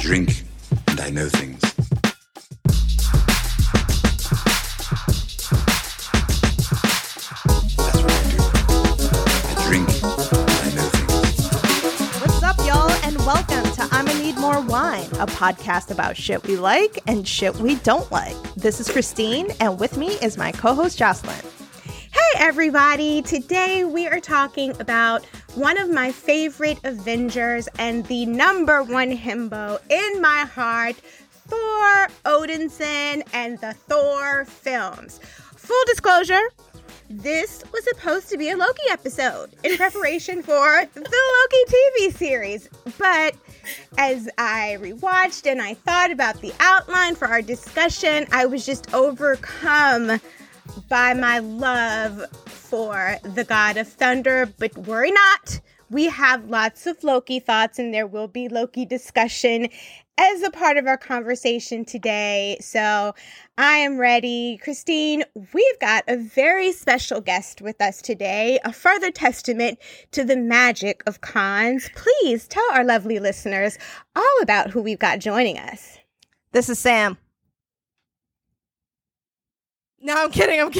drink and I know things. That's what I do. I drink and I know things. What's up, y'all, and welcome to I'ma Need More Wine, a podcast about shit we like and shit we don't like. This is Christine, and with me is my co-host Jocelyn. Hey everybody, today we are talking about one of my favorite Avengers and the number one himbo in my heart, Thor Odinson and the Thor films. Full disclosure, this was supposed to be a Loki episode in preparation for the Loki TV series, but as I rewatched and I thought about the outline for our discussion, I was just overcome by my love for the God of Thunder. But worry not, we have lots of Loki thoughts and there will be Loki discussion as a part of our conversation today. So I am ready. Christine, we've got a very special guest with us today, a further testament to the magic of cons. Please tell our lovely listeners all about who we've got joining us. This is Sam. No, I'm kidding. Oh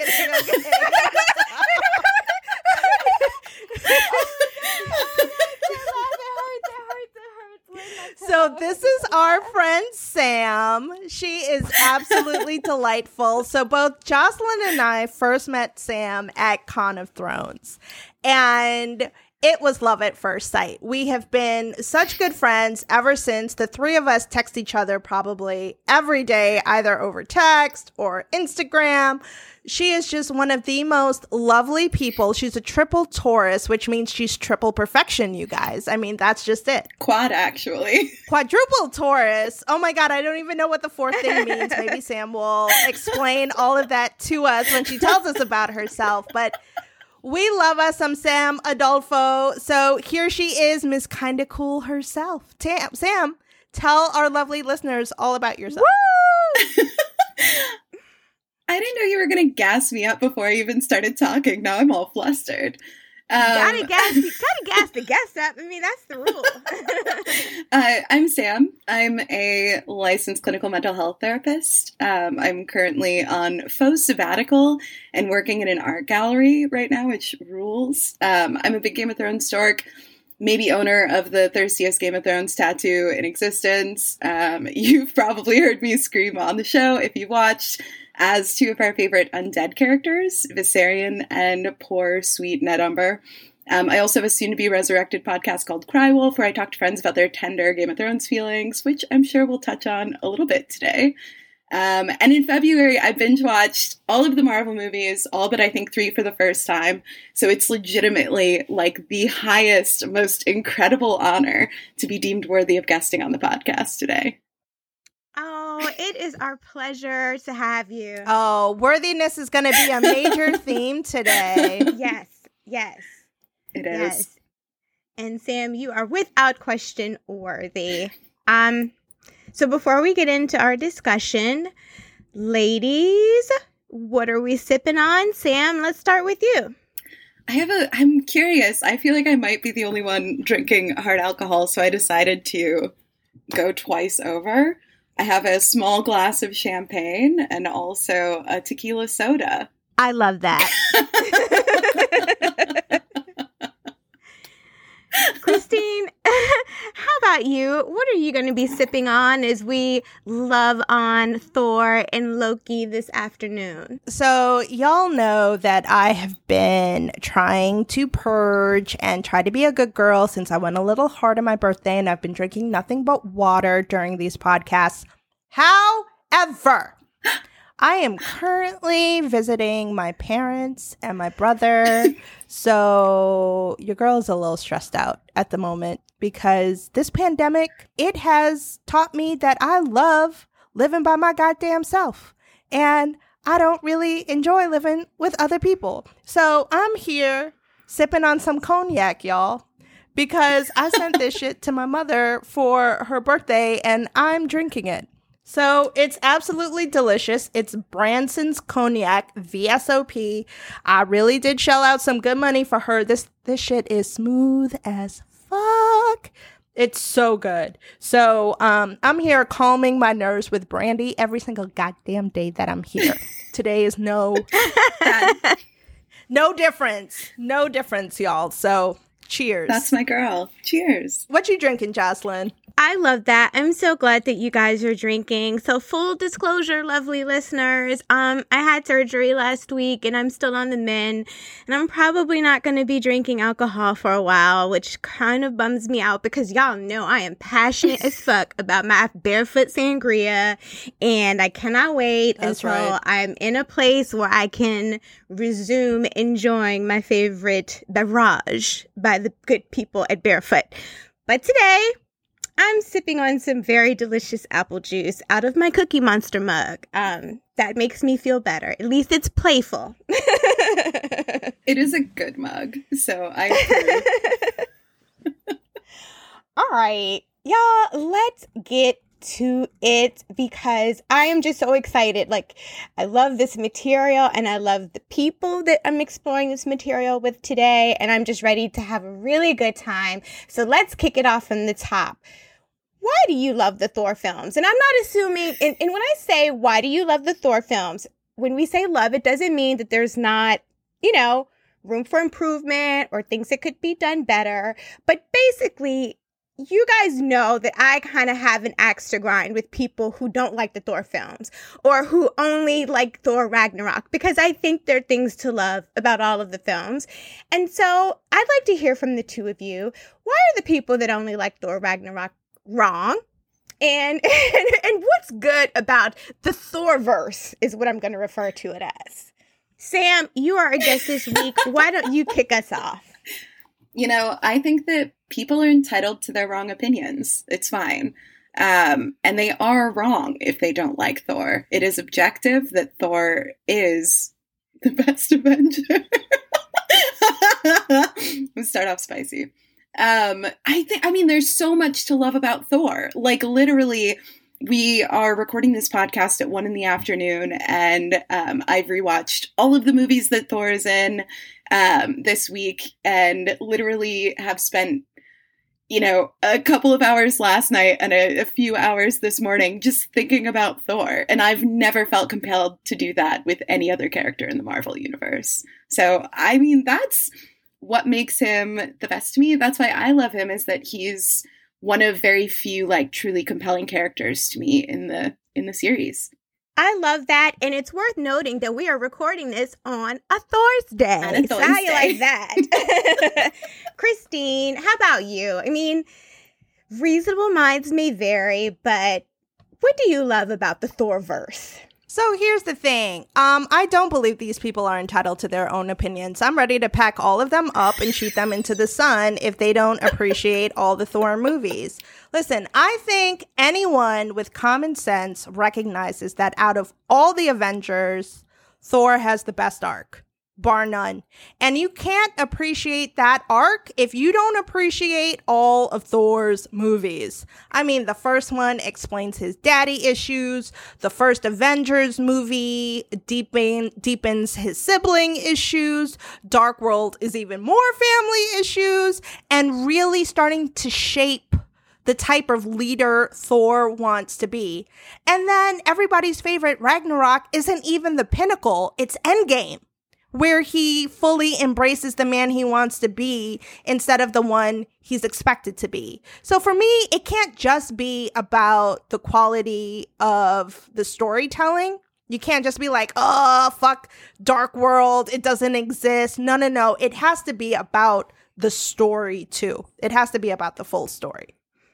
So this is our friend Sam. She is absolutely delightful. So both Jocelyn and I first met Sam at Con of Thrones, and it was love at first sight. We have been such good friends ever since. The three of us text each other probably every day, either over text or Instagram. She is just one of the most lovely people. She's a triple Taurus, which means she's triple perfection, you guys. I mean, that's just it. Quad, actually. Quadruple Taurus. Oh my God, I don't even know what the fourth thing means. Maybe Sam will explain all of that to us when she tells us about herself. But we love us some Sam Adolfo. So here she is, Miss Kinda Cool herself. Sam, tell our lovely listeners all about yourself. Woo! I didn't know you were going to gas me up before I even started talking. Now I'm all flustered. Gotta gas the guests up. I mean, that's the rule. I'm Sam. I'm a licensed clinical mental health therapist. I'm currently on faux sabbatical and working in an art gallery right now, which rules. I'm a big Game of Thrones dork, maybe owner of the thirstiest Game of Thrones tattoo in existence. You've probably heard me scream on the show if you watched, as two of our favorite undead characters, Viserion and poor sweet Ned Umber. I also have a soon-to-be resurrected podcast called Cry Wolf, where I talk to friends about their tender Game of Thrones feelings, which I'm sure we'll touch on a little bit today. And in February, I binge-watched all of the Marvel movies, all but I think 3 for the first time. So it's legitimately like the highest, most incredible honor to be deemed worthy of guesting on the podcast today. Oh, it is our pleasure to have you. Oh, worthiness is going to be a major theme today. Yes. It is. Yes. And Sam, you are without question worthy. So before we get into our discussion, ladies, what are we sipping on? Sam, let's start with you. I'm curious. I feel like I might be the only one drinking hard alcohol, so I decided to go twice over. I have a small glass of champagne and also a tequila soda. I love that. Christine, how about you? What are you going to be sipping on as we love on Thor and Loki this afternoon? So y'all know that I have been trying to purge and try to be a good girl since I went a little hard on my birthday, and I've been drinking nothing but water during these podcasts. However, I am currently visiting my parents and my brother, so your girl is a little stressed out at the moment because this pandemic, it has taught me that I love living by my goddamn self, and I don't really enjoy living with other people. So I'm here sipping on some cognac, y'all, because I sent this shit to my mother for her birthday, and I'm drinking it. So it's absolutely delicious. It's Branson's Cognac VSOP. I really did shell out some good money for her. This shit is smooth as fuck. It's so good. So I'm here calming my nerves with brandy every single goddamn day that I'm here. Today is no difference. No difference, y'all. So cheers. That's my girl. Cheers. What you drinking, Jocelyn? I love that. I'm so glad that you guys are drinking. So full disclosure, lovely listeners, I had surgery last week and I'm still on the mend, and I'm probably not going to be drinking alcohol for a while, which kind of bums me out because y'all know I am passionate as fuck about my barefoot sangria, and I cannot wait until I'm in a place where I can resume enjoying my favorite beverage by the good people at Barefoot. But today, I'm sipping on some very delicious apple juice out of my Cookie Monster mug. That makes me feel better. At least it's playful. It is a good mug, so I approve. All right, y'all, let's get to it because I am just so excited. Like, I love this material and I love the people that I'm exploring this material with today, and I'm just ready to have a really good time. So let's kick it off from the top. Why do you love the Thor films? And I'm not assuming, and when I say, why do you love the Thor films? When we say love, it doesn't mean that there's not, room for improvement or things that could be done better. But basically, you guys know that I kind of have an axe to grind with people who don't like the Thor films or who only like Thor Ragnarok, because I think there are things to love about all of the films. And so I'd like to hear from the two of you. Why are the people that only like Thor Ragnarok wrong? And what's good about the Thorverse is what I'm going to refer to it as. Sam, you are a guest this week. Why don't you kick us off? I think that people are entitled to their wrong opinions. It's fine. And they are wrong if they don't like Thor. It is objective that Thor is the best Avenger. Let's start off spicy. There's so much to love about Thor. Like, literally, we are recording this podcast at 1 p.m, and I've rewatched all of the movies that Thor is in this week, and literally have spent, a couple of hours last night and a few hours this morning just thinking about Thor. And I've never felt compelled to do that with any other character in the Marvel universe. So, that's what makes him the best to me. That's why I love him, is that he's one of very few truly compelling characters to me in the series. I love that, and it's worth noting that we are recording this on a Thor's Day. On a Thor's so how you Day. like that? Christine, how about you? Reasonable minds may vary, but what do you love about the Thorverse? So here's the thing. I don't believe these people are entitled to their own opinions. I'm ready to pack all of them up and shoot them into the sun if they don't appreciate all the Thor movies. Listen, I think anyone with common sense recognizes that out of all the Avengers, Thor has the best arc, bar none. And you can't appreciate that arc if you don't appreciate all of Thor's movies. The first one explains his daddy issues. The first Avengers movie deepens his sibling issues. Dark World is even more family issues, and really starting to shape the type of leader Thor wants to be. And then everybody's favorite Ragnarok isn't even the pinnacle, it's Endgame, where he fully embraces the man he wants to be instead of the one he's expected to be. So for me, it can't just be about the quality of the storytelling. You can't just be like, oh, fuck Dark World, it doesn't exist. No. It has to be about the story too. It has to be about the full story.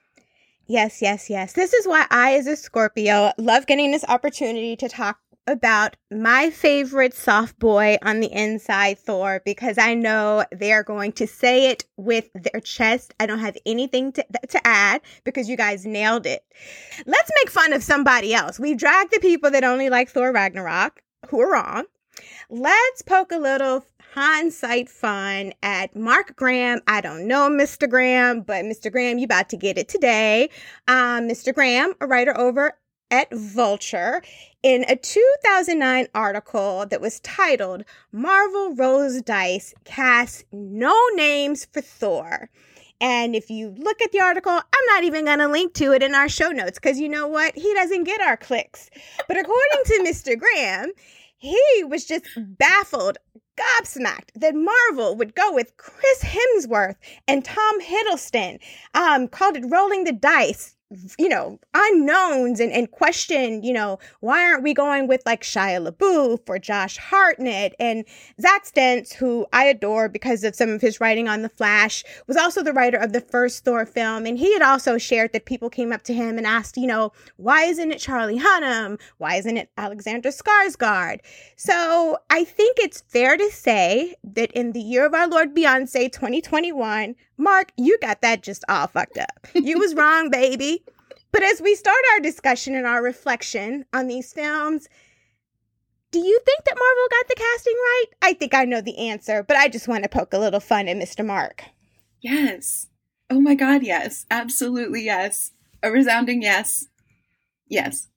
Yes. This is why I, as a Scorpio, love getting this opportunity to talk about my favorite soft boy on the inside, Thor, because I know they're going to say it with their chest. I don't have anything to add because you guys nailed it. Let's make fun of somebody else. We've dragged the people that only like Thor Ragnarok, who are wrong. Let's poke a little hindsight fun at Mark Graham. I don't know Mr. Graham, but Mr. Graham, you about to get it today. Mr. Graham, a writer over at Vulture, in a 2009 article that was titled Marvel Rolls Dice Casts No Names for Thor. And if you look at the article, I'm not even going to link to it in our show notes because you know what? He doesn't get our clicks. But according to Mr. Graham, he was just baffled, gobsmacked that Marvel would go with Chris Hemsworth and Tom Hiddleston, called it rolling the dice. Unknowns and question, why aren't we going with like Shia LaBeouf or Josh Hartnett? And Zack Stentz, who I adore because of some of his writing on The Flash, was also the writer of the first Thor film. And he had also shared that people came up to him and asked, why isn't it Charlie Hunnam? Why isn't it Alexander Skarsgård? So I think it's fair to say that in the year of our Lord Beyonce 2021, Mark, you got that just all fucked up. You was wrong, baby. But as we start our discussion and our reflection on these films, do you think that Marvel got the casting right? I think I know the answer, but I just want to poke a little fun at Mr. Mark. Yes. Oh my God, yes. Absolutely yes. A resounding yes. Yes.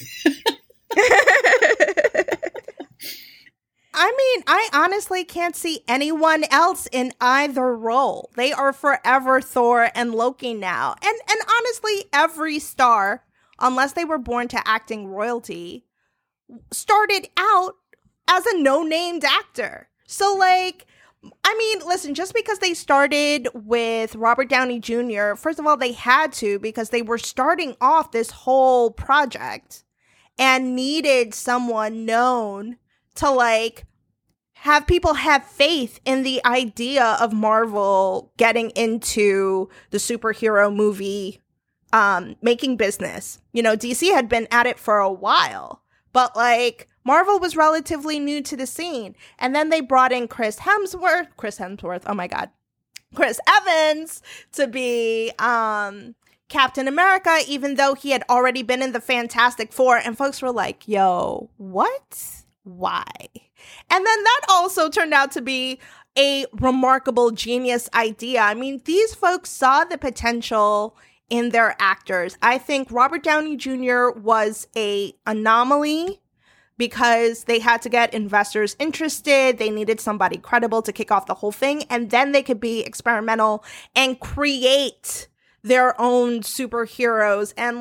I mean, I honestly can't see anyone else in either role. They are forever Thor and Loki now. And honestly, every star, unless they were born to acting royalty, started out as a no-named actor. So, listen, just because they started with Robert Downey Jr., first of all, they had to because they were starting off this whole project and needed someone known to have people have faith in the idea of Marvel getting into the superhero movie making business. DC had been at it for a while, but Marvel was relatively new to the scene. And then they brought in Chris Hemsworth, oh my God, Chris Evans to be Captain America, even though he had already been in the Fantastic Four. And folks were like, yo, what? Why? And then that also turned out to be a remarkable genius idea. I mean, these folks saw the potential in their actors. I think Robert Downey Jr. was an anomaly because they had to get investors interested. They needed somebody credible to kick off the whole thing. And then they could be experimental and create their own superheroes and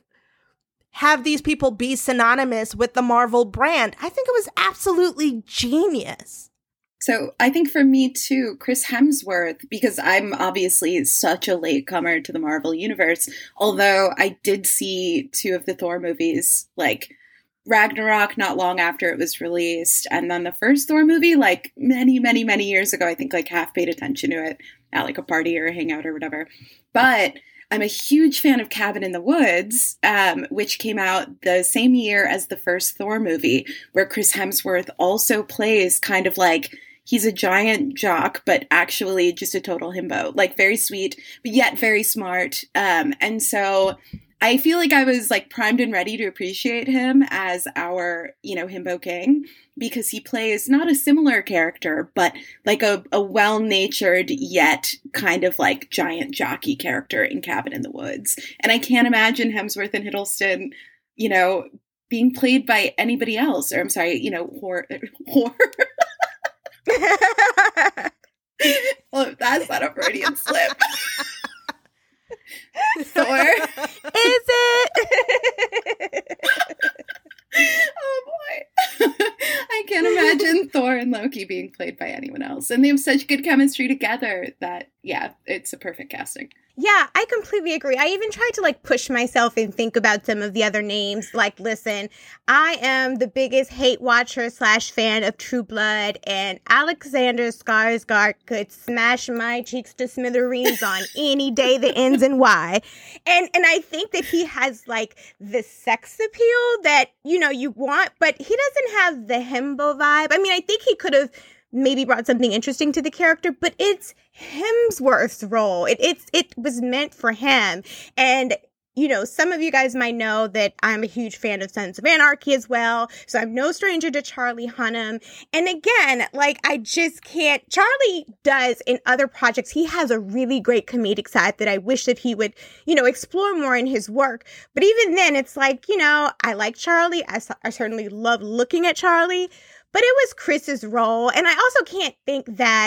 have these people be synonymous with the Marvel brand. I think it was absolutely genius. So I think for me too, Chris Hemsworth, because I'm obviously such a latecomer to the Marvel universe, although I did see 2 of the Thor movies, Ragnarok not long after it was released, and then the first Thor movie, many, many, many years ago. I think half paid attention to it at a party or a hangout or whatever. But I'm a huge fan of Cabin in the Woods, which came out the same year as the first Thor movie, where Chris Hemsworth also plays kind of he's a giant jock, but actually just a total himbo. Very sweet, but yet very smart. And so I feel I was primed and ready to appreciate him as our, himbo king, because he plays not a similar character, but a well-natured yet kind of giant jockey character in Cabin in the Woods. And I can't imagine Hemsworth and Hiddleston, being played by anybody else. Or I'm sorry, whore. Well, that's not a Freudian slip. Thor. Is it? Oh boy. I can't imagine Thor and Loki being played by anyone else. And they have such good chemistry together that, yeah, it's a perfect casting. Yeah, I completely agree. I even tried to push myself and think about some of the other names. Listen, I am the biggest hate watcher / fan of True Blood, and Alexander Skarsgård could smash my cheeks to smithereens on any day that ends in Y. And I think that he has the sex appeal that, you want, but he doesn't have the himbo vibe. I mean, I think he could have maybe brought something interesting to the character, but it's Hemsworth's role. It was meant for him. And, some of you guys might know that I'm a huge fan of Sons of Anarchy as well. So I'm no stranger to Charlie Hunnam. And again, I just can't. Charlie does in other projects. He has a really great comedic side that I wish that he would, explore more in his work. But even then, it's I like Charlie. I certainly love looking at Charlie. But it was Chris's role. And I also can't think that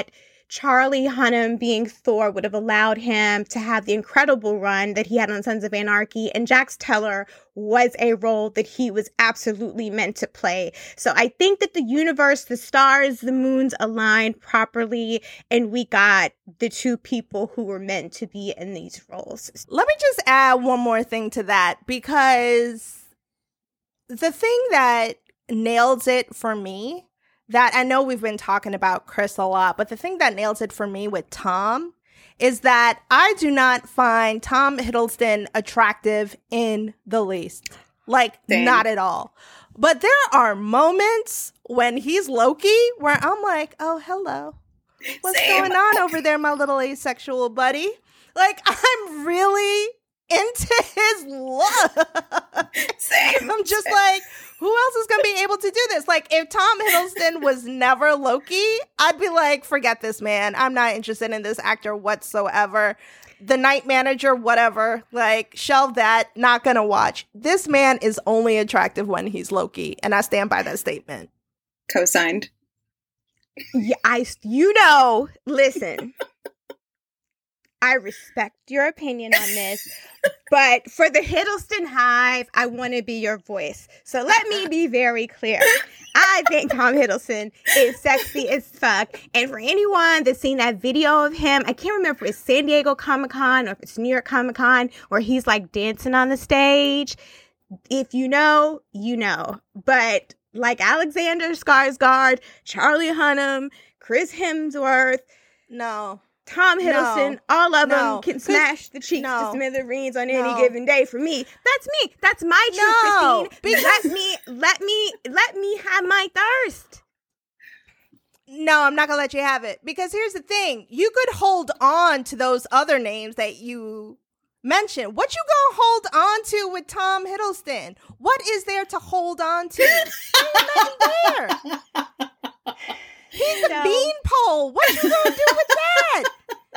Charlie Hunnam being Thor would have allowed him to have the incredible run that he had on Sons of Anarchy, and Jax Teller was a role that he was absolutely meant to play. So I think that the universe, the stars, the moons aligned properly, and we got the two people who were meant to be in these roles. Let me just add one more thing to that, because the thing that nails it for me, that I know we've been talking about Chris a lot, but the thing that nails it for me with Tom is that I do not find Tom Hiddleston attractive in the least. Like, Same. not at all. But there are moments when he's Loki where I'm like, oh, hello. What's Same. going on over there, my little asexual buddy? Like, I'm really into his look. Same. I'm just like, who else is going to be able to do this? Like, if Tom Hiddleston was never Loki, I'd be like, forget this, man. I'm not interested in this actor whatsoever. The Night Manager, whatever. Like, shelve that. Not going to watch. This man is only attractive when he's Loki. And I stand by that statement. Co-signed. Yeah, listen, I respect your opinion on this, but for the Hiddleston Hive, I want to be your voice. So let me be very clear. I think Tom Hiddleston is sexy as fuck. And for anyone that's seen that video of him, I can't remember if it's San Diego Comic-Con or if it's New York Comic-Con, where he's like dancing on the stage. If you know, you know. But like Alexander Skarsgård, Charlie Hunnam, Chris Hemsworth, No. Tom Hiddleston, all of them can 'Cause- smash the cheeks no. to smithereens on No. any given day. For me, that's me. That's my truth, No, Christine. Let me have my thirst. No, I'm not going to let you have it. Because here's the thing. You could hold on to those other names that you mentioned. What you going to hold on to with Tom Hiddleston? What is there to hold on to? There's nothing there. He's a beanpole. What you going to do with that?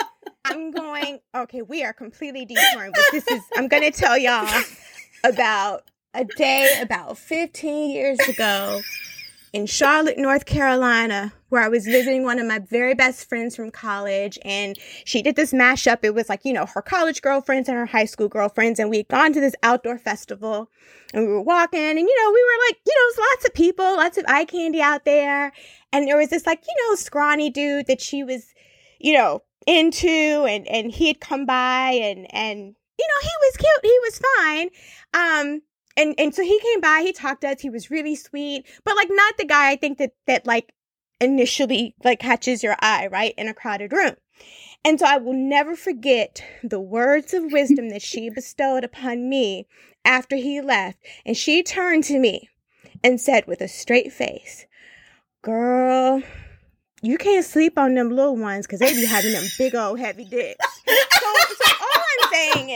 Okay, we are completely detouring, but I'm going to tell y'all about a day about 15 years ago in Charlotte, North Carolina, where I was visiting one of my very best friends from college, and she did this mashup. It was like, her college girlfriends and her high school girlfriends, and we had gone to this outdoor festival, and we were walking, and, we were like, lots of people, lots of eye candy out there, and there was this, like, scrawny dude that she was, into, and he had come by, and he was cute, he was fine, and so he came by, he talked to us, he was really sweet, but, like, not the guy I think that like, initially, like, catches your eye, right, in a crowded room. And so I will never forget the words of wisdom that she bestowed upon me after he left. And she turned to me and said with a straight face, "Girl, you can't sleep on them little ones because they be having them big old heavy dicks." So all I'm saying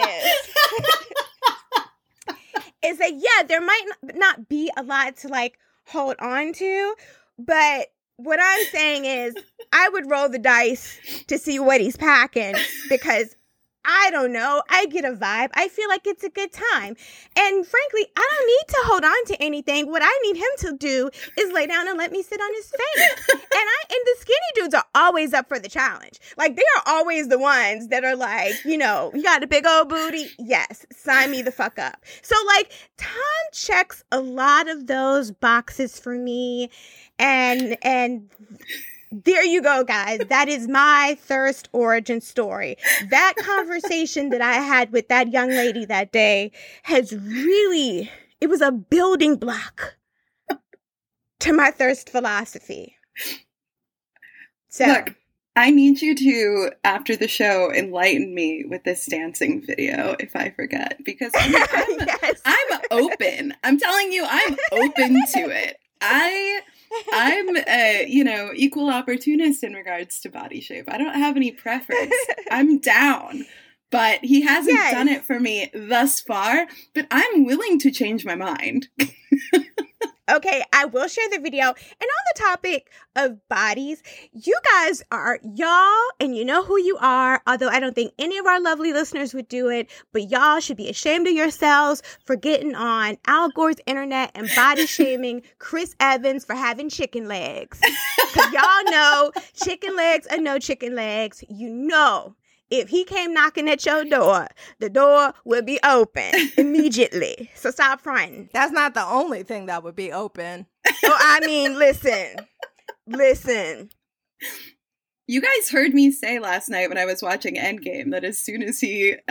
is that, yeah, there might not be a lot to, like, hold on to, but what I'm saying is I would roll the dice to see what he's packing, because I don't know. I get a vibe. I feel like it's a good time. And frankly, I don't need to hold on to anything. What I need him to do is lay down and let me sit on his face. And the skinny dudes are always up for the challenge. Like, they are always the ones that are like, you got a big old booty? Yes, sign me the fuck up. So, like, Tom checks a lot of those boxes for me. And there you go, guys. That is my thirst origin story. That conversation that I had with that young lady that day it was a building block to my thirst philosophy. So, look, I need you to, after the show, enlighten me with this dancing video if I forget, because yes. I'm open. I'm telling you, I'm open to it. I'm a, equal opportunist in regards to body shape. I don't have any preference. I'm down. But he hasn't done it for me thus far, but I'm willing to change my mind. Okay, I will share the video. And on the topic of bodies, you guys are y'all, and you know who you are, although I don't think any of our lovely listeners would do it, but y'all should be ashamed of yourselves for getting on Al Gore's internet and body shaming Chris Evans for having chicken legs. Because y'all know chicken legs or no chicken legs, you know. If he came knocking at your door, the door will be open immediately. So stop fronting. That's not the only thing that would be open. Oh, I mean, listen. You guys heard me say last night when I was watching Endgame that as soon as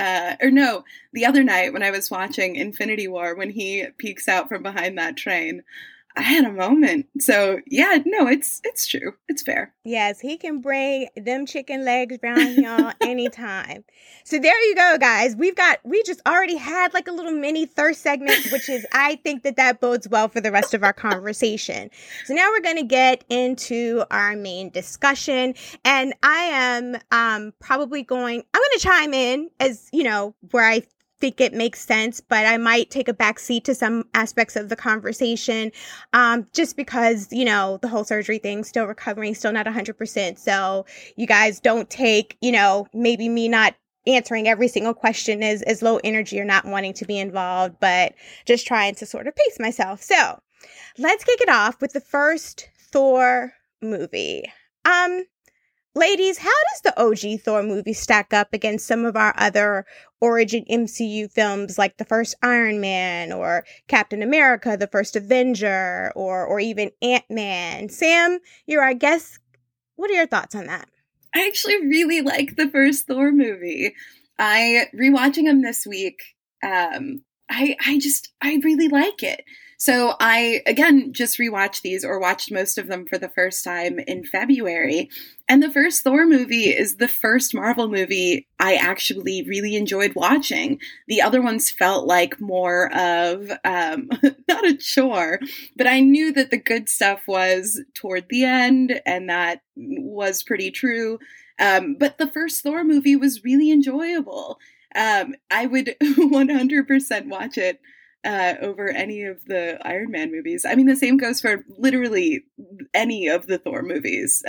the other night when I was watching Infinity War, when he peeks out from behind that train, I had a moment. So yeah, no, it's true. It's fair. Yes, he can bring them chicken legs around y'all anytime. So there you go, guys. We just already had like a little mini thirst segment, which is, I think that bodes well for the rest of our conversation. So now we're going to get into our main discussion. And I am probably I'm going to chime in as, where I think it makes sense, but I might take a back seat to some aspects of the conversation, just because, the whole surgery thing, still recovering, still not 100%. So you guys don't take, maybe me not answering every single question as low energy or not wanting to be involved, but just trying to sort of pace myself. So let's kick it off with the first Thor movie. Ladies, how does the OG Thor movie stack up against some of our other origin MCU films like the first Iron Man or Captain America, the first Avenger, or even Ant-Man? Sam, you're our guest. What are your thoughts on that? I actually really like the first Thor movie. Rewatching them this week, I really like it. So I, again, just rewatched these or watched most of them for the first time in February. And the first Thor movie is the first Marvel movie I actually really enjoyed watching. The other ones felt like more of, not a chore, but I knew that the good stuff was toward the end, and that was pretty true. But the first Thor movie was really enjoyable. I would 100% watch it over any of the Iron Man movies. I mean, the same goes for literally any of the Thor movies.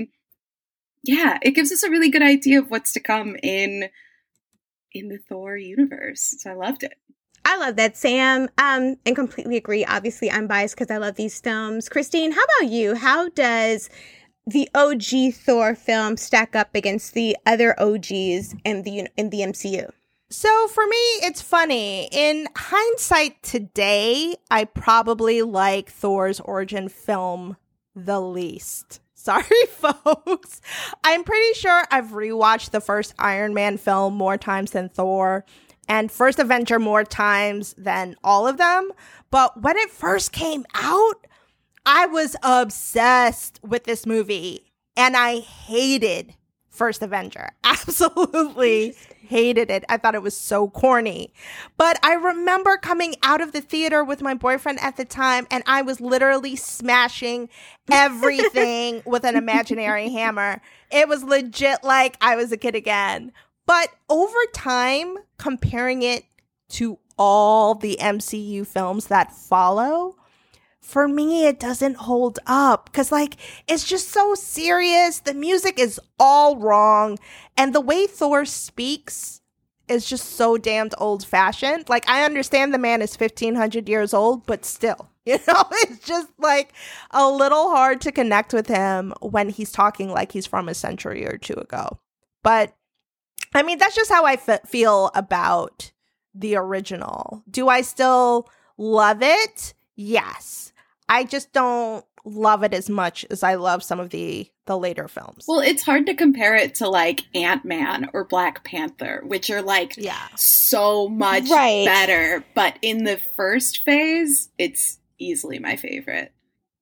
Yeah, it gives us a really good idea of what's to come in the Thor universe. So I loved it. I love that, Sam, and completely agree. Obviously, I'm biased because I love these films. Christine, how about you? How does the OG Thor film stack up against the other OGs in the MCU? So for me, it's funny. In hindsight today, I probably like Thor's origin film the least. Sorry, folks. I'm pretty sure I've rewatched the first Iron Man film more times than Thor, and first Avenger more times than all of them. But when it first came out, I was obsessed with this movie, and I hated first Avenger. Absolutely hated it. I thought it was so corny. But I remember coming out of the theater with my boyfriend at the time, and I was literally smashing everything with an imaginary hammer. It was legit like I was a kid again. But over time, comparing it to all the MCU films that follow, for me, it doesn't hold up because, it's just so serious. The music is all wrong. And the way Thor speaks is just so damned old-fashioned. I understand the man is 1,500 years old, but still, it's just, a little hard to connect with him when he's talking like he's from a century or two ago. But, I mean, that's just how I feel about the original. Do I still love it? Yes. I just don't love it as much as I love some of the later films. Well, it's hard to compare it to Ant-Man or Black Panther, which are so much better. But in the first phase, it's easily my favorite.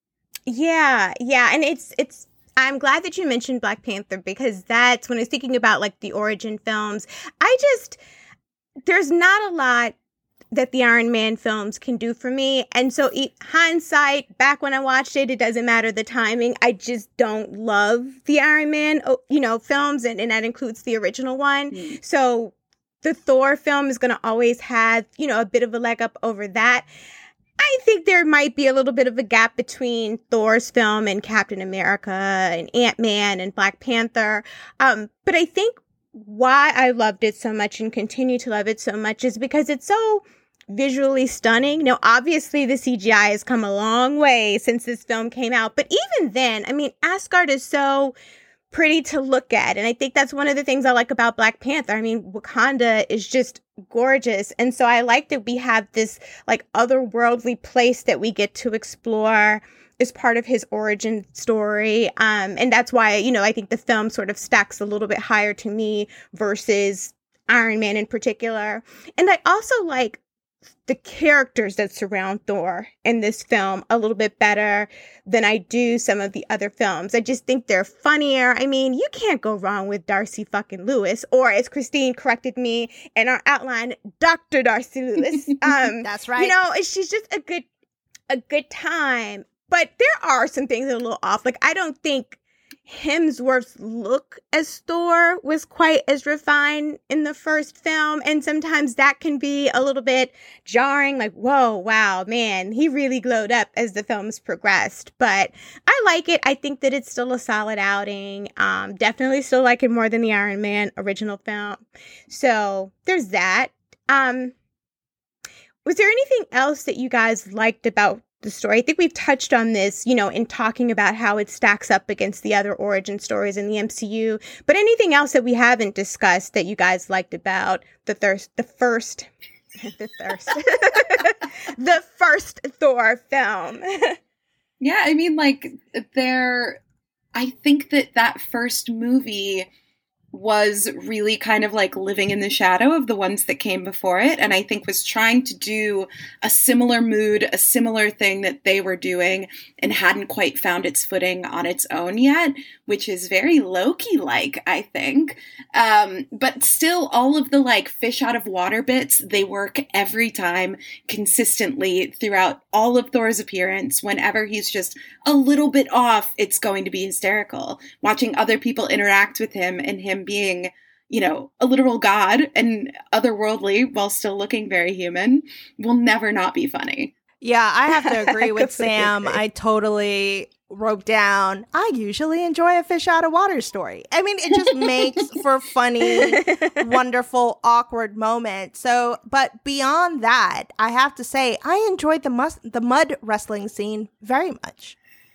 Yeah. And it's I'm glad that you mentioned Black Panther, because that's when I was thinking about the origin films. There's not a lot that the Iron Man films can do for me. And so hindsight, back when I watched it, it doesn't matter the timing. I just don't love the Iron Man, films. And that includes the original one. Mm. So the Thor film is going to always have, a bit of a leg up over that. I think there might be a little bit of a gap between Thor's film and Captain America and Ant-Man and Black Panther. But I think why I loved it so much and continue to love it so much is because it's so visually stunning. Now, obviously, the CGI has come a long way since this film came out. But even then, I mean, Asgard is so pretty to look at. And I think that's one of the things I like about Black Panther. I mean, Wakanda is just gorgeous. And so I like that we have this like otherworldly place that we get to explore as part of his origin story. And that's why, you know, I think the film sort of stacks a little bit higher to me versus Iron Man in particular. And I also like the characters that surround Thor in this film a little bit better than I do some of the other films. I just think they're funnier. I mean, you can't go wrong with Darcy fucking Lewis, or as Christine corrected me in our outline, Dr. Darcy Lewis. That's right. You know, she's just a good time. But there are some things that are a little off. Like, I don't think Hemsworth's look as Thor was quite as refined in the first film. And sometimes that can be a little bit jarring. Like, whoa, wow, man, he really glowed up as the films progressed. But I like it. I think that it's still a solid outing. Definitely still like it more than the Iron Man original film. So there's that. Was there anything else that you guys liked about the story? I think we've touched on this, you know, in talking about how it stacks up against the other origin stories in the MCU. But anything else that we haven't discussed that you guys liked about the first Thor film? Yeah, I mean, like, I think that first movie was really kind of like living in the shadow of the ones that came before it, and I think was trying to do a similar mood, a similar thing that they were doing, and hadn't quite found its footing on its own yet, which is very Loki-like, I think. But still, all of the like fish out of water bits, they work every time consistently throughout all of Thor's appearance. Whenever he's just a little bit off, it's going to be hysterical. Watching other people interact with him and him being, you know, a literal god and otherworldly while still looking very human will never not be funny. Yeah, I have to agree with Sam. I totally wrote down, I usually enjoy a fish out of water story. I mean, it just makes for funny, wonderful, awkward moments. So, but beyond that, I have to say, I enjoyed the mud wrestling scene very much.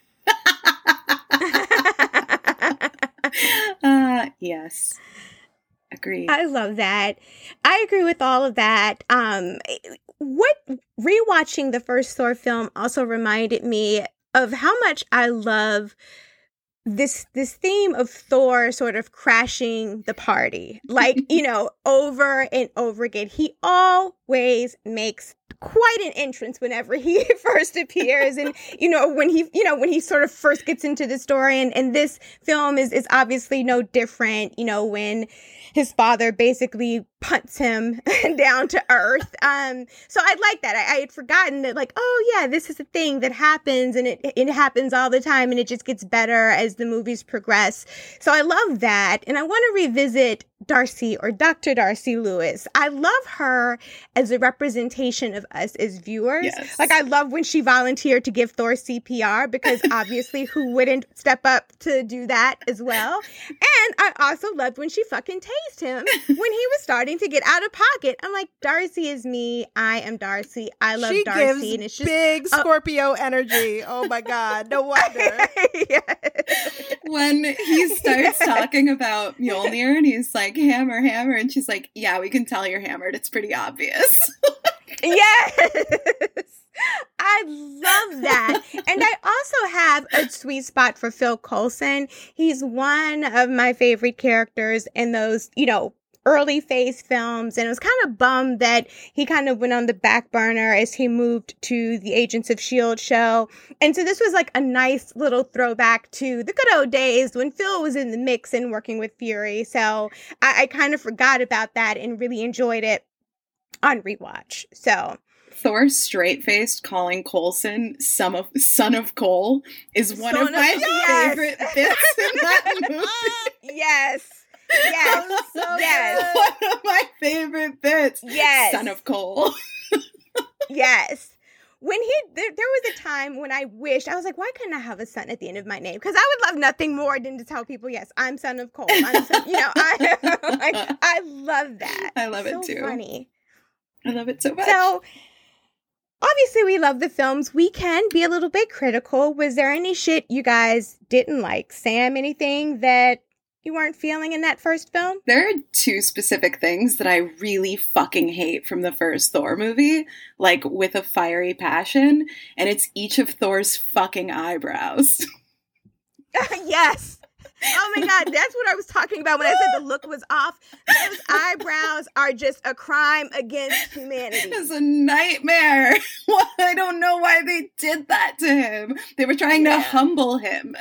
Yes. Agreed. I love that. I agree with all of that. What rewatching the first Thor film also reminded me of how much I love this theme of Thor sort of crashing the party. Like, you know, over and over again. He always makes quite an entrance whenever he first appears. And, when he sort of first gets into the story, and this film is obviously no different, when his father basically punts him down to earth. So I like that. I had forgotten that, like, oh yeah, this is a thing that happens, and it happens all the time, and it just gets better as the movies progress. So I love that. And I want to revisit Darcy, or Dr. Darcy Lewis. I love her as a representation of us as viewers. Yes. Like, I love when she volunteered to give Thor CPR, because obviously who wouldn't step up to do that as well? And I also loved when she fucking tased him when he was starting to get out of pocket. I'm like, Darcy is me. I am Darcy. I love Darcy. Gives and it's just big Scorpio energy. Oh my God. No wonder. Yes. When he starts talking about Mjolnir and he's like, hammer, hammer. And she's like, yeah, we can tell you're hammered. It's pretty obvious. Yes. I love that. And I also have a sweet spot for Phil Coulson. He's one of my favorite characters in those, early phase films. And it was kind of bummed that he kind of went on the back burner as he moved to the Agents of S.H.I.E.L.D. show. And so this was like a nice little throwback to the good old days when Phil was in the mix and working with Fury. So I kind of forgot about that and really enjoyed it on rewatch. So Thor straight-faced calling Coulson son of Cole is one of my favorite bits in that movie. Yes. Yes. So yes. One of my favorite bits. Yes. Son of Cole. Yes. when there was a time when I wished, I was like, why couldn't I have a son at the end of my name? Because I would love nothing more than to tell people, yes, I'm son of Cole. I'm son, I love that. I love it too. Funny. I love it so much. So obviously we love the films. We can be a little bit critical. Was there any shit you guys didn't like? Sam, anything that you weren't feeling in that first film? There are two specific things that I really fucking hate from the first Thor movie, like with a fiery passion, and it's each of Thor's fucking eyebrows. Yes. Oh my God, that's what I was talking about when I said the look was off. Those eyebrows are just a crime against humanity. It's a nightmare. I don't know why they did that to him. They were trying to humble him.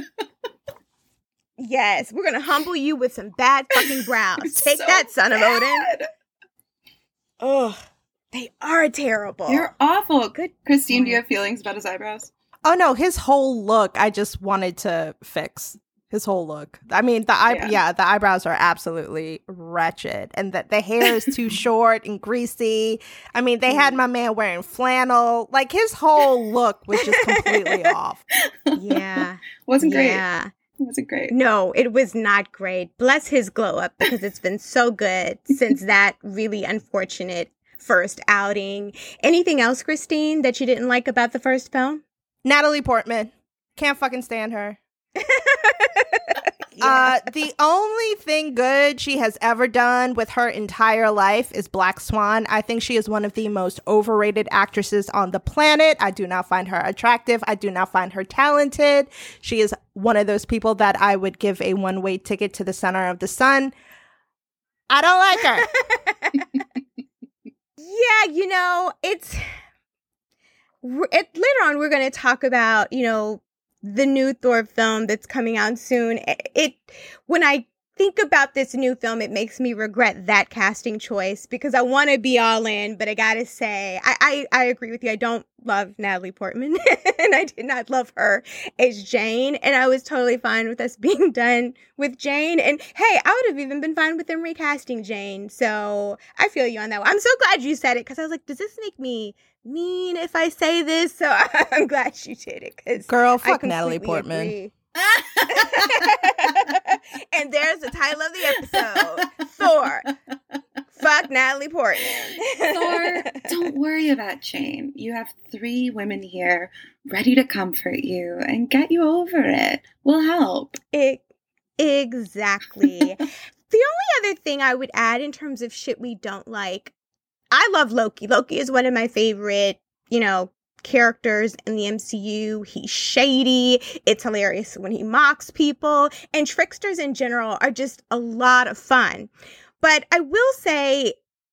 Yes, we're going to humble you with some bad fucking brows. Take So that, son of bad. Odin. Ugh, they are terrible. You're awful. Good Christine, do you point. have feelings about his eyebrows? Oh no, his whole look, I just wanted to fix. His whole look. I mean, the eyebrows are absolutely wretched, and that the hair is too short and greasy. I mean, they had my man wearing flannel. Like, his whole look was just completely off. Yeah. Wasn't great. Yeah. It wasn't great. No, it was not great. Bless his glow up, because it's been so good since that really unfortunate first outing. Anything else, Christine, that you didn't like about the first film? Natalie Portman. Can't fucking stand her. Yeah. The only thing good she has ever done with her entire life is Black Swan. I think she is one of the most overrated actresses on the planet. I do not find her attractive. I do not find her talented. She is one of those people that I would give a one-way ticket to the center of the sun. I don't like her. Yeah, later on we're going to talk about, the new Thor film that's coming out soon. When I think about this new film, it makes me regret that casting choice, because I want to be all in, but I gotta say, I agree with you. I don't love Natalie Portman, and I did not love her as Jane, and I was totally fine with us being done with Jane. And hey, I would have even been fine with them recasting Jane. So I feel you on that one. I'm so glad you said it, because I was like, does this make me mean if I say this? So I'm glad you did it, because Girl, fuck Natalie Portman. Agree. And there's the title of the episode: Thor. Fuck Natalie Portman. Thor, don't worry about Jane. You have 3 women here ready to comfort you and get you over it. We'll help. Exactly. The only other thing I would add in terms of shit we don't like, I love Loki. Loki is one of my favorite, characters in the MCU. He's shady. It's hilarious when he mocks people. And tricksters in general are just a lot of fun. But I will say,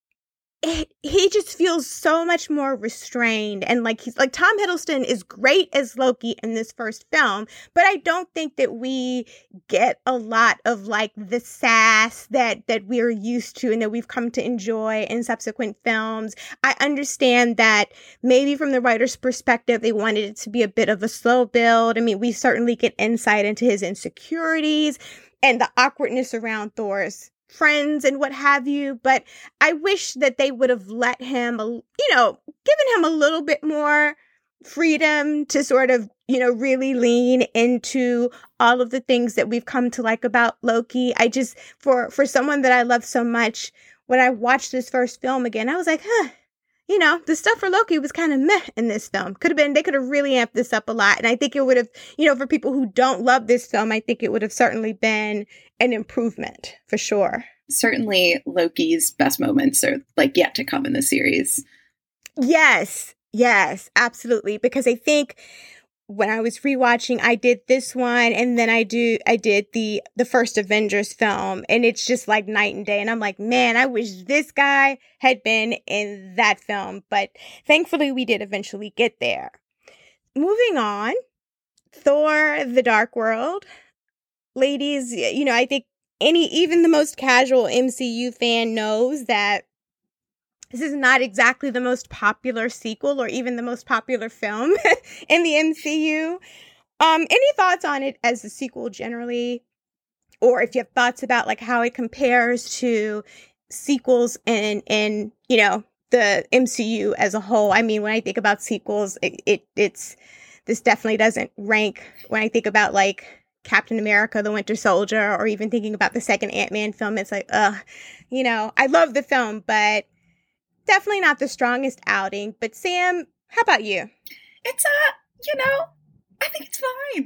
he just feels so much more restrained, and he's like, Tom Hiddleston is great as Loki in this first film, but I don't think that we get a lot of the sass that we're used to and that we've come to enjoy in subsequent films. I understand that maybe from the writer's perspective, they wanted it to be a bit of a slow build. I mean, we certainly get insight into his insecurities and the awkwardness around Thor's friends and what have you, but I wish that they would have let him, given him a little bit more freedom to sort of, really lean into all of the things that we've come to like about Loki. I just, for someone that I love so much, when I watched this first film again, I was like, the stuff for Loki was kind of meh in this film. They could have really amped this up a lot. And I think it would have, for people who don't love this film, I think it would have certainly been an improvement for sure. Certainly Loki's best moments are yet to come in the series. Yes, absolutely. Because I think when I was rewatching, I did this one, and then I did the first Avengers film, and it's just like night and day. And I'm like, man, I wish this guy had been in that film. But thankfully, we did eventually get there. Moving on, Thor: The Dark World. Ladies, I think even the most casual MCU fan knows that this is not exactly the most popular sequel or even the most popular film in the MCU. Any thoughts on it as a sequel generally? Or if you have thoughts about how it compares to sequels in the MCU as a whole. I mean, when I think about sequels, it's this definitely doesn't rank when I think about like Captain America, the Winter Soldier, or even thinking about the second Ant-Man film. It's like, I love the film, but definitely not the strongest outing. But Sam, how about you? It's I think it's fine.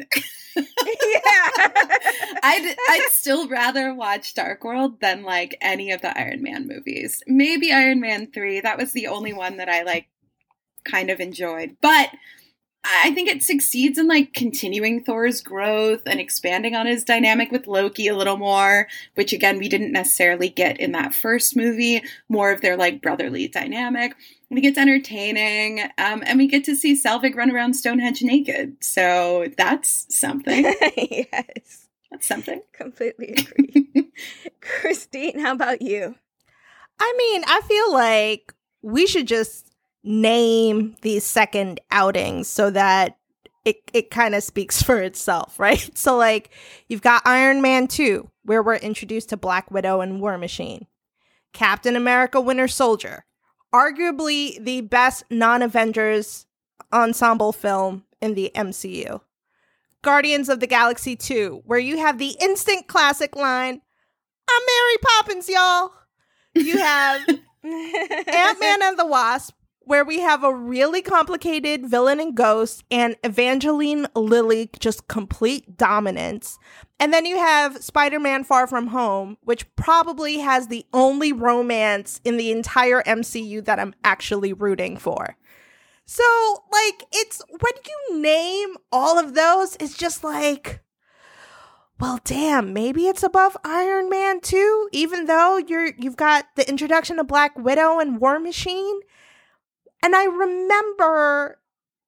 Yeah. I'd still rather watch Dark World than like any of the Iron Man movies. Maybe Iron Man 3. That was the only one that I like kind of enjoyed. But I think it succeeds in like continuing Thor's growth and expanding on his dynamic with Loki a little more, which again, we didn't necessarily get in that first movie, more of their like brotherly dynamic. I think it's entertaining, and we get to see Selvig run around Stonehenge naked. So that's something. Yes. That's something. Completely agree. Christine, how about you? I mean, I feel like we should just name these second outings so that it kind of speaks for itself, right? So, like, you've got Iron Man 2, where we're introduced to Black Widow and War Machine. Captain America Winter Soldier, arguably the best non-Avengers ensemble film in the MCU. Guardians of the Galaxy 2, where you have the instant classic line, "I'm Mary Poppins, y'all." You have Ant-Man and the Wasp, where we have a really complicated villain and ghost, and Evangeline Lilly just complete dominance. And then you have Spider-Man Far From Home, which probably has the only romance in the entire MCU that I'm actually rooting for. So, like, it's when you name all of those, it's just like, well, damn, maybe it's above Iron Man 2, even though you've got the introduction of Black Widow and War Machine. And I remember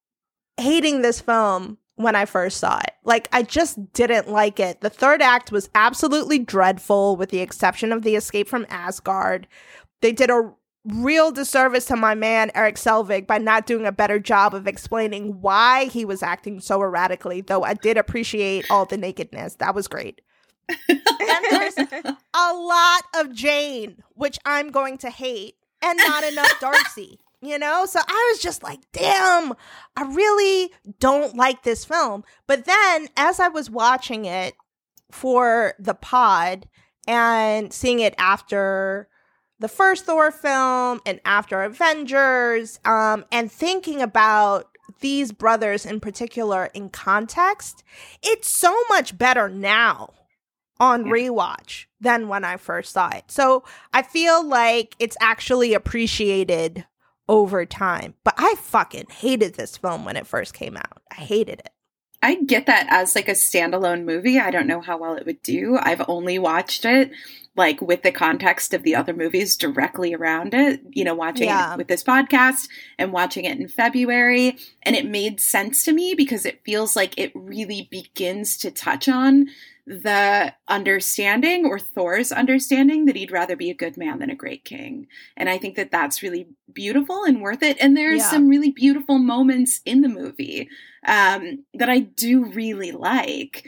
hating this film when I first saw it. Like, I just didn't like it. The third act was absolutely dreadful, with the exception of the escape from Asgard. They did a real disservice to my man, Eric Selvig, by not doing a better job of explaining why he was acting so erratically, though I did appreciate all the nakedness. That was great. And there's a lot of Jane, which I'm going to hate, and not enough Darcy. You know, so I was just like, damn, I really don't like this film. But then as I was watching it for the pod and seeing it after the first Thor film and after Avengers, and thinking about these brothers in particular in context, it's so much better now on rewatch than when I first saw it. So I feel like it's actually appreciated over time. But I fucking hated this film when it first came out. I hated it. I get that as like a standalone movie. I don't know how well it would do. I've only watched it like with the context of the other movies directly around it, you know, watching it with this podcast and watching it in February. And it made sense to me because it feels like it really begins to touch on the understanding, or Thor's understanding, that he'd rather be a good man than a great king. And I think that that's really beautiful and worth it. And there's some really beautiful moments in the movie that I do really like.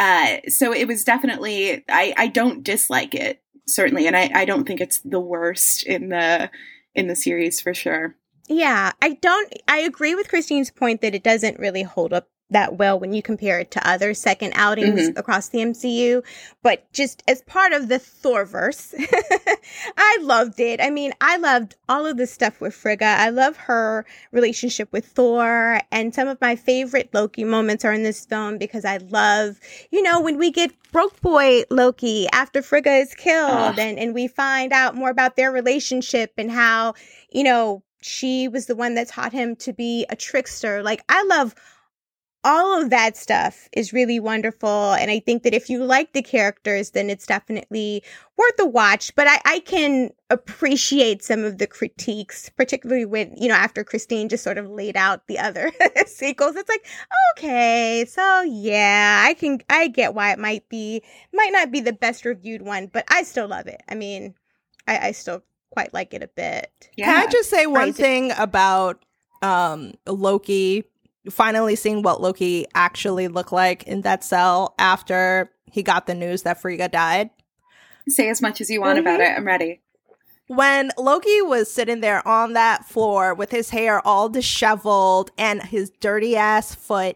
So it was definitely, I don't dislike it, certainly. And I don't think it's the worst in the series for sure. Yeah, I agree with Christine's point that it doesn't really hold up that well when you compare it to other second outings across the MCU. But just as part of the Thorverse, I loved it. I mean, I loved all of the stuff with Frigga. I love her relationship with Thor. And some of my favorite Loki moments are in this film because I love, you know, when we get Broke Boy Loki after Frigga is killed and we find out more about their relationship and how, you know, she was the one that taught him to be a trickster. Like, I love all of that stuff is really wonderful. And I think that if you like the characters, then it's definitely worth a watch. But I can appreciate some of the critiques, particularly when, you know, after Christine just sort of laid out the other sequels. It's like, okay, so yeah, I get why it might not be the best reviewed one, but I still love it. I mean, I still quite like it a bit. Yeah. Can I just say one thing about Loki? Finally seeing what Loki actually looked like in that cell after he got the news that Frigga died. Say as much as you want about it. I'm ready. when Loki was sitting there on that floor with his hair all disheveled and his dirty ass foot,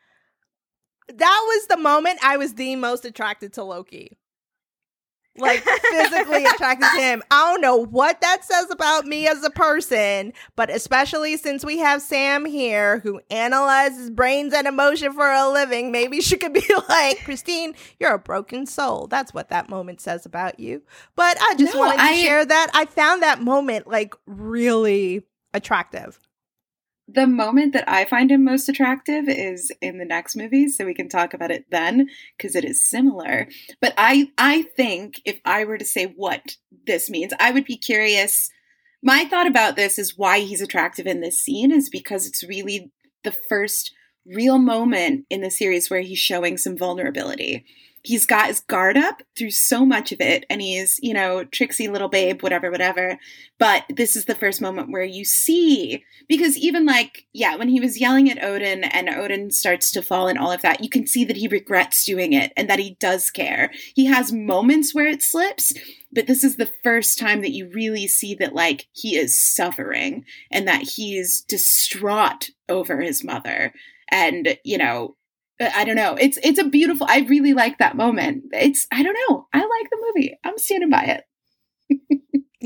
that was the moment I was the most attracted to Loki. Like, physically attracted to him. I don't know what that says about me as a person, but especially since we have Sam here who analyzes brains and emotion for a living, maybe she could be like, Christine, you're a broken soul. That's what that moment says about you. But I just wanted to share that. I found that moment, like, really attractive. The moment that I find him most attractive is in the next movie, so we can talk about it then, because it is similar. But I think if I were to say what this means, I would be curious. My thought about this is why he's attractive in this scene is because it's really the first real moment in the series where he's showing some vulnerability. He's got his guard up through so much of it, and he's, you know, tricksy little babe, whatever. But this is the first moment where you see, because even like, yeah, when he was yelling at Odin and Odin starts to fall and all of that, you can see that he regrets doing it and that he does care. He has moments where it slips, but this is the first time that you really see that, like, he is suffering and that he's distraught over his mother. And, you know, I don't know. It's a beautiful, I really like that moment. I don't know. I like the movie. I'm standing by it.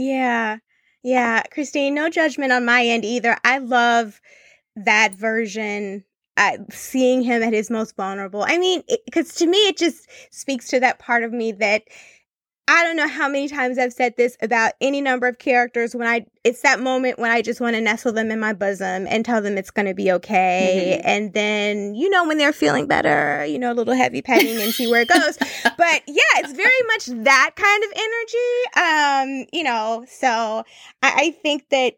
Yeah. Christine, no judgment on my end either. I love that version, seeing him at his most vulnerable. I mean, because to me, it just speaks to that part of me that I don't know how many times I've said this about any number of characters it's that moment when I just want to nestle them in my bosom and tell them it's going to be okay. Mm-hmm. And then, you know, when they're feeling better, you know, a little heavy petting and see where it goes. But yeah, it's very much that kind of energy. You know, so I think that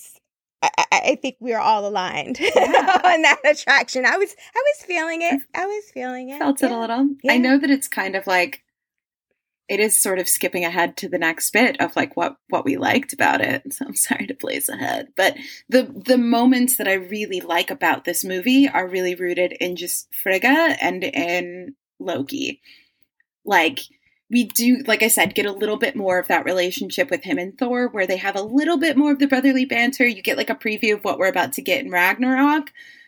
I think we are all aligned on that attraction. I was feeling it. Felt it a little. Yeah. I know that it's kind of like, it is sort of skipping ahead to the next bit of like what we liked about it. So I'm sorry to blaze ahead. But the moments that I really like about this movie are really rooted in just Frigga and in Loki. Like, we do, like I said, get a little bit more of that relationship with him and Thor, where they have a little bit more of the brotherly banter. You get like a preview of what we're about to get in Ragnarok.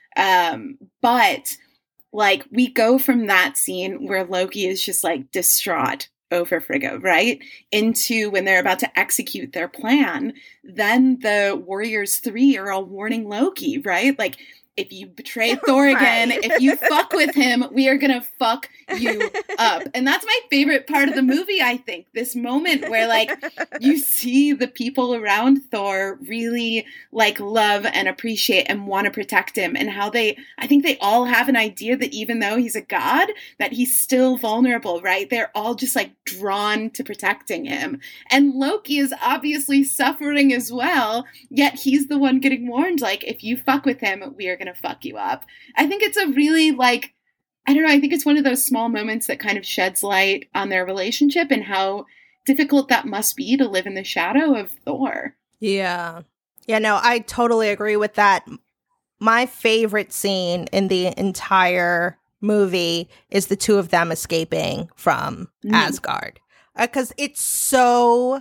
But like, we go from that scene where Loki is just like distraught over Frigga, right? Into when they're about to execute their plan, then the Warriors 3 are all warning Loki, right? Like, if you betray Thor again, if you fuck with him, we are gonna fuck you up. And that's my favorite part of the movie, I think. This moment where, like, you see the people around Thor really, like, love and appreciate and want to protect him. And how I think they all have an idea that even though he's a god, that he's still vulnerable, right? They're all just, like, drawn to protecting him. And Loki is obviously suffering as well, yet he's the one getting warned, like, if you fuck with him, we are gonna fuck you up. I think it's a really, like, I don't know, I think it's one of those small moments that kind of sheds light on their relationship and how difficult that must be to live in the shadow of Thor. Yeah, no, I totally agree with that. My favorite scene in the entire movie is the two of them escaping from Asgard. Because it's so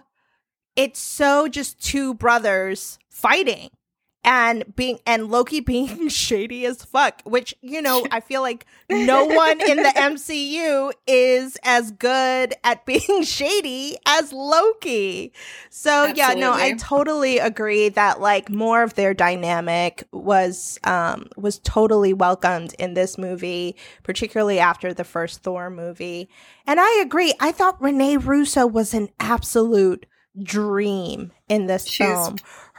just two brothers fighting. And Loki being shady as fuck, which, you know, I feel like no one in the MCU is as good at being shady as Loki. So Absolutely. Yeah, no, I totally agree that, like, more of their dynamic was totally welcomed in this movie, particularly after the first Thor movie. And I agree. I thought Renee Russo was an absolute dream in this film.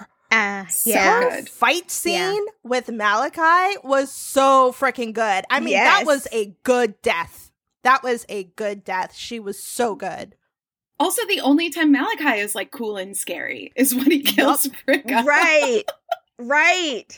Her fight scene with Malachi was so freaking good. I mean, that was a good death. She was so good. Also, the only time Malachi is, like, cool and scary is when he kills Frigga. Right.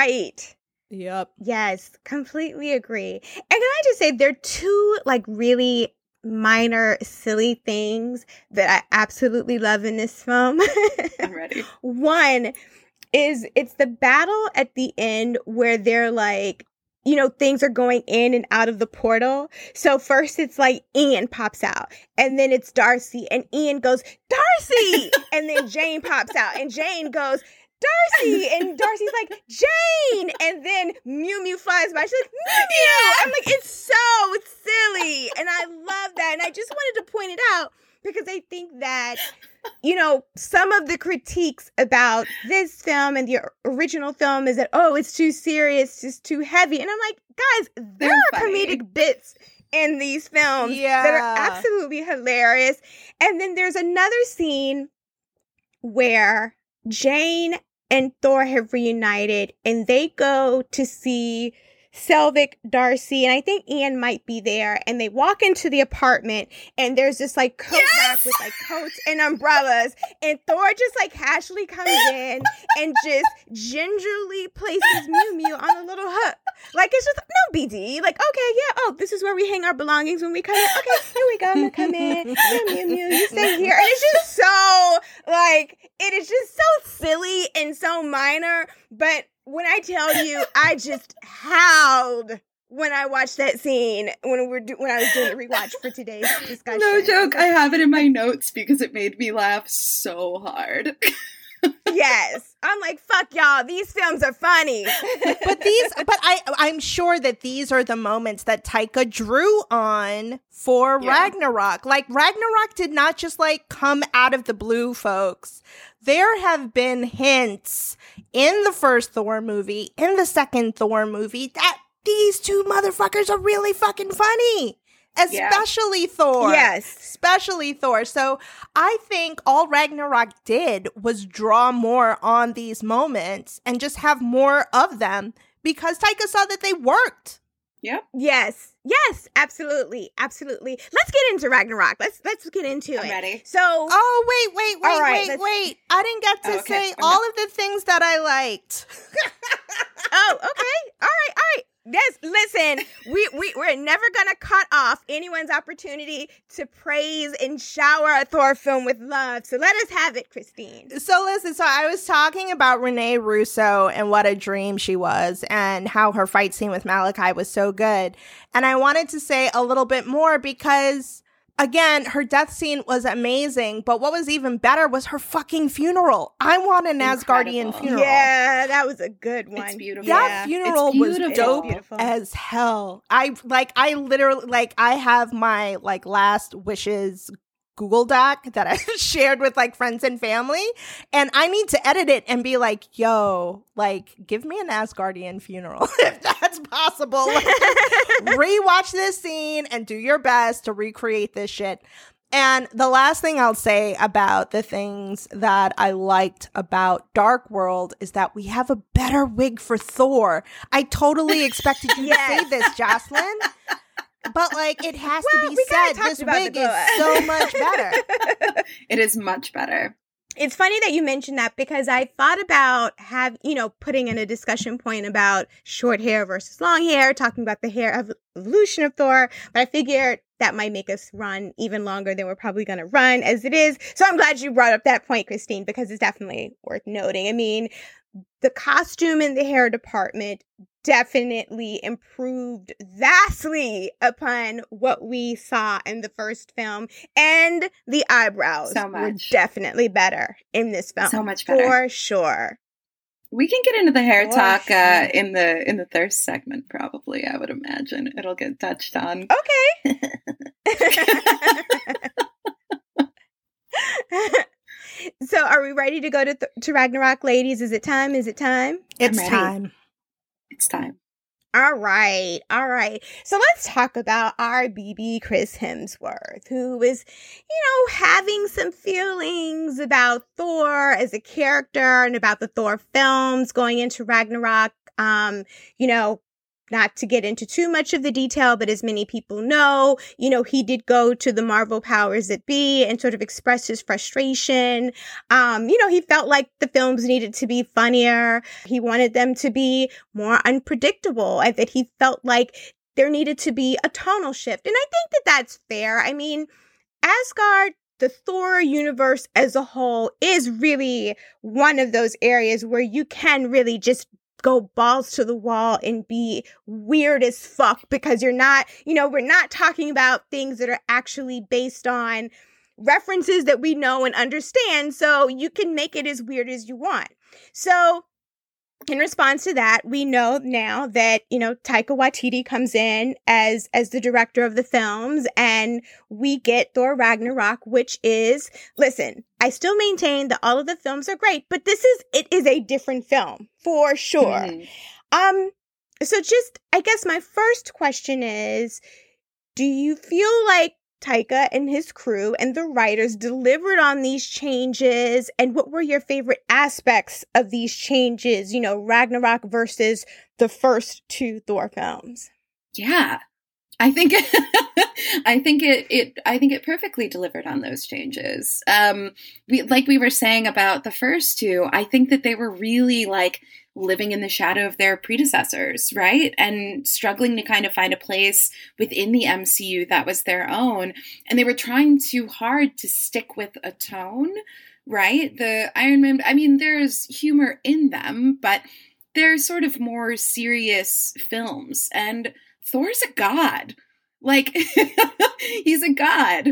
Yep. Yes, completely agree. And can I just say, there are two, like, really minor, silly things that I absolutely love in this film. I'm ready. One is, it's the battle at the end where they're like, things are going in and out of the portal. So first it's like Ian pops out, and then it's Darcy, and Ian goes, Darcy! And then Jane pops out, and Jane goes, Darcy! And Darcy's like, Jane! And then Mew Mew flies by. She's like, Mew Mew! I'm like, it's so silly. And I love that. And I just wanted to point it out because I think that, some of the critiques about this film and the original film is that, oh, it's too serious, it's too heavy. And I'm like, guys, there are comedic bits in these films that are absolutely hilarious. And then there's another scene where Jane and Thor have reunited, and they go to see Selvig, Darcy, and I think Ian might be there, and they walk into the apartment, and there's this like coat rack with like coats and umbrellas, and Thor just like casually comes in and just gingerly places Mew Mew on a little hook. Like, it's just no BD. Like, okay, yeah, oh, this is where we hang our belongings when we come in. Okay, here we go, I'm gonna come in. Mew Mew, you stay here. And it's just so, like, it is just so silly and so minor, but when I tell you, I just howled when I watched that scene when I was doing the rewatch for today's discussion. No joke, I have it in my notes because it made me laugh so hard. Yes, I'm like, fuck y'all, these films are funny. but I'm sure that these are the moments that Taika drew on for Ragnarok. Like, Ragnarok did not just like come out of the blue, folks. There have been hints in the first Thor movie, in the second Thor movie, that these two motherfuckers are really fucking funny. Especially Thor. Yes. Especially Thor. So I think all Ragnarok did was draw more on these moments and just have more of them because Taika saw that they worked. Yep. Yes. Yes, absolutely. Absolutely. Let's get into Ragnarok. Let's get into it. I'm ready. So Oh, wait. right, I didn't get to say all of the things that I liked. Oh, okay. All right. Yes, listen, we're never gonna cut off anyone's opportunity to praise and shower a Thor film with love. So let us have it, Christine. So listen, I was talking about Renee Russo and what a dream she was and how her fight scene with Malachi was so good. And I wanted to say a little bit more because, again, her death scene was amazing, but what was even better was her fucking funeral. I want an Asgardian funeral. Yeah, that was a good one. It's beautiful. That funeral was dope as hell. I literally, I have my last wishes Google Doc that I shared with friends and family, and I need to edit it and be like, yo, give me an Asgardian funeral if that's possible. Rewatch this scene and do your best to recreate this shit. And the last thing I'll say about the things that I liked about Dark World is that we have a better wig for Thor. I totally expected you to say this, Jocelyn. But it has to be said, this wig is so much better. It is much better. It's funny that you mentioned that because I thought about putting in a discussion point about short hair versus long hair, talking about the hair evolution of Thor, but I figured that might make us run even longer than we're probably going to run as it is. So I'm glad you brought up that point, Christine, because it's definitely worth noting. I mean, the costume in the hair department definitely improved vastly upon what we saw in the first film, and the eyebrows were definitely better in this film. So much better. For sure. We can get into the hair talk in the thirst segment, probably. I would imagine it'll get touched on. Okay. So are we ready to go to Ragnarok, ladies? Is it time? It's time. It's time. All right. So let's talk about our BB Chris Hemsworth, who is, having some feelings about Thor as a character and about the Thor films going into Ragnarok. Not to get into too much of the detail, but as many people know, he did go to the Marvel powers that be and sort of express his frustration. He felt like the films needed to be funnier. He wanted them to be more unpredictable, and that he felt like there needed to be a tonal shift. And I think that that's fair. I mean, Asgard, the Thor universe as a whole, is really one of those areas where you can really just go balls to the wall and be weird as fuck, because you're not, we're not talking about things that are actually based on references that we know and understand, so you can make it as weird as you want. So in response to that, we know now that, Taika Waititi comes in as the director of the films, and we get Thor Ragnarok, which is, listen, I still maintain that all of the films are great, but it is a different film for sure. So just, I guess my first question is, do you feel like Taika and his crew and the writers delivered on these changes? And what were your favorite aspects of these changes, Ragnarok versus the first two Thor films? Yeah, I think I think it perfectly delivered on those changes. Like we were saying about the first two, I think that they were really like living in the shadow of their predecessors, right? And struggling to kind of find a place within the MCU that was their own. And they were trying too hard to stick with a tone, right? The Iron Man, I mean, there's humor in them, but they're sort of more serious films. And Thor's a god. Like, he's a god.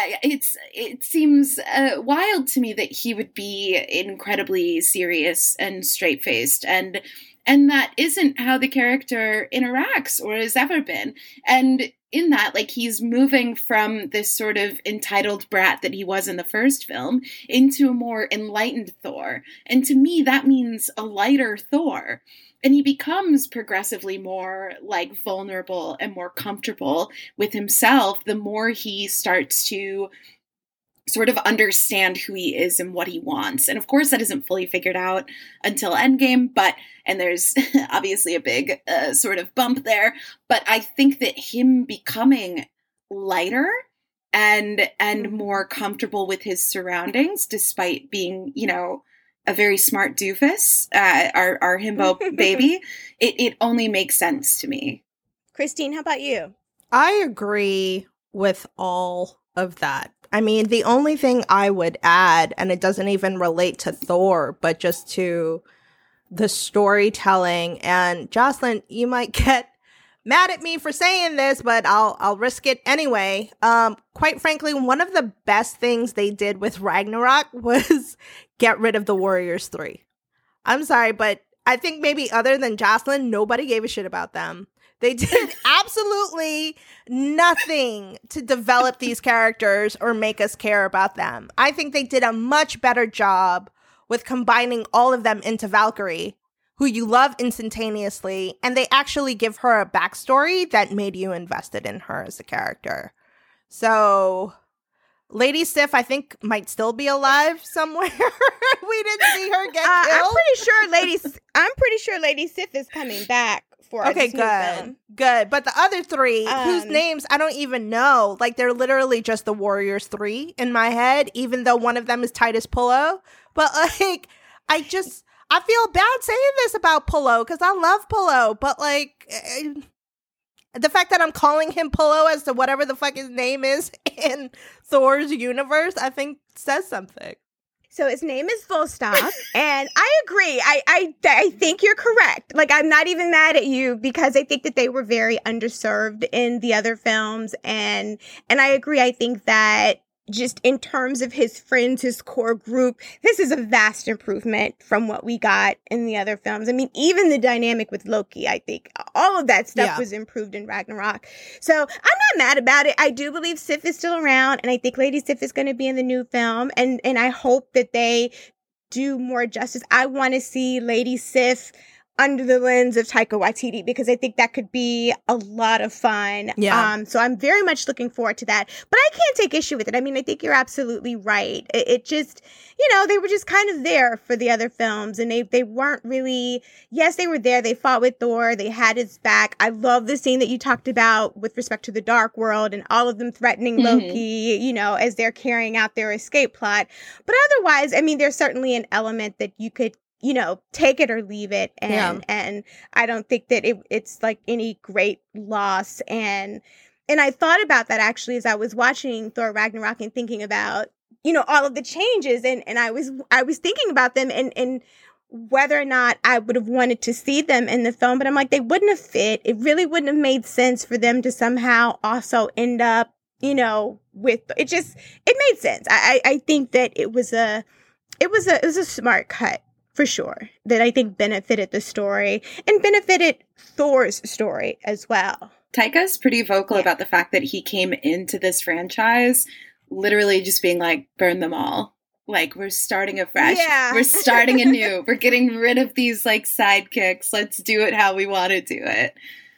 It seems wild to me that he would be incredibly serious and straight-faced, and that isn't how the character interacts or has ever been. And in that, like, he's moving from this sort of entitled brat that he was in the first film into a more enlightened Thor. And to me, that means a lighter Thor. And he becomes progressively more like vulnerable and more comfortable with himself the more he starts to sort of understand who he is and what he wants. And of course, that isn't fully figured out until Endgame, and there's obviously a big sort of bump there. But I think that him becoming lighter and more comfortable with his surroundings, despite being, a very smart doofus, our himbo baby, it only makes sense to me. Christine, how about you? I agree with all of that. I mean, the only thing I would add, and it doesn't even relate to Thor, but just to the storytelling, and Jocelyn, you might get mad at me for saying this, but I'll risk it anyway. Quite frankly, one of the best things they did with Ragnarok was get rid of the Warriors 3. I'm sorry, but I think maybe other than Jocelyn, nobody gave a shit about them. They did absolutely nothing to develop these characters or make us care about them. I think they did a much better job with combining all of them into Valkyrie, who you love instantaneously, and they actually give her a backstory that made you invested in her as a character. So, Lady Sif, I think, might still be alive somewhere. We didn't see her get killed. I'm pretty sure Lady Sif is coming back for this new film. Good. But the other three, whose names I don't even know, like they're literally just the Warriors 3 in my head, even though one of them is Titus Pullo. But like, I feel bad saying this about Pullo because I love Pullo, but like the fact that I'm calling him Pullo as to whatever the fuck his name is in Thor's universe, I think says something. So his name is Volstagg, and I agree. I think you're correct. Like, I'm not even mad at you because I think that they were very underserved in the other films, and I agree. I think that just in terms of his friends, his core group, this is a vast improvement from what we got in the other films. I mean, even the dynamic with Loki, I think all of that stuff was improved in Ragnarok. So I'm not mad about it. I do believe Sif is still around, and I think Lady Sif is going to be in the new film, and I hope that they do more justice. I want to see Lady Sif under the lens of Taika Waititi, because I think that could be a lot of fun. Yeah. So I'm very much looking forward to that. But I can't take issue with it. I mean, I think you're absolutely right. It just, they were just kind of there for the other films, and they weren't really, yes, they were there. They fought with Thor. They had his back. I love the scene that you talked about with respect to the Dark World and all of them threatening Loki, as they're carrying out their escape plot. But otherwise, I mean, there's certainly an element that you could, take it or leave it. And I don't think that it's like any great loss. And I thought about that actually as I was watching Thor Ragnarok and thinking about, all of the changes. And I was thinking about them. And whether or not I would have wanted to see them in the film, but I'm like, they wouldn't have fit. It really wouldn't have made sense for them to somehow also end up, with it made sense. I think that it was a smart cut for sure that I think benefited the story and benefited Thor's story as well. Taika's pretty vocal about the fact that he came into this franchise literally just being like, burn them all. Like, we're starting afresh. Yeah. We're starting anew. We're getting rid of these, like, sidekicks. Let's do it how we want to do it.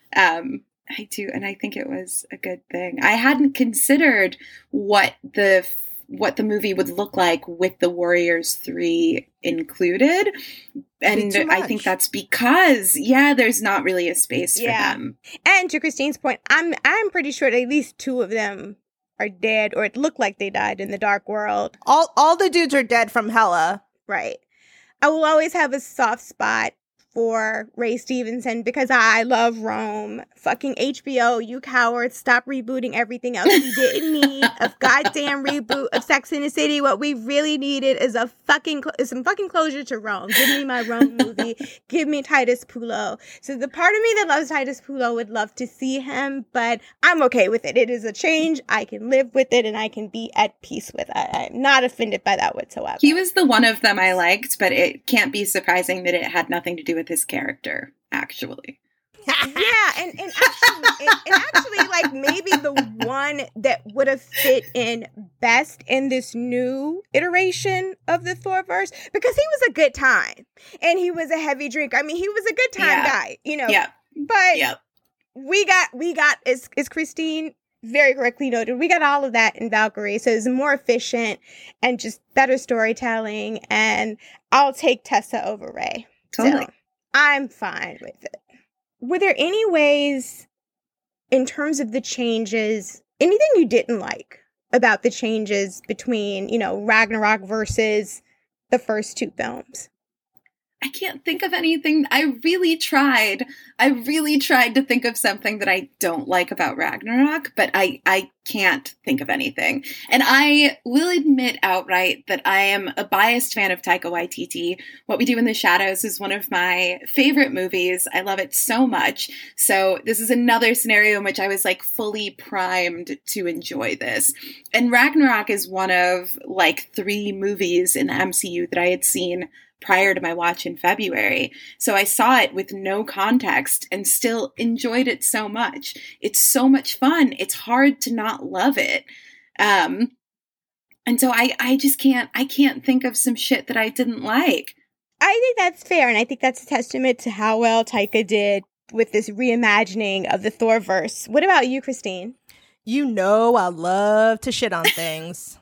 I do, and I think it was a good thing. I hadn't considered what the movie would look like with the Warriors 3 included. And I think that's because, there's not really a space for them. And to Christine's point, I'm pretty sure that at least 2 of them are dead, or it looked like they died in the Dark World. All the dudes are dead from Hela. Right. I will always have a soft spot for Ray Stevenson because I love Rome. Fucking HBO, you cowards, stop rebooting everything else. We didn't need a goddamn reboot of Sex and the City. What we really needed is some fucking closure to Rome. Give me my Rome movie. Give me Titus Pulo. So the part of me that loves Titus Pulo would love to see him, but I'm okay with it. It is a change. I can live with it and I can be at peace with it. I'm not offended by that whatsoever. He was the one of them I liked, but it can't be surprising that it had nothing to do with his character, actually. And actually, like, maybe the one that would have fit in best in this new iteration of the Thorverse, because he was a good time and he was a heavy drinker. I mean, he was a good time guy, Yeah. But we got as Christine very correctly noted, we got all of that in Valkyrie, so it's more efficient and just better storytelling. And I'll take Tessa over Ray. Totally. So I'm fine with it. Were there any ways, in terms of the changes, anything you didn't like about the changes between, Ragnarok versus the first 2 films? I can't think of anything. I really tried to think of something that I don't like about Ragnarok, but I can't think of anything. And I will admit outright that I am a biased fan of Taika Waititi. What We Do in the Shadows is one of my favorite movies. I love it so much. So this is another scenario in which I was like fully primed to enjoy this. And Ragnarok is one of like 3 movies in the MCU that I had seen prior to my watch in February. So I saw it with no context and still enjoyed it so much. It's so much fun. It's hard to not love it. And so I can't think of some shit that I didn't like. I think that's fair. And I think that's a testament to how well Taika did with this reimagining of the Thorverse. What about you, Christine? I love to shit on things.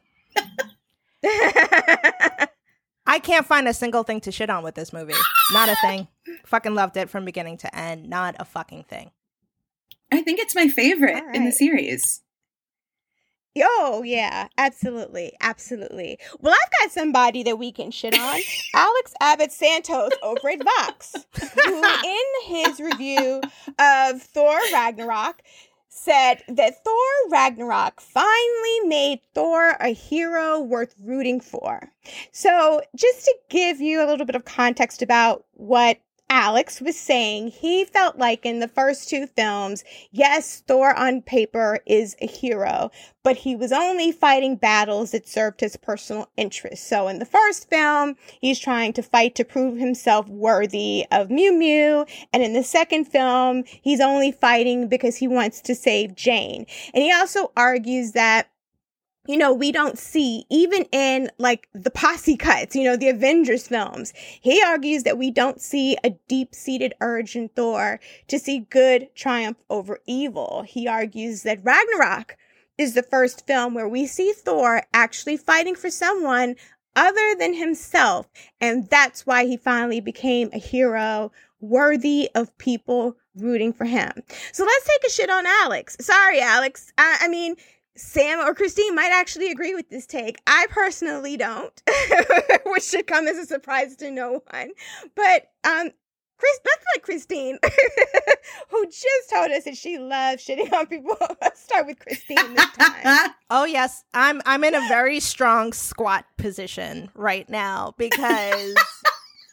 I can't find a single thing to shit on with this movie. Not a thing. Fucking loved it from beginning to end. Not a fucking thing. I think it's my favorite in the series. Oh, yeah. Absolutely. Absolutely. Well, I've got somebody that we can shit on. Alex Abbott Santos over at Vox, who in his review of Thor Ragnarok said that Thor Ragnarok finally made Thor a hero worth rooting for. So just to give you a little bit of context about what Alex was saying, he felt like in the first 2 films, yes, Thor on paper is a hero, but he was only fighting battles that served his personal interests. So in the first film, he's trying to fight to prove himself worthy of Mew Mew. And in the second film, he's only fighting because he wants to save Jane. And he also argues that we don't see, even in like the posse cuts, the Avengers films, he argues that we don't see a deep-seated urge in Thor to see good triumph over evil. He argues that Ragnarok is the first film where we see Thor actually fighting for someone other than himself. And that's why he finally became a hero worthy of people rooting for him. So let's take a shit on Alex. Sorry, Alex. I mean, Sam or Christine might actually agree with this take. I personally don't, which should come as a surprise to no one. But let's let Christine, who just told us that she loves shitting on people. Let's start with Christine this time. Oh yes, I'm in a very strong squat position right now because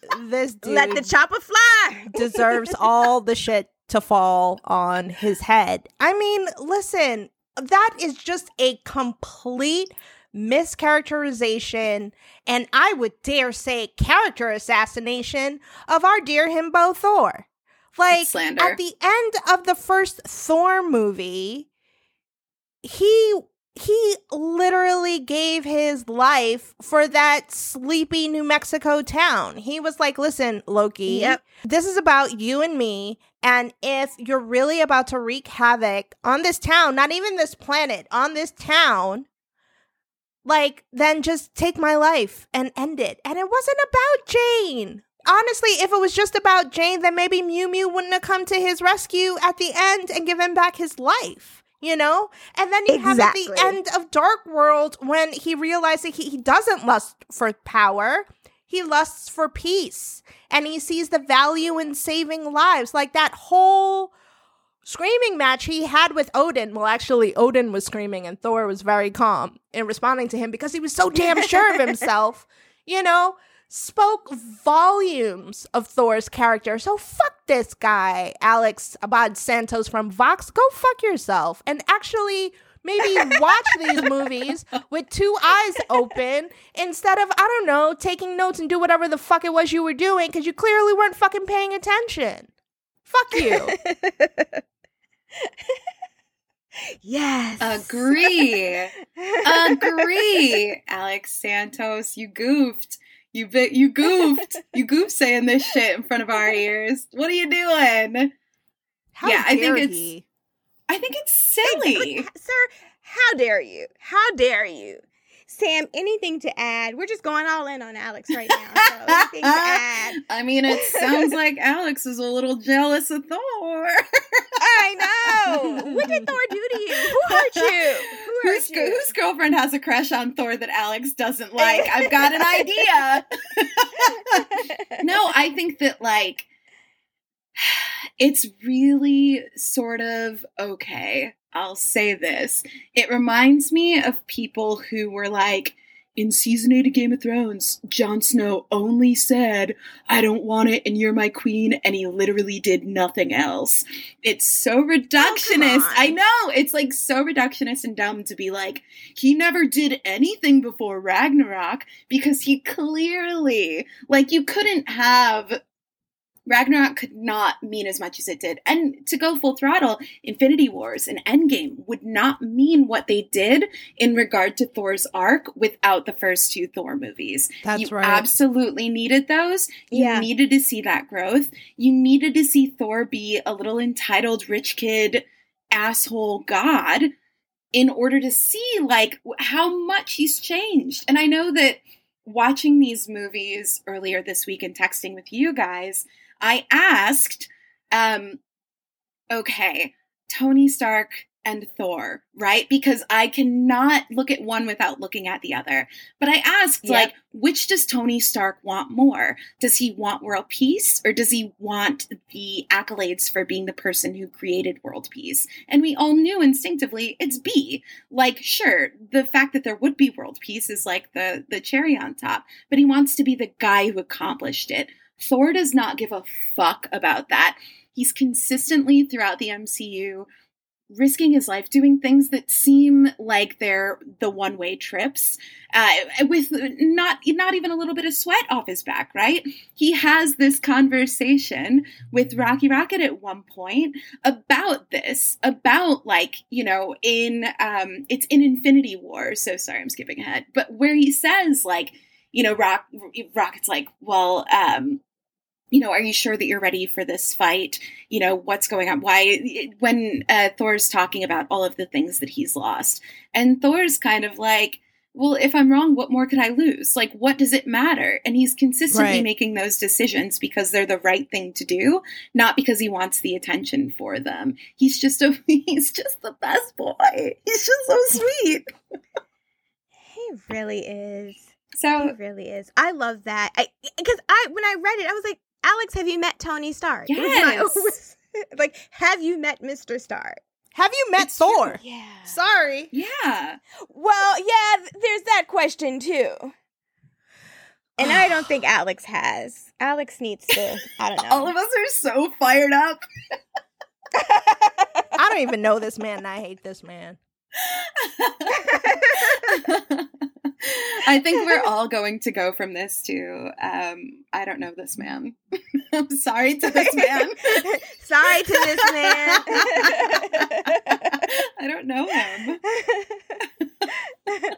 this dude Let the chopper fly. deserves all the shit to fall on his head. I mean, listen, that is just a complete mischaracterization, and I would dare say character assassination of our dear himbo Thor. Like, Slander. at the end of the first Thor movie, he literally gave his life for that sleepy New Mexico town. He was like, listen, Loki, Yep. this is about you and me. And if you're really about to wreak havoc on this town, not even this planet, on this town, like, then just take my life and end it. And it wasn't about Jane. Honestly, if it was just about Jane, then maybe Mew Mew wouldn't have come to his rescue at the end and given back his life, you know? And then you have at the Exactly. end of Dark World when he realizes he doesn't lust for power. He lusts for peace. And he sees the value in saving lives. Like that whole screaming match he had with Odin. Well, actually, Odin was screaming and Thor was very calm in responding to him because he was so damn sure of himself, you know? Spoke volumes of Thor's character. So fuck this guy, Alex Abad Santos from Vox. Go fuck yourself and actually maybe watch these movies with two eyes open instead of, I don't know, taking notes and do whatever the fuck it was you were doing because you clearly weren't fucking paying attention. Fuck you. Yes. Agree. Agree. Alex Santos, you goofed. You goofed. You goofed saying this shit in front of our ears. What are you doing? How Yeah, I dare think he? I think it's silly. Sir, how dare you? How dare you? Sam, anything to add? We're just going all in on Alex right now. So anything to add? I mean, it sounds like Alex is a little jealous of Thor. I know. What did Thor do to you? Who hurt you? Who hurt you? Whose girlfriend has a crush on Thor that Alex doesn't like? I've got an idea. No, I think that, like, it's really sort of okay. I'll say this. It reminds me of people who were like, in season 8 of Game of Thrones, Jon Snow only said, I don't want it and you're my queen, and he literally did nothing else. It's so reductionist. on. I know. It's like so reductionist and dumb to be like, he never did anything before Ragnarok because he clearly, like, you couldn't have Ragnarok could not mean as much as it did. And to go full throttle, Infinity Wars and Endgame would not mean what they did in regard to Thor's arc without the first two Thor movies. That's you right. absolutely needed those. You Yeah. needed to see that growth. You needed to see Thor be a little entitled rich kid asshole god in order to see, like, how much he's changed. And I know that watching these movies earlier this week and texting with you guys, I asked, okay, Tony Stark and Thor, right? Because I cannot look at one without looking at the other. But I asked, Yep. like, which does Tony Stark want more? Does he want world peace, or does he want the accolades for being the person who created world peace? And we all knew instinctively it's B. Like, sure, the fact that there would be world peace is like the cherry on top, but he wants to be the guy who accomplished it. Thor does not give a fuck about that. He's consistently throughout the MCU risking his life doing things that seem like they're the one-way trips, with not even a little bit of sweat off his back, right? He has this conversation with Rocky Rocket at one point about this, about, like, you know, it's in Infinity War, so sorry, I'm skipping ahead, but where he says, like, you know, Rocket's like, well, you know, are you sure that you're ready for this fight? You know, what's going on? Why, when Thor's talking about all of the things that he's lost, and Thor's kind of like, well, if I'm wrong, what more could I lose? Like, what does it matter? And he's consistently Right. making those decisions because they're the right thing to do, not because he wants the attention for them. He's just the best boy. He's just so sweet. He really is. He So really is. I love that. Because when I read it, I was like, Alex, have you met Tony Stark? It was like, have you met Mr. Stark? Have you met It's true. Thor? Yeah. Sorry. yeah. Well, yeah, there's that question too. And I don't think Alex has. Alex needs to, I don't know. All of us are so fired up. I don't even know this man, and I hate this man. I think we're all going to go from this to, I don't know this man. I'm sorry to this man. Sorry to this man. I don't know him.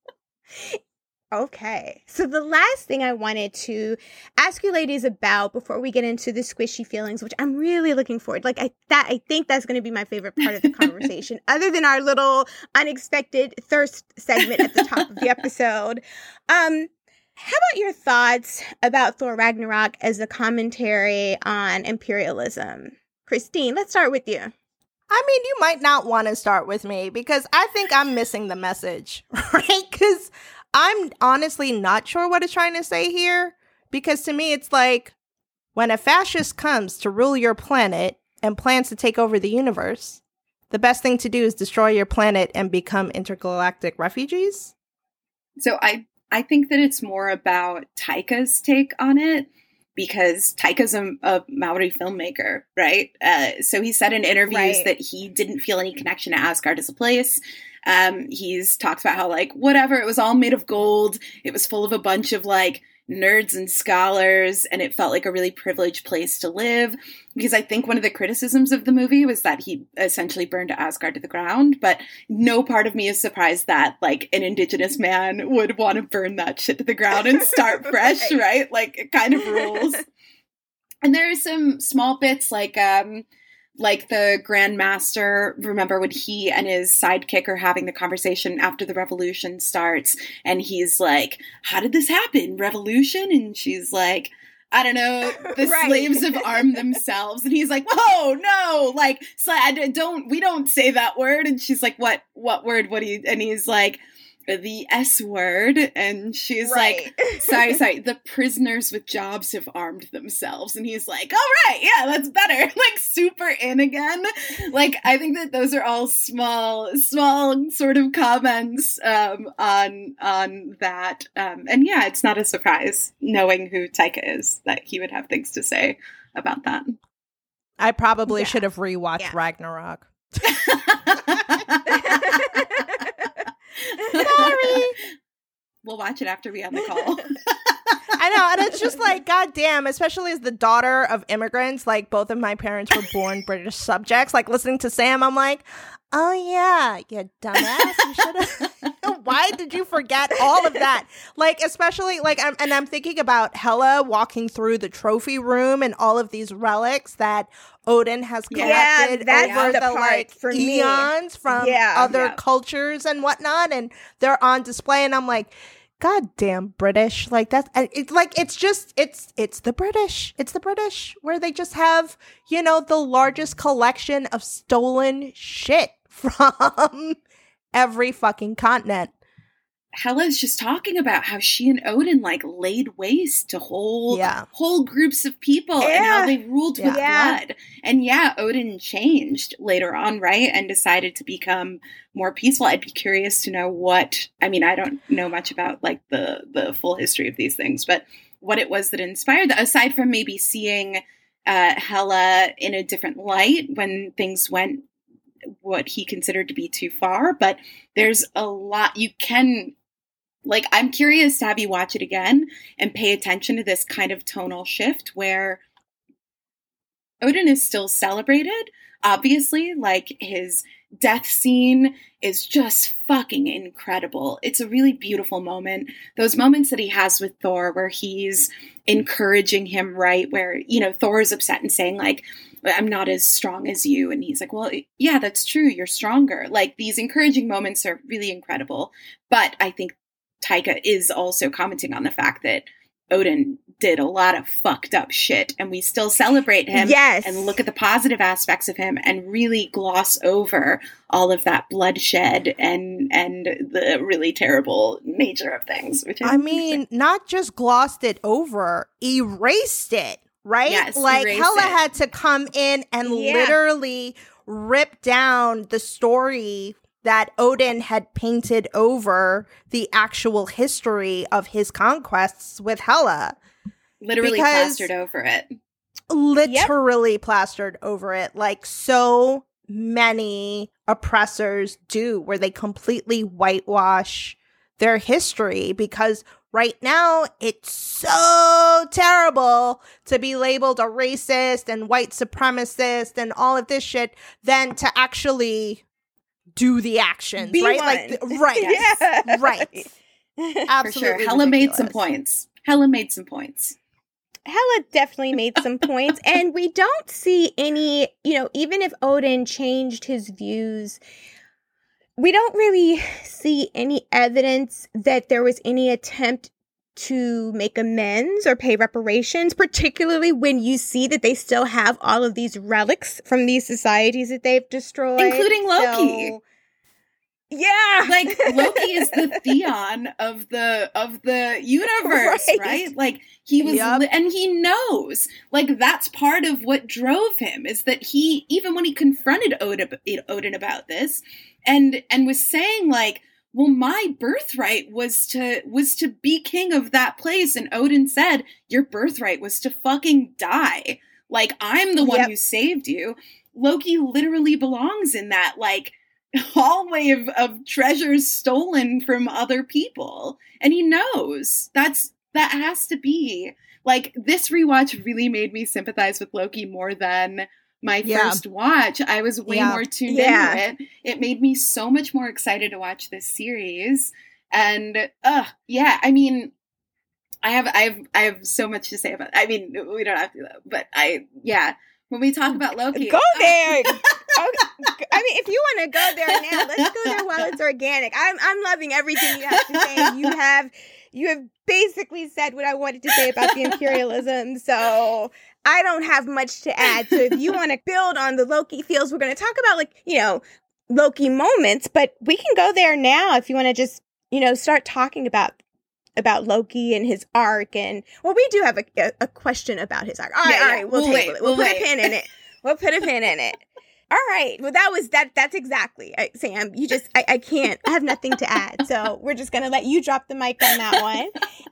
Okay, so the last thing I wanted to ask you ladies about before we get into the squishy feelings, which I'm really looking forward, like I think that's going to be my favorite part of the conversation, other than our little unexpected thirst segment at the top of the episode. How about your thoughts about Thor Ragnarok as a commentary on imperialism? Christine, let's start with you. I mean, you might not want to start with me because I think I'm missing the message, right? Because I'm honestly not sure what it's trying to say here, because to me, it's like when a fascist comes to rule your planet and plans to take over the universe, the best thing to do is destroy your planet and become intergalactic refugees. So I think that it's more about Taika's take on it, because Taika's a Maori filmmaker, right? So he said in interviews that he didn't feel any connection to Asgard as a place. He's talks about how, like, whatever, it was all made of gold. It was full of a bunch of, like, nerds and scholars, and it felt like a really privileged place to live. Because I think one of the criticisms of the movie was that he essentially burned Asgard to the ground, but no part of me is surprised that, like, an indigenous man would want to burn that shit to the ground and start fresh, right? Like, it kind of rules. And there are some small bits, like the Grand Master, remember when he and his sidekick are having the conversation after the revolution starts, and he's like, how did this happen? Revolution? And she's like, I don't know, the slaves have armed themselves. And he's like, whoa, no, like, we don't say that word. And she's like, what word? And he's like, the S word. And she's like, sorry, the prisoners with jobs have armed themselves. And he's like, all right, yeah, that's better. Like, super in again. Like, I think that those are all small sort of comments on that. And yeah, it's not a surprise, knowing who Taika is, that he would have things to say about that. I probably should have rewatched Ragnarok. Sorry. We'll watch it after we end the call. I know, and it's just like, goddamn, especially as the daughter of immigrants, like, both of my parents were born British subjects. Like, listening to Sam, I'm like, oh yeah, you dumbass, you should have. Why did you forget all of that? Like, especially, like, I'm thinking about Hela walking through the trophy room and all of these relics that Odin has collected over the like for eons from other cultures and whatnot, and they're on display, and I'm like, God damn British. Like, that's it's the British. It's the British, where they just have, you know, the largest collection of stolen shit from every fucking continent. Hela's just talking about how she and Odin, like, laid waste to whole groups of people and how they ruled with blood. And Odin changed later on, right? And decided to become more peaceful. I'd be curious to know I don't know much about, like, the full history of these things, but what it was that inspired that, aside from maybe seeing Hela in a different light when things went what he considered to be too far. But there's a lot you can... Like, I'm curious to have you watch it again and pay attention to this kind of tonal shift where Odin is still celebrated. Obviously, like, his death scene is just fucking incredible. It's a really beautiful moment. Those moments that he has with Thor where he's encouraging him, right? Where, you know, Thor is upset and saying, like, I'm not as strong as you. And he's like, well, yeah, that's true. You're stronger. Like, these encouraging moments are really incredible. But I think Taika is also commenting on the fact that Odin did a lot of fucked up shit, and we still celebrate him and look at the positive aspects of him and really gloss over all of that bloodshed and the really terrible nature of things. Which I mean, not just glossed it over, erased it, right? Yes, like, Hela had to come in and literally rip down the story that Odin had painted over the actual history of his conquests with Hela. Literally plastered over it. Literally plastered over it, like so many oppressors do, where they completely whitewash their history, because right now it's so terrible to be labeled a racist and white supremacist and all of this shit than to actually do the actions, Be right? one. Like, right, Yeah. right. Absolutely, For sure. Hela made some ridiculous. points. Hela made some points. Hela definitely made some points, and we don't see any, even if Odin changed his views, we don't really see any evidence that there was any attempt to make amends or pay reparations, particularly when you see that they still have all of these relics from these societies that they've destroyed. Including Loki. So, yeah. Like, Loki is the Theon of the universe, right? Like, he was, and he knows, like, that's part of what drove him, is that he, even when he confronted Odin about this, and was saying, like, well, my birthright was to be king of that place, and Odin said, your birthright was to fucking die. Like, I'm the one who saved you. Loki literally belongs in that, like, hallway of treasures stolen from other people, and he knows that has to be, like, this rewatch really made me sympathize with Loki more than my first watch. I was way more tuned into it. It made me so much more excited to watch this series, and I mean, I have so much to say about it. I mean, we don't have to, but when we talk about Loki, go there. I mean, if you want to go there now, let's go there while it's organic. I'm loving everything you have to say. You have basically said what I wanted to say about the imperialism, so I don't have much to add. So if you want to build on the Loki feels, we're going to talk about, like, Loki moments, but we can go there now if you want to just, start talking about Loki and his arc. And, well, we do have a question about his arc. All right, we'll table it. We'll put a pin in it. We'll put a pin in it. All right. Well, that's exactly, Sam, I can't, I have nothing to add. So we're just going to let you drop the mic on that one.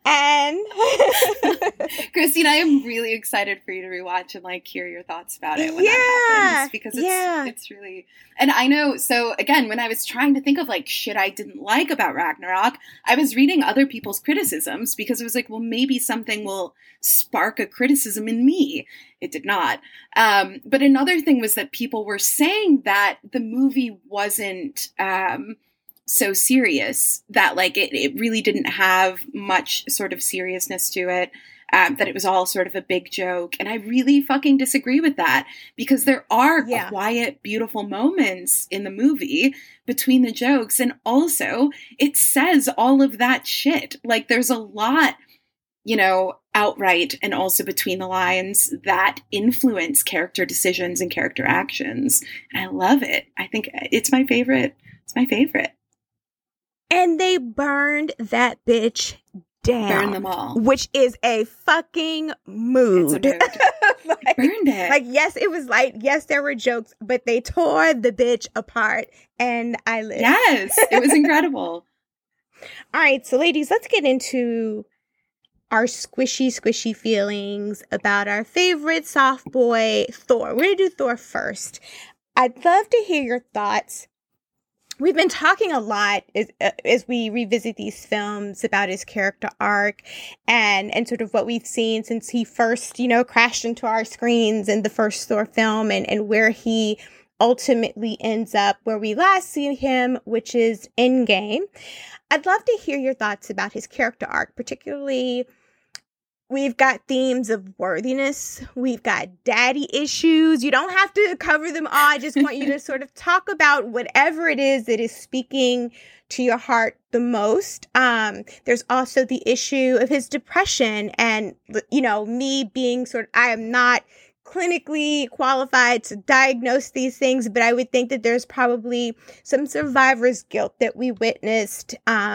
And Christine, I am really excited for you to rewatch and, like, hear your thoughts about it when that happens, because it's really, and I know, so again, when I was trying to think of, like, shit I didn't like about Ragnarok, I was reading other people's criticisms, because it was like, well, maybe something will spark a criticism in me. It did not. But another thing was that people were saying that the movie wasn't so serious, that, like, it really didn't have much sort of seriousness to it, that it was all sort of a big joke. And I really fucking disagree with that, because there are quiet, beautiful moments in the movie between the jokes. And also, it says all of that shit. Like, there's a lot, outright and also between the lines that influence character decisions and character actions. And I love it. I think it's my favorite. It's my favorite. And they burned that bitch down. Burn them all. Which is a fucking mood. It's a mood. Burned it. Like, yes, it was light. Yes, there were jokes, but they tore the bitch apart. And I lived. Yes, it was incredible. All right, so ladies, let's get into our squishy feelings about our favorite soft boy, Thor. We're going to do Thor first. I'd love to hear your thoughts. We've been talking a lot as we revisit these films about his character arc and sort of what we've seen since he first, crashed into our screens in the first Thor film and where he ultimately ends up where we last see him, which is Endgame. I'd love to hear your thoughts about his character arc, particularly. We've got themes of worthiness. We've got daddy issues. You don't have to cover them all. I just want you to sort of talk about whatever it is that is speaking to your heart the most. There's also the issue of his depression and, me being I am not clinically qualified to diagnose these things, but I would think that there's probably some survivor's guilt that we witnessed,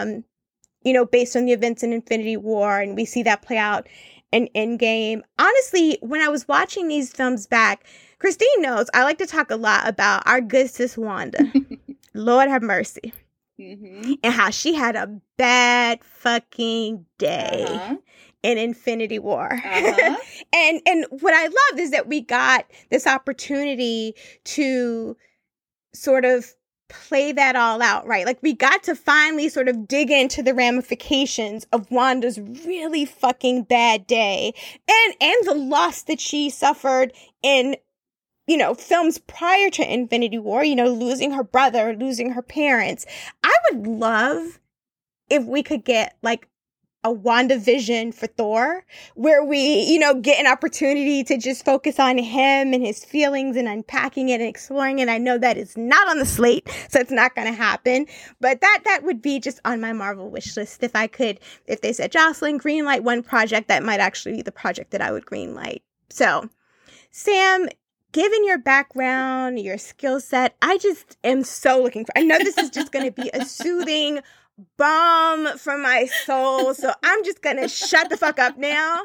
based on the events in Infinity War, and we see that play out in Endgame. Honestly, when I was watching these films back, Christine knows I like to talk a lot about our good sis Wanda. Lord have mercy. Mm-hmm. And how she had a bad fucking day. Uh-huh. In Infinity War. Uh-huh. And what I love is that we got this opportunity to sort of play that all out, right? Like we got to finally sort of dig into the ramifications of Wanda's really fucking bad day and the loss that she suffered in, you know, films prior to Infinity War, you know, losing her brother, losing her parents. I would love if we could get like a WandaVision for Thor, where we, you know, get an opportunity to just focus on him and his feelings and unpacking it and exploring it. I know that is not on the slate, so it's not going to happen. But that would be just on my Marvel wish list. If they said, Jocelyn, greenlight one project, that might actually be the project that I would greenlight. So, Sam, given your background, your skill set, I just am so looking for, I know this is just going to be a soothing balm for my soul. So I'm just going to shut the fuck up now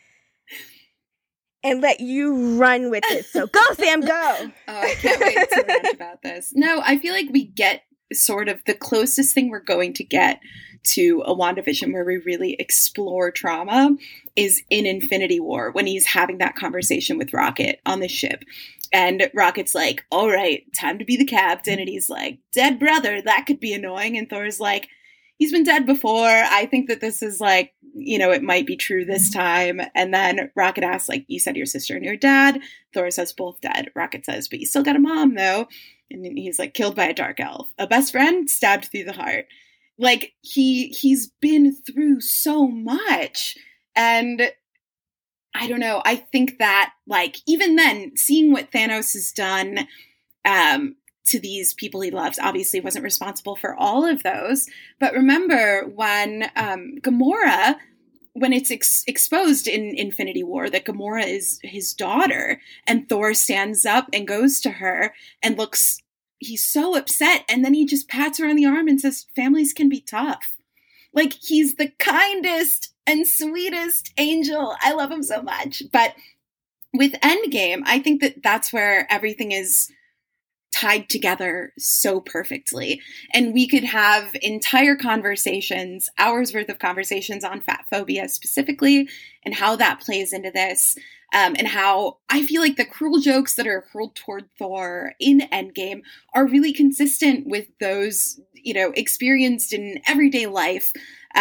and let you run with it. So go, Sam, go. Oh, I can't wait to rant about this. No, I feel like we get sort of the closest thing we're going to get to a WandaVision where we really explore trauma is in Infinity War, when he's having that conversation with Rocket on the ship. And Rocket's like, all right, time to be the captain. And he's like, dead brother, that could be annoying. And Thor's like, he's been dead before. I think that this is like, you know, it might be true this time. And then Rocket asks, like, you said your sister and your dad. Thor says both dead. Rocket says, but you still got a mom, though. And he's like, killed by a dark elf. A best friend stabbed through the heart. Like, he's been through so much. And I don't know. I think that, like, even then, seeing what Thanos has done to these people he loves, obviously wasn't responsible for all of those. But remember when Gamora, when it's exposed in Infinity War that Gamora is his daughter, and Thor stands up and goes to her and looks, he's so upset. And then he just pats her on the arm and says, families can be tough. Like, he's the kindest and sweetest angel. I love him so much. But with Endgame, I think that that's where everything is tied together so perfectly. And we could have entire conversations, hours worth of conversations on fat phobia specifically, and how that plays into this. And how I feel like the cruel jokes that are hurled toward Thor in Endgame are really consistent with those, you know, experienced in everyday life,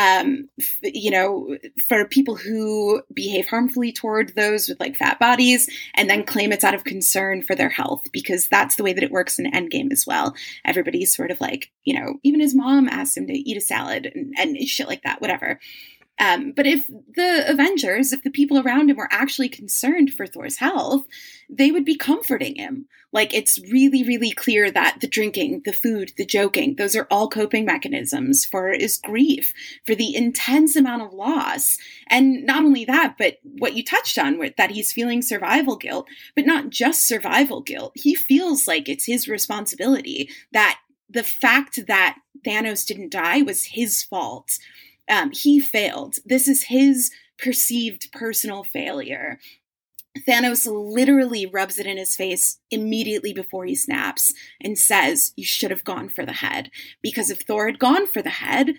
you know, for people who behave harmfully toward those with like fat bodies and then claim it's out of concern for their health, because that's the way that it works in Endgame as well. Everybody's sort of like, you know, even his mom asked him to eat a salad and shit like that, whatever. But if the Avengers, if the people around him were actually concerned for Thor's health, they would be comforting him. Like, it's really, really clear that the drinking, the food, the joking, those are all coping mechanisms for his grief, for the intense amount of loss. And not only that, but what you touched on, that he's feeling survival guilt, but not just survival guilt. He feels like it's his responsibility, that the fact that Thanos didn't die was his fault. He failed. This is his perceived personal failure. Thanos literally rubs it in his face immediately before he snaps and says, you should have gone for the head. Because if Thor had gone for the head,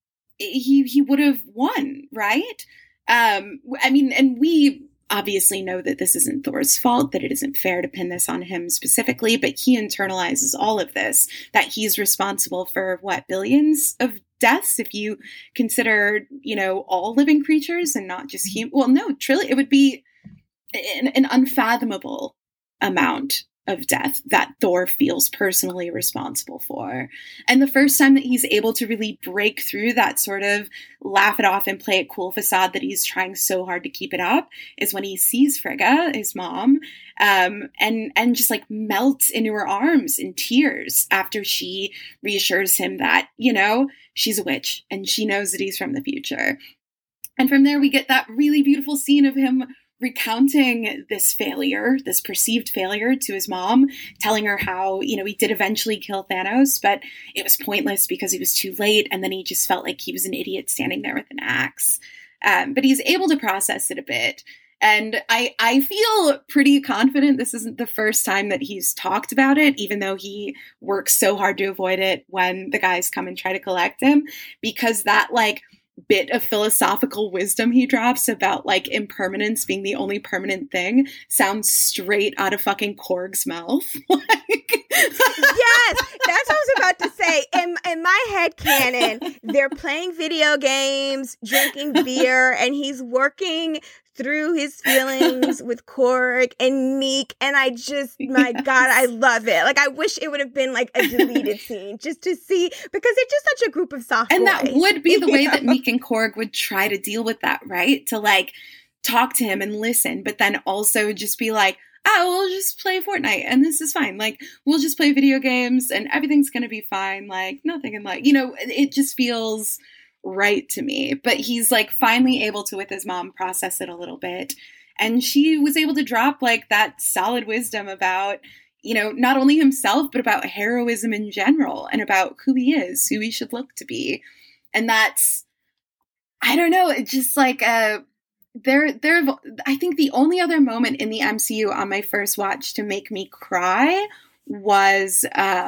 he would have won, right? I mean, and we obviously know that this isn't Thor's fault, that it isn't fair to pin this on him specifically, but he internalizes all of this, that he's responsible for, what, billions of deaths, if you consider, you know, all living creatures and not just human. Well, no, it would be an unfathomable amount of death that Thor feels personally responsible for. And the first time that he's able to really break through that sort of laugh it off and play it cool facade that he's trying so hard to keep it up is when he sees Frigga, his mom, and just like melts into her arms in tears after she reassures him that, you know, she's a witch and she knows that he's from the future. And from there we get that really beautiful scene of him recounting this failure, this perceived failure to his mom, telling her how, you know, he did eventually kill Thanos, but it was pointless because he was too late. And then he just felt like he was an idiot standing there with an axe. But he's able to process it a bit. And I feel pretty confident this isn't the first time that he's talked about it, even though he works so hard to avoid it when the guys come and try to collect him, because that like bit of philosophical wisdom he drops about like impermanence being the only permanent thing sounds straight out of fucking Korg's mouth. Yes, that's what I was about to say. In my head canon, they're playing video games, drinking beer, and he's working through his feelings with Korg and Meek, and I just, my God, I love it. Like, I wish it would have been like a deleted scene just to see, because they're just such a group of soft and boys. that would be the way that Meek and Korg would try to deal with that, right? To like talk to him and listen, but then also just be like, oh, we'll just play Fortnite and this is fine. Like, we'll just play video games and everything's going to be fine. Like, nothing in like, you know, it just feels right to me. But he's like finally able to, with his mom, process it a little bit. And she was able to drop like that solid wisdom about, you know, not only himself, but about heroism in general and about who he is, who he should look to be. And that's, I don't know, it's just like, I think the only other moment in the MCU on my first watch to make me cry was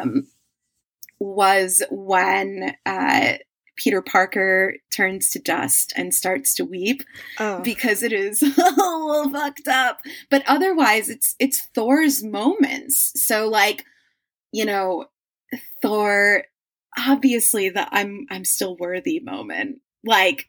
when Peter Parker turns to dust and starts to weep because it is a little fucked up. But otherwise, it's Thor's moments. So like, you know, Thor, obviously the I'm still worthy moment. Like,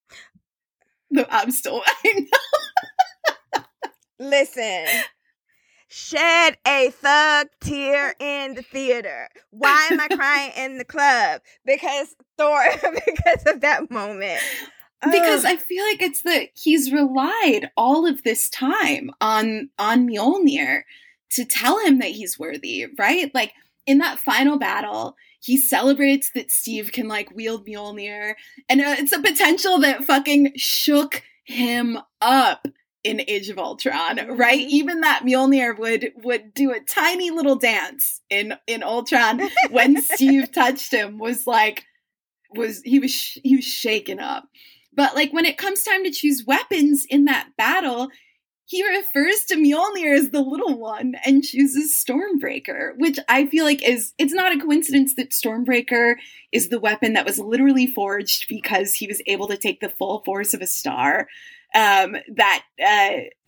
I know. Listen, shed a thug tear in the theater. Why am I crying in the club? Because Thor, because of that moment. Because I feel like it's that he's relied all of this time on Mjolnir to tell him that he's worthy, right? Like in that final battle, he celebrates that Steve can like wield Mjolnir, and it's a potential that fucking shook him up in Age of Ultron, right? Even that Mjolnir would do a tiny little dance in Ultron when Steve touched him. He was shaken up. But like when it comes time to choose weapons in that battle, he refers to Mjolnir as the little one and chooses Stormbreaker, which I feel like it's not a coincidence that Stormbreaker is the weapon that was literally forged because he was able to take the full force of a star. Atri,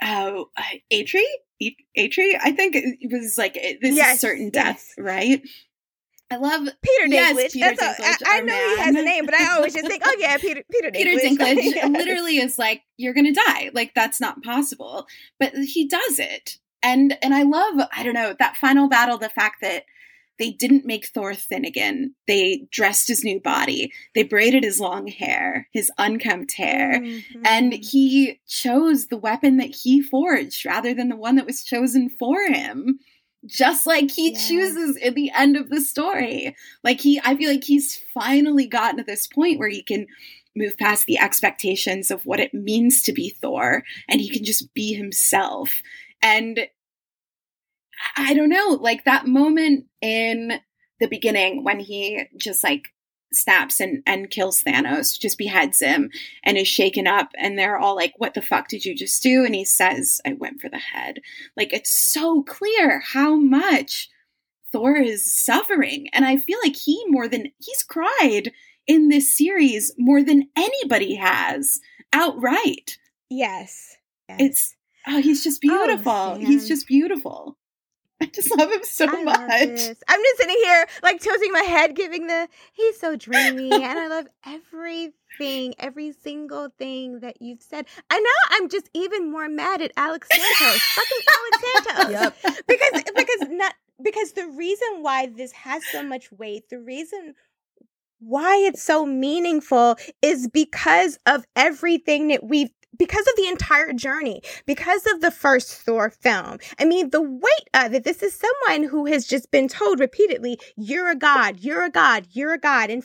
I think it was like, this is certain death, right? I love Peter Dinklage. Yes, Peter Dinklage. I know he has a name, but I always just think, oh yeah, Peter Dinklage. Peter Dinklage yes. Literally is like, you're gonna die. Like, that's not possible. But he does it. And I love, I don't know, that final battle, the fact that they didn't make Thor thin again. They dressed his new body. They braided his long hair, his unkempt hair. Mm-hmm. And he chose the weapon that he forged rather than the one that was chosen for him. Just like he chooses at the end of the story. Like I feel like he's finally gotten to this point where he can move past the expectations of what it means to be Thor, and he can just be himself. And I don't know, like that moment in the beginning when he just like snaps and kills Thanos, just beheads him and is shaken up, and they're all like, what the fuck did you just do? And he says, I went for the head. Like, it's so clear how much Thor is suffering. And I feel like he's cried in this series more than anybody has outright. Yes. He's just beautiful. He's just beautiful. I just love him so much. I'm just sitting here, like, tilting my head, he's so dreamy, and I love everything, every single thing that you've said. And now I'm just even more mad at Alex Santos. Fucking Alex Santos. Yep. Because the reason why this has so much weight, the reason why it's so meaningful is because of everything that because of the entire journey, because of the first Thor film. I mean, the weight of it, this is someone who has just been told repeatedly, you're a god, you're a god, you're a god. And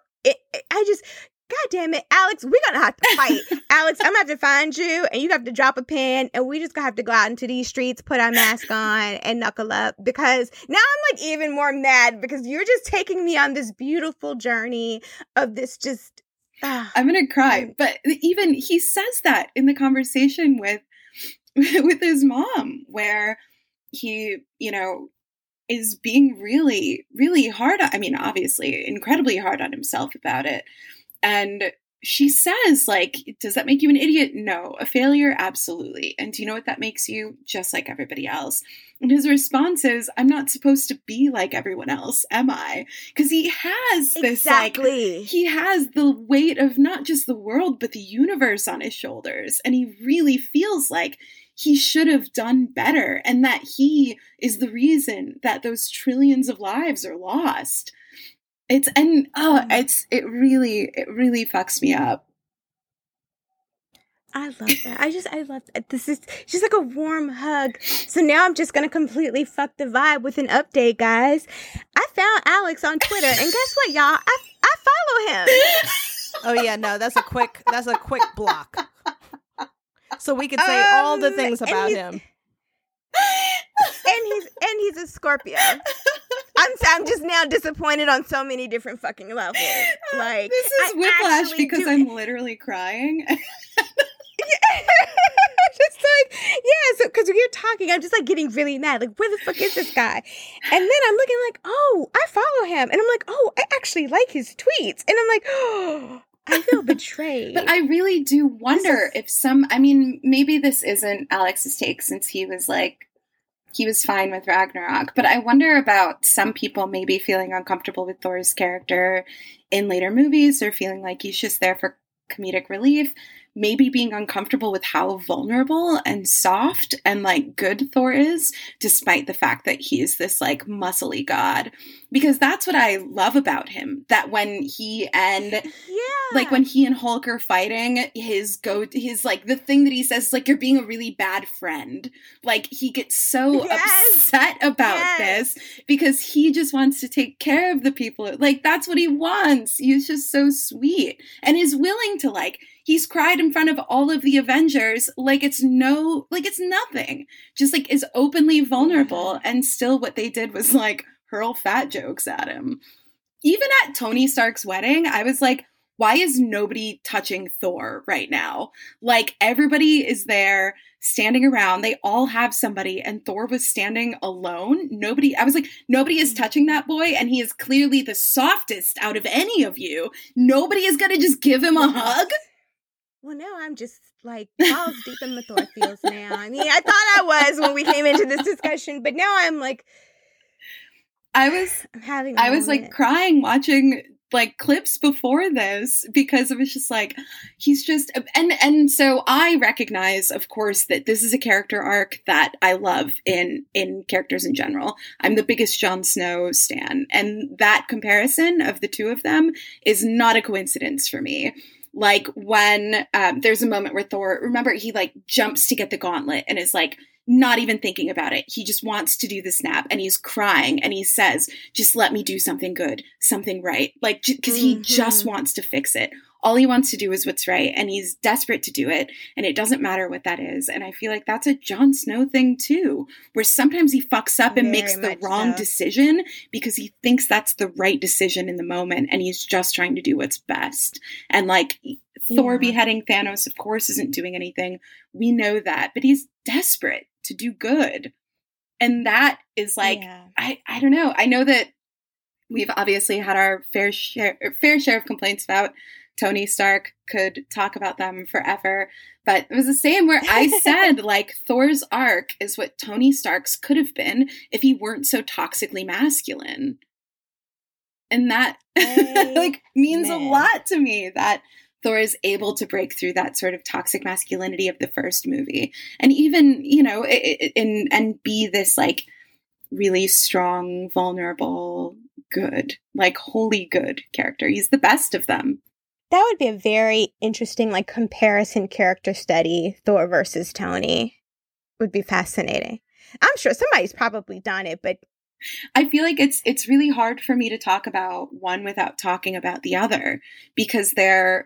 God damn it, Alex, we're going to have to fight. Alex, I'm going to have to find you, and you have to drop a pin, and we just going to have to go out into these streets, put our mask on, and knuckle up, because now I'm like even more mad because you're just taking me on this beautiful journey of this just... I'm going to cry. But even he says that in the conversation with with his mom, where he, you know, is being really, really hard on, I mean, obviously incredibly hard on himself about it. And she says, like, does that make you an idiot? No. A failure? Absolutely. And do you know what that makes you? Just like everybody else. And his response is, I'm not supposed to be like everyone else, am I? Because he has this, exactly. like, he has the weight of not just the world, but the universe on his shoulders. And he really feels like he should have done better, and that he is the reason that those trillions of lives are lost. It really fucks me up. I love that. I love that. This is just like a warm hug. So now I'm just gonna completely fuck the vibe with an update, guys. I found Alex on Twitter, and guess what, y'all? I follow him. Oh yeah, no, that's a quick block. So we could say all the things about him. And he's a Scorpio. I'm just now disappointed on so many different fucking levels. Like, this is whiplash because I'm literally crying. Just like, yeah, so because we're talking, I'm just like getting really mad. Like, where the fuck is this guy? And then I'm looking like, oh, I follow him. And I'm like, oh, I actually like his tweets. And I'm like, oh, I feel betrayed. But I really do wonder if maybe this isn't Alex's take, since he was fine with Ragnarok, but I wonder about some people maybe feeling uncomfortable with Thor's character in later movies, or feeling like he's just there for comedic relief, maybe being uncomfortable with how vulnerable and soft and like good Thor is, despite the fact that he's this like muscly god. Because that's what I love about him, that when he and Hulk are fighting, his like the thing that he says is like, you're being a really bad friend. Like, he gets so upset about this because he just wants to take care of the people. Like, that's what he wants. He's just so sweet and is willing to, like, he's cried in front of all of the Avengers like it's nothing. Just like is openly vulnerable, and still what they did was like hurl fat jokes at him. Even at Tony Stark's wedding, I was like, why is nobody touching Thor right now? Like, everybody is there standing around. They all have somebody, and Thor was standing alone. I was like, nobody is touching that boy, and he is clearly the softest out of any of you. Nobody is going to just give him a hug? Well, now I'm just like balls deep in the Thor feels now. I mean, I thought I was when we came into this discussion, but now I'm like, I was like crying watching like clips before this, because it was just like, he's just, and so I recognize, of course, that this is a character arc that I love in characters in general. I'm the biggest Jon Snow stan, and that comparison of the two of them is not a coincidence for me. Like, when there's a moment where Thor, remember, he like jumps to get the gauntlet and is like not even thinking about it. He just wants to do the snap, and he's crying, and he says, just let me do something good, something right. Like, because he just wants to fix it. All he wants to do is what's right, and he's desperate to do it, and it doesn't matter what that is. And I feel like that's a Jon Snow thing too, where sometimes he fucks up and makes the wrong decision because he thinks that's the right decision in the moment, and he's just trying to do what's best. And like, Thor beheading Thanos, of course, isn't doing anything. We know that, but he's desperate to do good. And that is like, I don't know. I know that we've obviously had our fair share of complaints about Tony Stark, could talk about them forever. But it was the same where I said, like, Thor's arc is what Tony Stark's could have been if he weren't so toxically masculine. And that like means a lot to me, that Thor is able to break through that sort of toxic masculinity of the first movie. And even, you know, and be this like really strong, vulnerable, good, like wholly good character. He's the best of them. That would be a very interesting, like, comparison character study, Thor versus Tony. Would be fascinating. I'm sure somebody's probably done it, but I feel like it's really hard for me to talk about one without talking about the other, because they're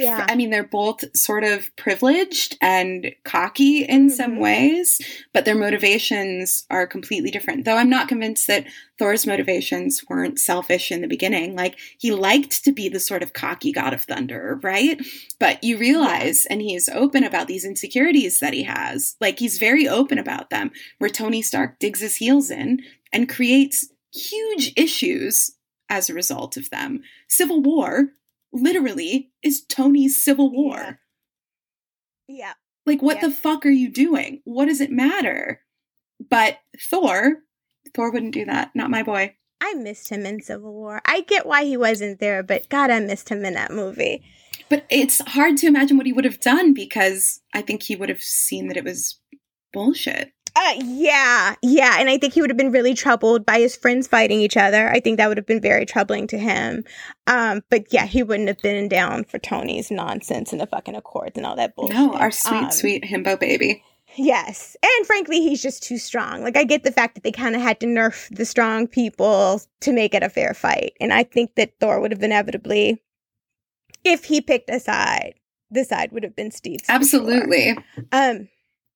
both sort of privileged and cocky in some ways, but their motivations are completely different. Though I'm not convinced that Thor's motivations weren't selfish in the beginning. Like, he liked to be the sort of cocky god of thunder, right? But you realize, and he's open about these insecurities that he has. Like, he's very open about them, where Tony Stark digs his heels in and creates huge issues as a result of them. Civil War literally is Tony's Civil War. Yeah. Like, what the fuck are you doing? What does it matter? But Thor wouldn't do that. Not my boy. I missed him in Civil War. I get why he wasn't there, but God, I missed him in that movie. But it's hard to imagine what he would have done, because I think he would have seen that it was bullshit. Yeah. And I think he would have been really troubled by his friends fighting each other. I think that would have been very troubling to him. But yeah, he wouldn't have been down for Tony's nonsense and the fucking Accords and all that bullshit. No, our sweet, sweet himbo baby. Yes. And frankly, he's just too strong. Like, I get the fact that they kind of had to nerf the strong people to make it a fair fight. And I think that Thor would have inevitably, if he picked a side, the side would have been Steve's. Absolutely. Sure.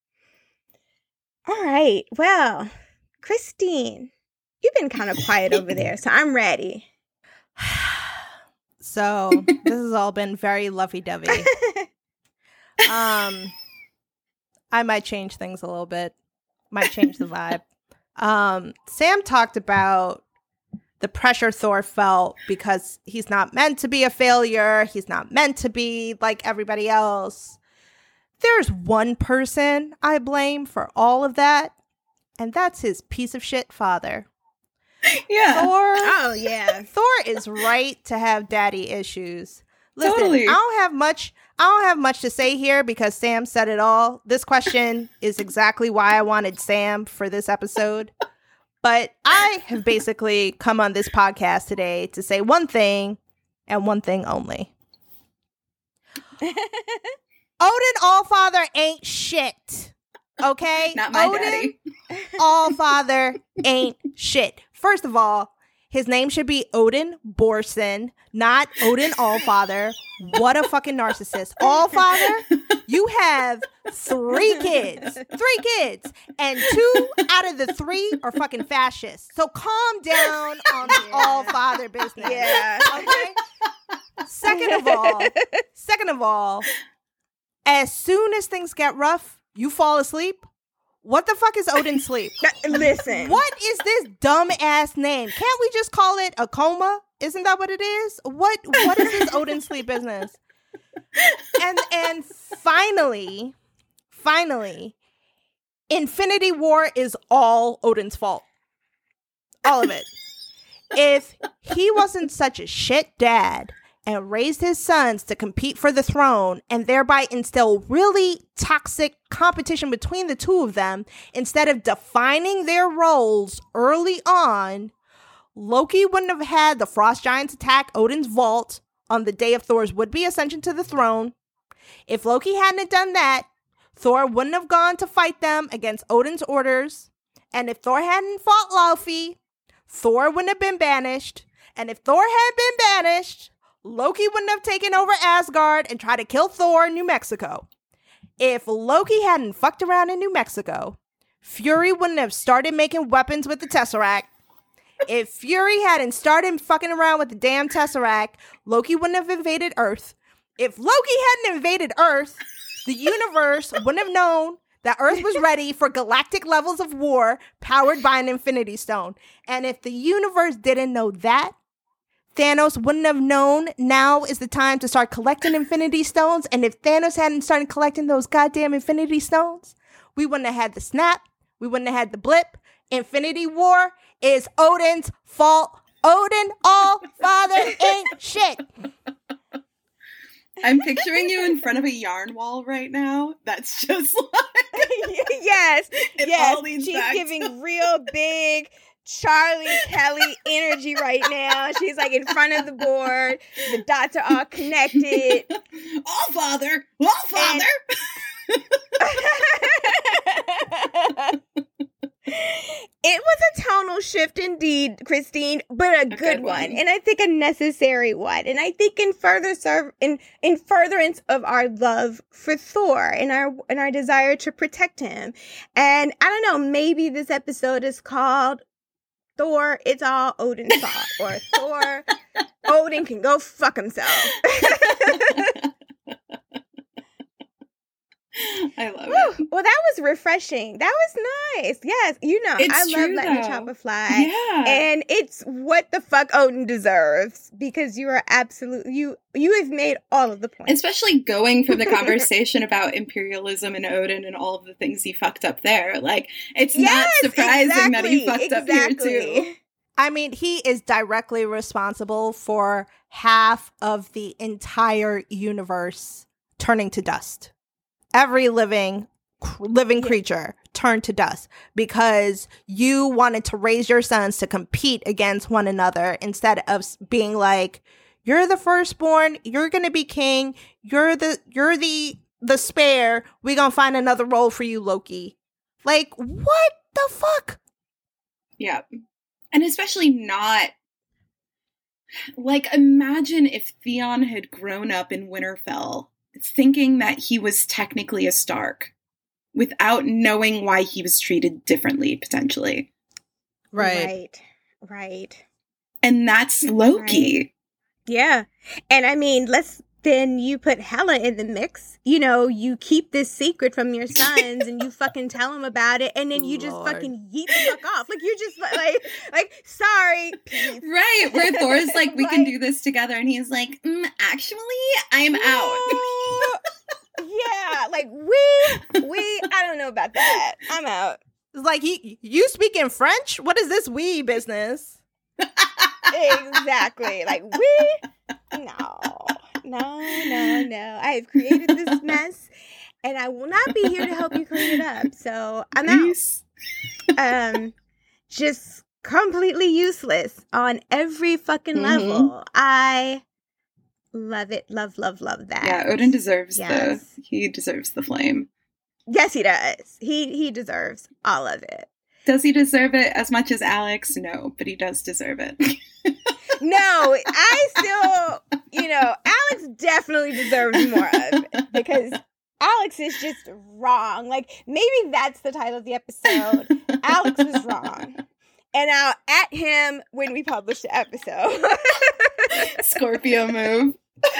All right. Well, Christine, you've been kind of quiet over there, so I'm ready. So this has all been very lovey-dovey. I might change things a little bit. Might change the vibe. Sam talked about the pressure Thor felt because he's not meant to be a failure. He's not meant to be like everybody else. There's one person I blame for all of that, and that's his piece of shit father. Yeah. Thor is right to have daddy issues. Listen, Totally. I don't have much to say here because Sam said it all. This question is exactly why I wanted Sam for this episode. But I have basically come on this podcast today to say one thing and one thing only. Odin Allfather ain't shit. Okay? Not my Odin daddy. Allfather ain't shit. First of all, his name should be Odin Borson, not Odin Allfather. What a fucking narcissist. Allfather, you have 3 kids. 3 kids. And 2 out of the 3 are fucking fascists. So calm down on the Allfather business. Yeah. Okay? Second of all, as soon as things get rough, you fall asleep. What the fuck is Odin sleep? Listen. What is this dumb ass name? Can't we just call it a coma? Isn't that what it is? What is this Odin sleep business? And finally, Infinity War is all Odin's fault. All of it. If he wasn't such a shit dad and raised his sons to compete for the throne and thereby instill really toxic competition between the two of them, instead of defining their roles early on, Loki wouldn't have had the frost giants attack Odin's vault on the day of Thor's would-be ascension to the throne. If Loki hadn't done that, Thor wouldn't have gone to fight them against Odin's orders. And if Thor hadn't fought Laufey, Thor wouldn't have been banished. And if Thor had been banished, Loki wouldn't have taken over Asgard and tried to kill Thor in New Mexico. If Loki hadn't fucked around in New Mexico, Fury wouldn't have started making weapons with the Tesseract. If Fury hadn't started fucking around with the damn Tesseract, Loki wouldn't have invaded Earth. If Loki hadn't invaded Earth, the universe wouldn't have known that Earth was ready for galactic levels of war powered by an Infinity Stone. And if the universe didn't know that, Thanos wouldn't have known now is the time to start collecting Infinity Stones. And if Thanos hadn't started collecting those goddamn Infinity Stones, we wouldn't have had the snap. We wouldn't have had the blip. Infinity War is Odin's fault. Odin Allfather ain't shit. I'm picturing you in front of a yarn wall right now. That's just like... Yes. All leads She's back giving to... real big Charlie Kelly energy right now. She's like in front of the board. The dots are all connected. Allfather! It was a tonal shift indeed, Christine, but a good one. And I think a necessary one. And I think in furtherance of our love for Thor and our desire to protect him. And I don't know, maybe this episode is called Thor, it's all Odin's fault. Or Thor, Odin can go fuck himself. I love it. Well, that was refreshing. That was nice. Yes, It's I love true, letting the though. chopper fly. Yeah. And it's what the fuck Odin deserves, because you are absolutely, you have made all of the points. Especially going from the conversation about imperialism and Odin and all of the things he fucked up there. Like, it's not surprising that he fucked up here, too. I mean, he is directly responsible for half of the entire universe turning to dust. Every living creature turned to dust because you wanted to raise your sons to compete against one another instead of being like, you're the firstborn, you're going to be king, you're the spare, we're going to find another role for you, Loki. Like, what the fuck? Yeah. And especially not, like, imagine if Theon had grown up in Winterfell thinking that he was technically a Stark without knowing why he was treated differently, potentially. Right. And that's Loki. Right. Yeah. And I mean, then you put Hela in the mix. You keep this secret from your sons and you fucking tell them about it, and then you just fucking yeet the fuck off. Like, you're just like sorry. Peace. Right. Where Thor's like, we can do this together. And he's like, actually, I'm out. Yeah. Like, I don't know about that. I'm out. It's like, you speak in French? What is this we business? Exactly. Like, No. I have created this mess, and I will not be here to help you clean it up. So I'm out. Just completely useless on every fucking level. I love it. Love that. Yeah, Odin deserves he deserves the flame. Yes, he does. He deserves all of it. Does he deserve it as much as Alex? No, but he does deserve it. No, I still, Alex definitely deserves more of it, because Alex is just wrong. Like, maybe that's the title of the episode. Alex was wrong. And I'll at him when we publish the episode. Scorpio move.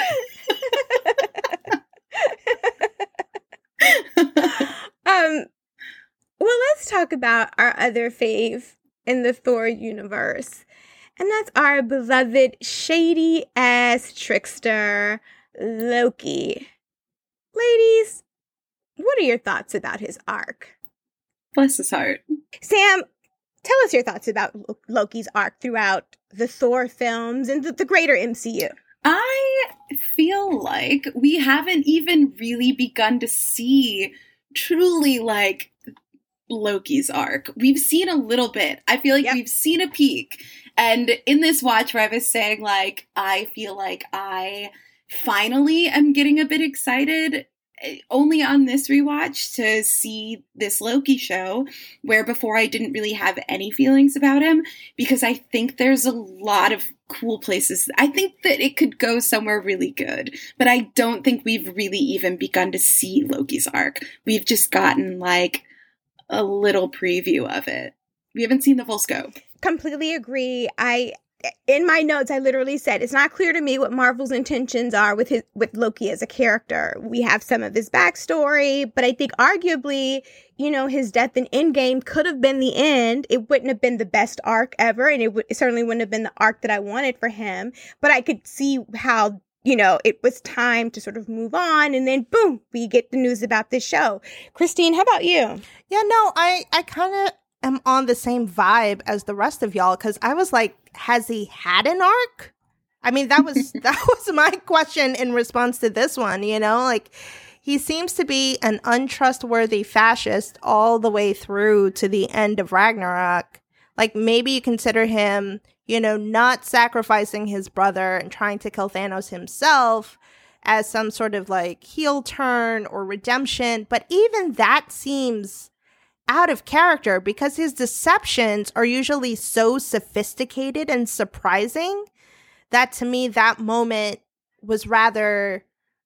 Well, let's talk about our other fave in the Thor universe. And that's our beloved shady-ass trickster, Loki. Ladies, what are your thoughts about his arc? Bless his heart. Sam, tell us your thoughts about Loki's arc throughout the Thor films and the greater MCU. I feel like we haven't even really begun to see truly, like, Loki's arc. We've seen a little bit. I feel like we've seen a peek. And in this watch where I was saying, like, I feel like I finally am getting a bit excited only on this rewatch to see this Loki show, where before I didn't really have any feelings about him, because I think there's a lot of cool places. I think that it could go somewhere really good, but I don't think we've really even begun to see Loki's arc. We've just gotten, like, a little preview of it. We haven't seen the full scope. Completely agree. In my notes, I literally said, it's not clear to me what Marvel's intentions are with Loki as a character. We have some of his backstory, but I think arguably, his death in Endgame could have been the end. It wouldn't have been the best arc ever, and it certainly wouldn't have been the arc that I wanted for him. But I could see how, it was time to sort of move on, and then boom, we get the news about this show. Christine, how about you? Yeah, no, I kind of am on the same vibe as the rest of y'all, because I was like, has he had an arc? I mean, that was my question in response to this one, like, he seems to be an untrustworthy fascist all the way through to the end of Ragnarok. Like, maybe you consider him, not sacrificing his brother and trying to kill Thanos himself as some sort of, like, heel turn or redemption, but even that seems out of character, because his deceptions are usually so sophisticated and surprising that, to me, that moment was rather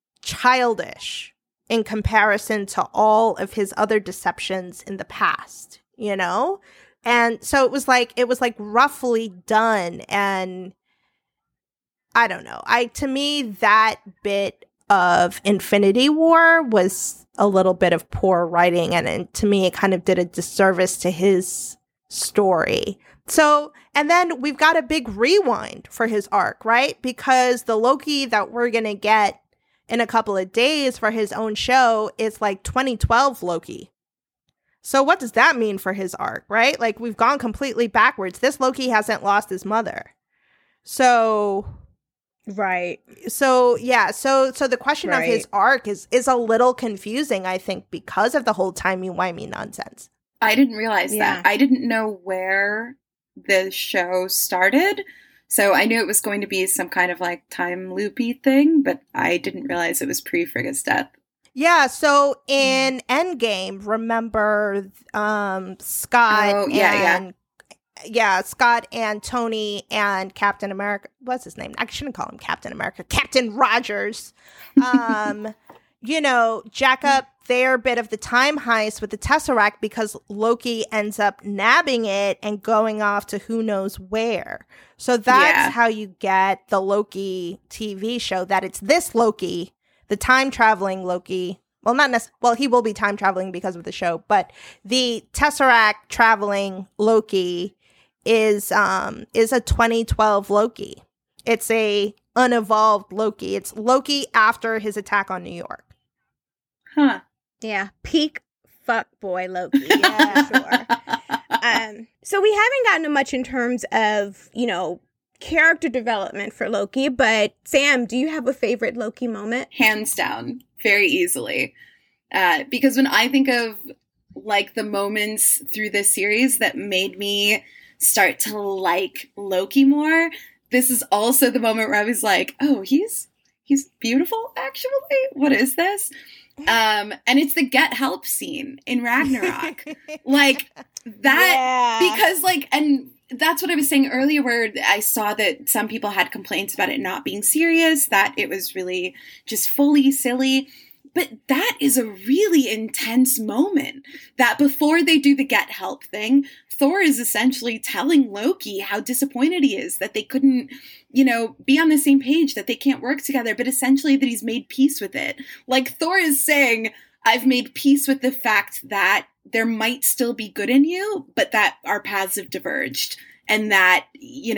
childish in comparison to all of his other deceptions in the past, And so it was like roughly done. And I don't know. To me, that bit of Infinity War was a little bit of poor writing. And to me, it kind of did a disservice to his story. So, and then we've got a big rewind for his arc, right? Because the Loki that we're going to get in a couple of days for his own show is like 2012 Loki. So what does that mean for his arc, right? Like, we've gone completely backwards. This Loki hasn't lost his mother. So... Right. So, yeah. So the question of his arc is a little confusing, I think, because of the whole timey-wimey nonsense. I didn't realize that. I didn't know where the show started. So I knew it was going to be some kind of like time loopy thing, but I didn't realize it was pre-Frigga's death. Yeah, so in Endgame, remember Scott Scott and Tony and Captain America. What's his name? I shouldn't call him Captain America. Captain Rogers. Jack up their bit of the time heist with the Tesseract because Loki ends up nabbing it and going off to who knows where. So that's how you get the Loki TV show, that it's this Loki, the time-traveling Loki. Well, not necessarily. Well, he will be time-traveling because of the show, but the Tesseract traveling Loki is a 2012 Loki. It's a unevolved Loki. It's Loki after his attack on New York. Huh. Yeah. Peak fuckboy Loki. Yeah, sure. So we haven't gotten to much in terms of, character development for Loki, but Sam, do you have a favorite Loki moment? Hands down, very easily. Because when I think of like the moments through this series that made me start to like Loki more, this is also the moment where I was like, oh, he's beautiful, actually. What is this? And it's the get help scene in Ragnarok. Like that, because like, and that's what I was saying earlier, where I saw that some people had complaints about it not being serious, that it was really just fully silly. But that is a really intense moment, that before they do the get help thing, Thor is essentially telling Loki how disappointed he is that they couldn't, be on the same page, that they can't work together, but essentially that he's made peace with it. Like, Thor is saying, I've made peace with the fact that there might still be good in you, but that our paths have diverged, and that,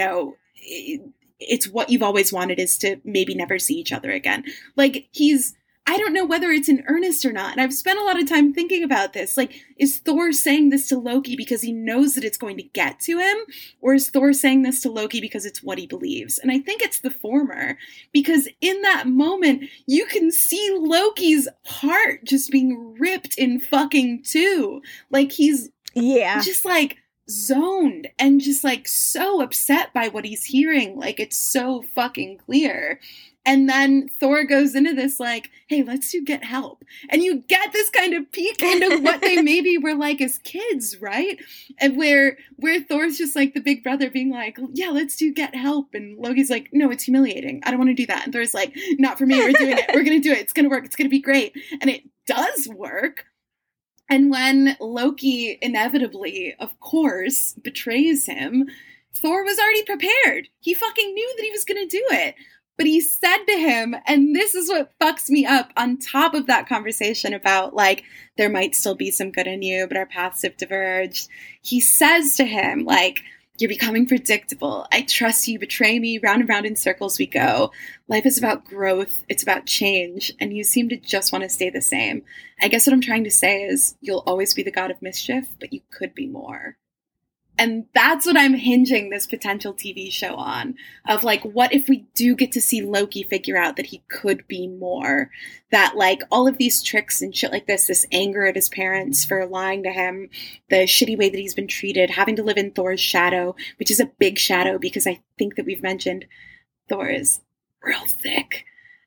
it's what you've always wanted is to maybe never see each other again. Like, I don't know whether it's in earnest or not. And I've spent a lot of time thinking about this. Like, is Thor saying this to Loki because he knows that it's going to get to him? Or is Thor saying this to Loki because it's what he believes? And I think it's the former. Because in that moment, you can see Loki's heart just being ripped in fucking two. Like, he's just like zoned and just like so upset by what he's hearing. Like, it's so fucking clear. And then Thor goes into this like, hey, let's get help. And you get this kind of peek into what they maybe were like as kids, right? And where Thor's just like the big brother being like, yeah, let's get help. And Loki's like, no, it's humiliating. I don't want to do that. And Thor's like, not for me. We're doing it. We're going to do it. It's going to work. It's going to be great. And it does work. And when Loki inevitably, of course, betrays him, Thor was already prepared. He fucking knew that he was going to do it. But he said to him, and this is what fucks me up on top of that conversation about, like, there might still be some good in you, but our paths have diverged. He says to him, like, you're becoming predictable. I trust you. Betray me. Round and round in circles we go. Life is about growth. It's about change. And you seem to just want to stay the same. I guess what I'm trying to say is you'll always be the god of mischief, but you could be more. And that's what I'm hinging this potential TV show on, of like, what if we do get to see Loki figure out that he could be more? That like all of these tricks and shit like this anger at his parents for lying to him, the shitty way that he's been treated, having to live in Thor's shadow, which is a big shadow because I think that we've mentioned Thor is real thick.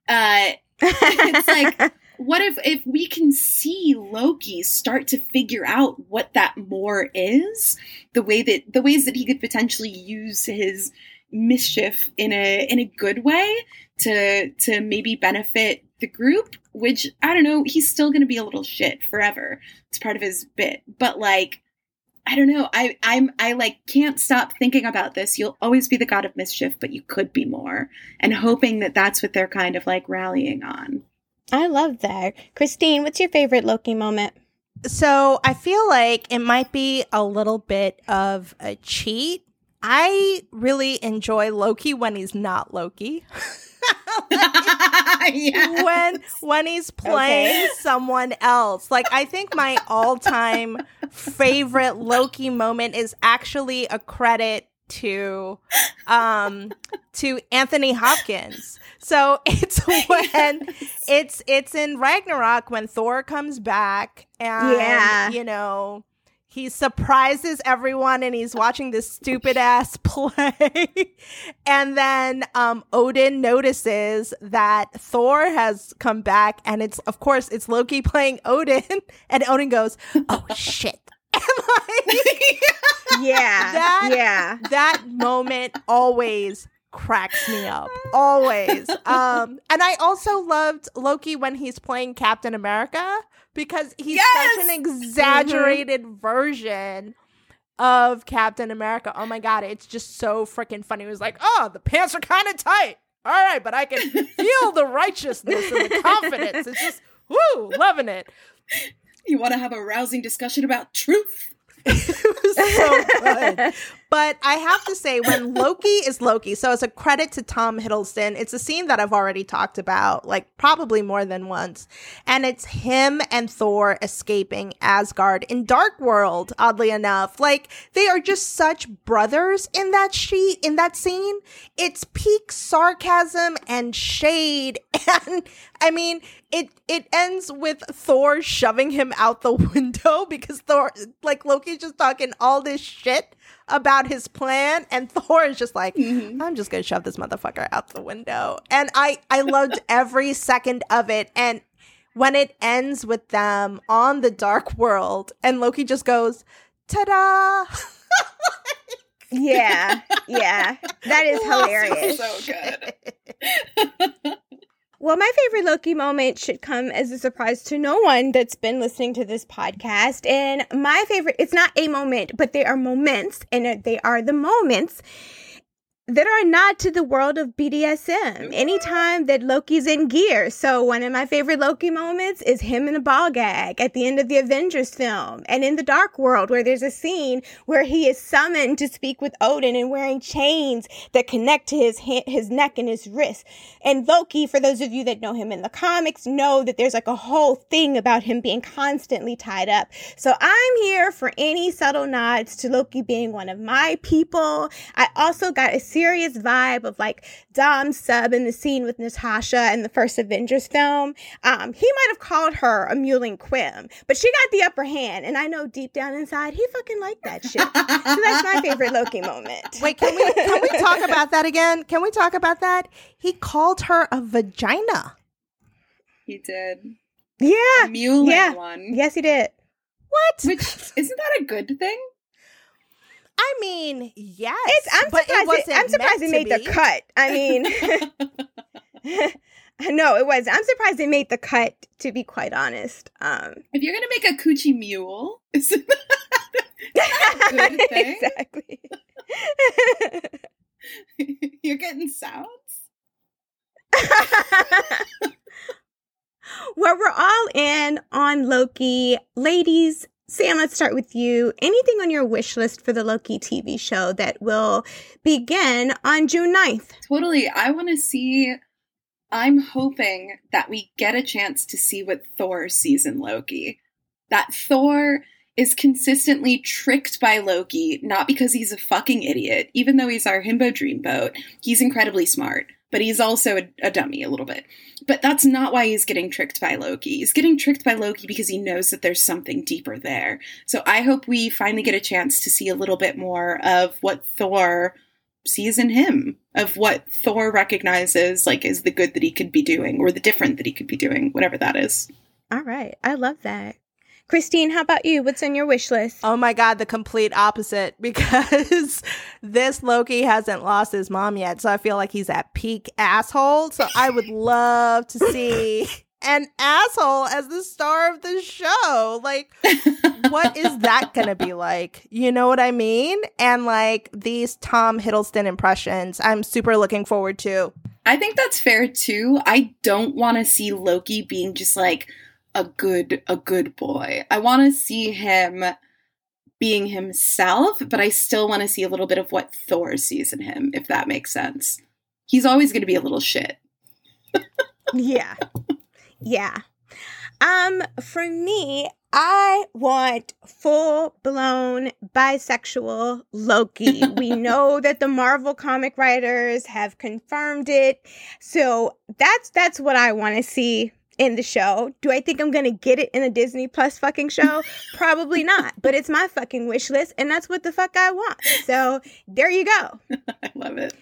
It's like, what if we can see Loki start to figure out what that more is, the ways that he could potentially use his mischief in a good way to maybe benefit the group, which, I don't know, he's still going to be a little shit forever. It's part of his bit. But like, I don't know. I like can't stop thinking about this. You'll always be the god of mischief, but you could be more. And hoping that that's what they're kind of like rallying on. I love that. Christine, what's your favorite Loki moment? So I feel like it might be a little bit of a cheat. I really enjoy Loki when he's not Loki. Yes. When he's playing someone else. Like, I think my all-time favorite Loki moment is actually a credit to Anthony Hopkins. So it's when it's in Ragnarok when Thor comes back and you know, he surprises everyone and he's watching this stupid ass play. And then Odin notices that Thor has come back and it's Loki playing Odin and Odin goes, "Oh shit." And that moment always cracks me up. Always. And I also loved Loki when he's playing Captain America because he's such an exaggerated version of Captain America. Oh my God, it's just so freaking funny. It was like, oh, the pants are kind of tight. All right, but I can feel the righteousness and the confidence. It's just, woo, loving it. You want to have a rousing discussion about truth? It was so good. But I have to say, when Loki is Loki, so it's a credit to Tom Hiddleston. It's a scene that I've already talked about, like probably more than once. And it's him and Thor escaping Asgard in Dark World, oddly enough. Like, they are just such brothers in that scene. It's peak sarcasm and shade. And I mean, it ends with Thor shoving him out the window because Loki's just talking all this shit about his plan, and Thor is just like, I'm just gonna shove this motherfucker out the window. And I loved every second of it. And when it ends with them on the Dark World and Loki just goes, ta-da. Yeah, that is hilarious. So good. Well, my favorite Loki moment should come as a surprise to no one that's been listening to this podcast. And my favorite, it's not a moment, but they are moments, and they are the moments that are not to the world of BDSM. Anytime that Loki's in gear. So one of my favorite Loki moments is him in a ball gag at the end of the Avengers film. And in the Dark World, where there's a scene where he is summoned to speak with Odin and wearing chains that connect to his neck and his wrist. And Loki, for those of you that know him in the comics, know that there's like a whole thing about him being constantly tied up. So I'm here for any subtle nods to Loki being one of my people. I also got a serious vibe of like Dom Sub in the scene with Natasha in the first Avengers film. He might have called her a mewling Quim, but she got the upper hand, and I know deep down inside he fucking liked that shit. So that's my favorite Loki moment. Wait, can we talk about that again? Can we talk about that? He called her a vagina. He did. Yeah. A mewling one. Yes, he did. What? Which, isn't that a good thing? I mean, yes. I'm surprised it made the cut. I mean, no, it wasn't. I'm surprised it made the cut, to be quite honest. If you're going to make a coochie mule, isn't that a good thing? Exactly. You're getting sounds? Well, we're all in on Loki. Ladies, Sam, let's start with you. Anything on your wish list for the Loki TV show that will begin on June 9th? Totally. I'm hoping that we get a chance to see what Thor sees in Loki. That Thor is consistently tricked by Loki, not because he's a fucking idiot. Even though he's our himbo dreamboat, he's incredibly smart. But he's also a dummy a little bit. But that's not why he's getting tricked by Loki. He's getting tricked by Loki because he knows that there's something deeper there. So I hope we finally get a chance to see a little bit more of what Thor sees in him, of what Thor recognizes like is the good that he could be doing or the different that he could be doing, whatever that is. All right. I love that. Christine, how about you? What's on your wish list? Oh my God, the complete opposite, because this Loki hasn't lost his mom yet. So I feel like he's at peak asshole. So I would love to see an asshole as the star of the show. Like, what is that gonna be like? You know what I mean? And like these Tom Hiddleston impressions, I'm super looking forward to. I think that's fair too. I don't want to see Loki being just like a good boy. I want to see him being himself, but I still want to see a little bit of what Thor sees in him, if that makes sense. He's always going to be a little shit. Yeah. Yeah. For me, I want full-blown bisexual Loki. We know that the Marvel comic writers have confirmed it. So that's what I want to see in the show. Do I think I'm going to get it in a Disney Plus fucking show? Probably not. But it's my fucking wish list, and that's what the fuck I want. So there you go. I love it.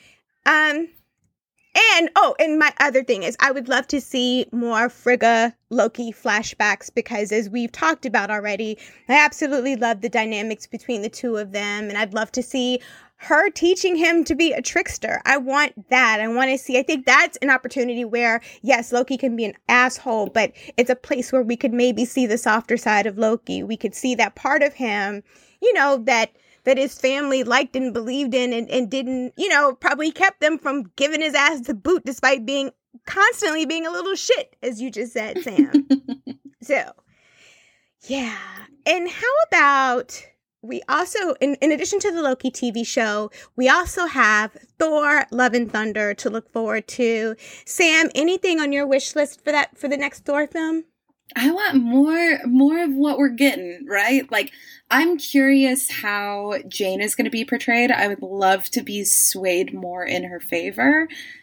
And my other thing is I would love to see more Frigga Loki flashbacks because as we've talked about already, I absolutely love the dynamics between the two of them. And I'd love to see her teaching him to be a trickster. I want that. I think that's an opportunity where, yes, Loki can be an asshole, but it's a place where we could maybe see the softer side of Loki. We could see that part of him, that his family liked and believed in and didn't, probably kept them from giving his ass the boot despite constantly being a little shit, as you just said, Sam. So, yeah. And how about we also, in addition to the Loki TV show, we also have Thor, Love and Thunder to look forward to. Sam, anything on your wish list for the next Thor film? I want more of what we're getting, right? Like, I'm curious how Jane is going to be portrayed. I would love to be swayed more in her favor.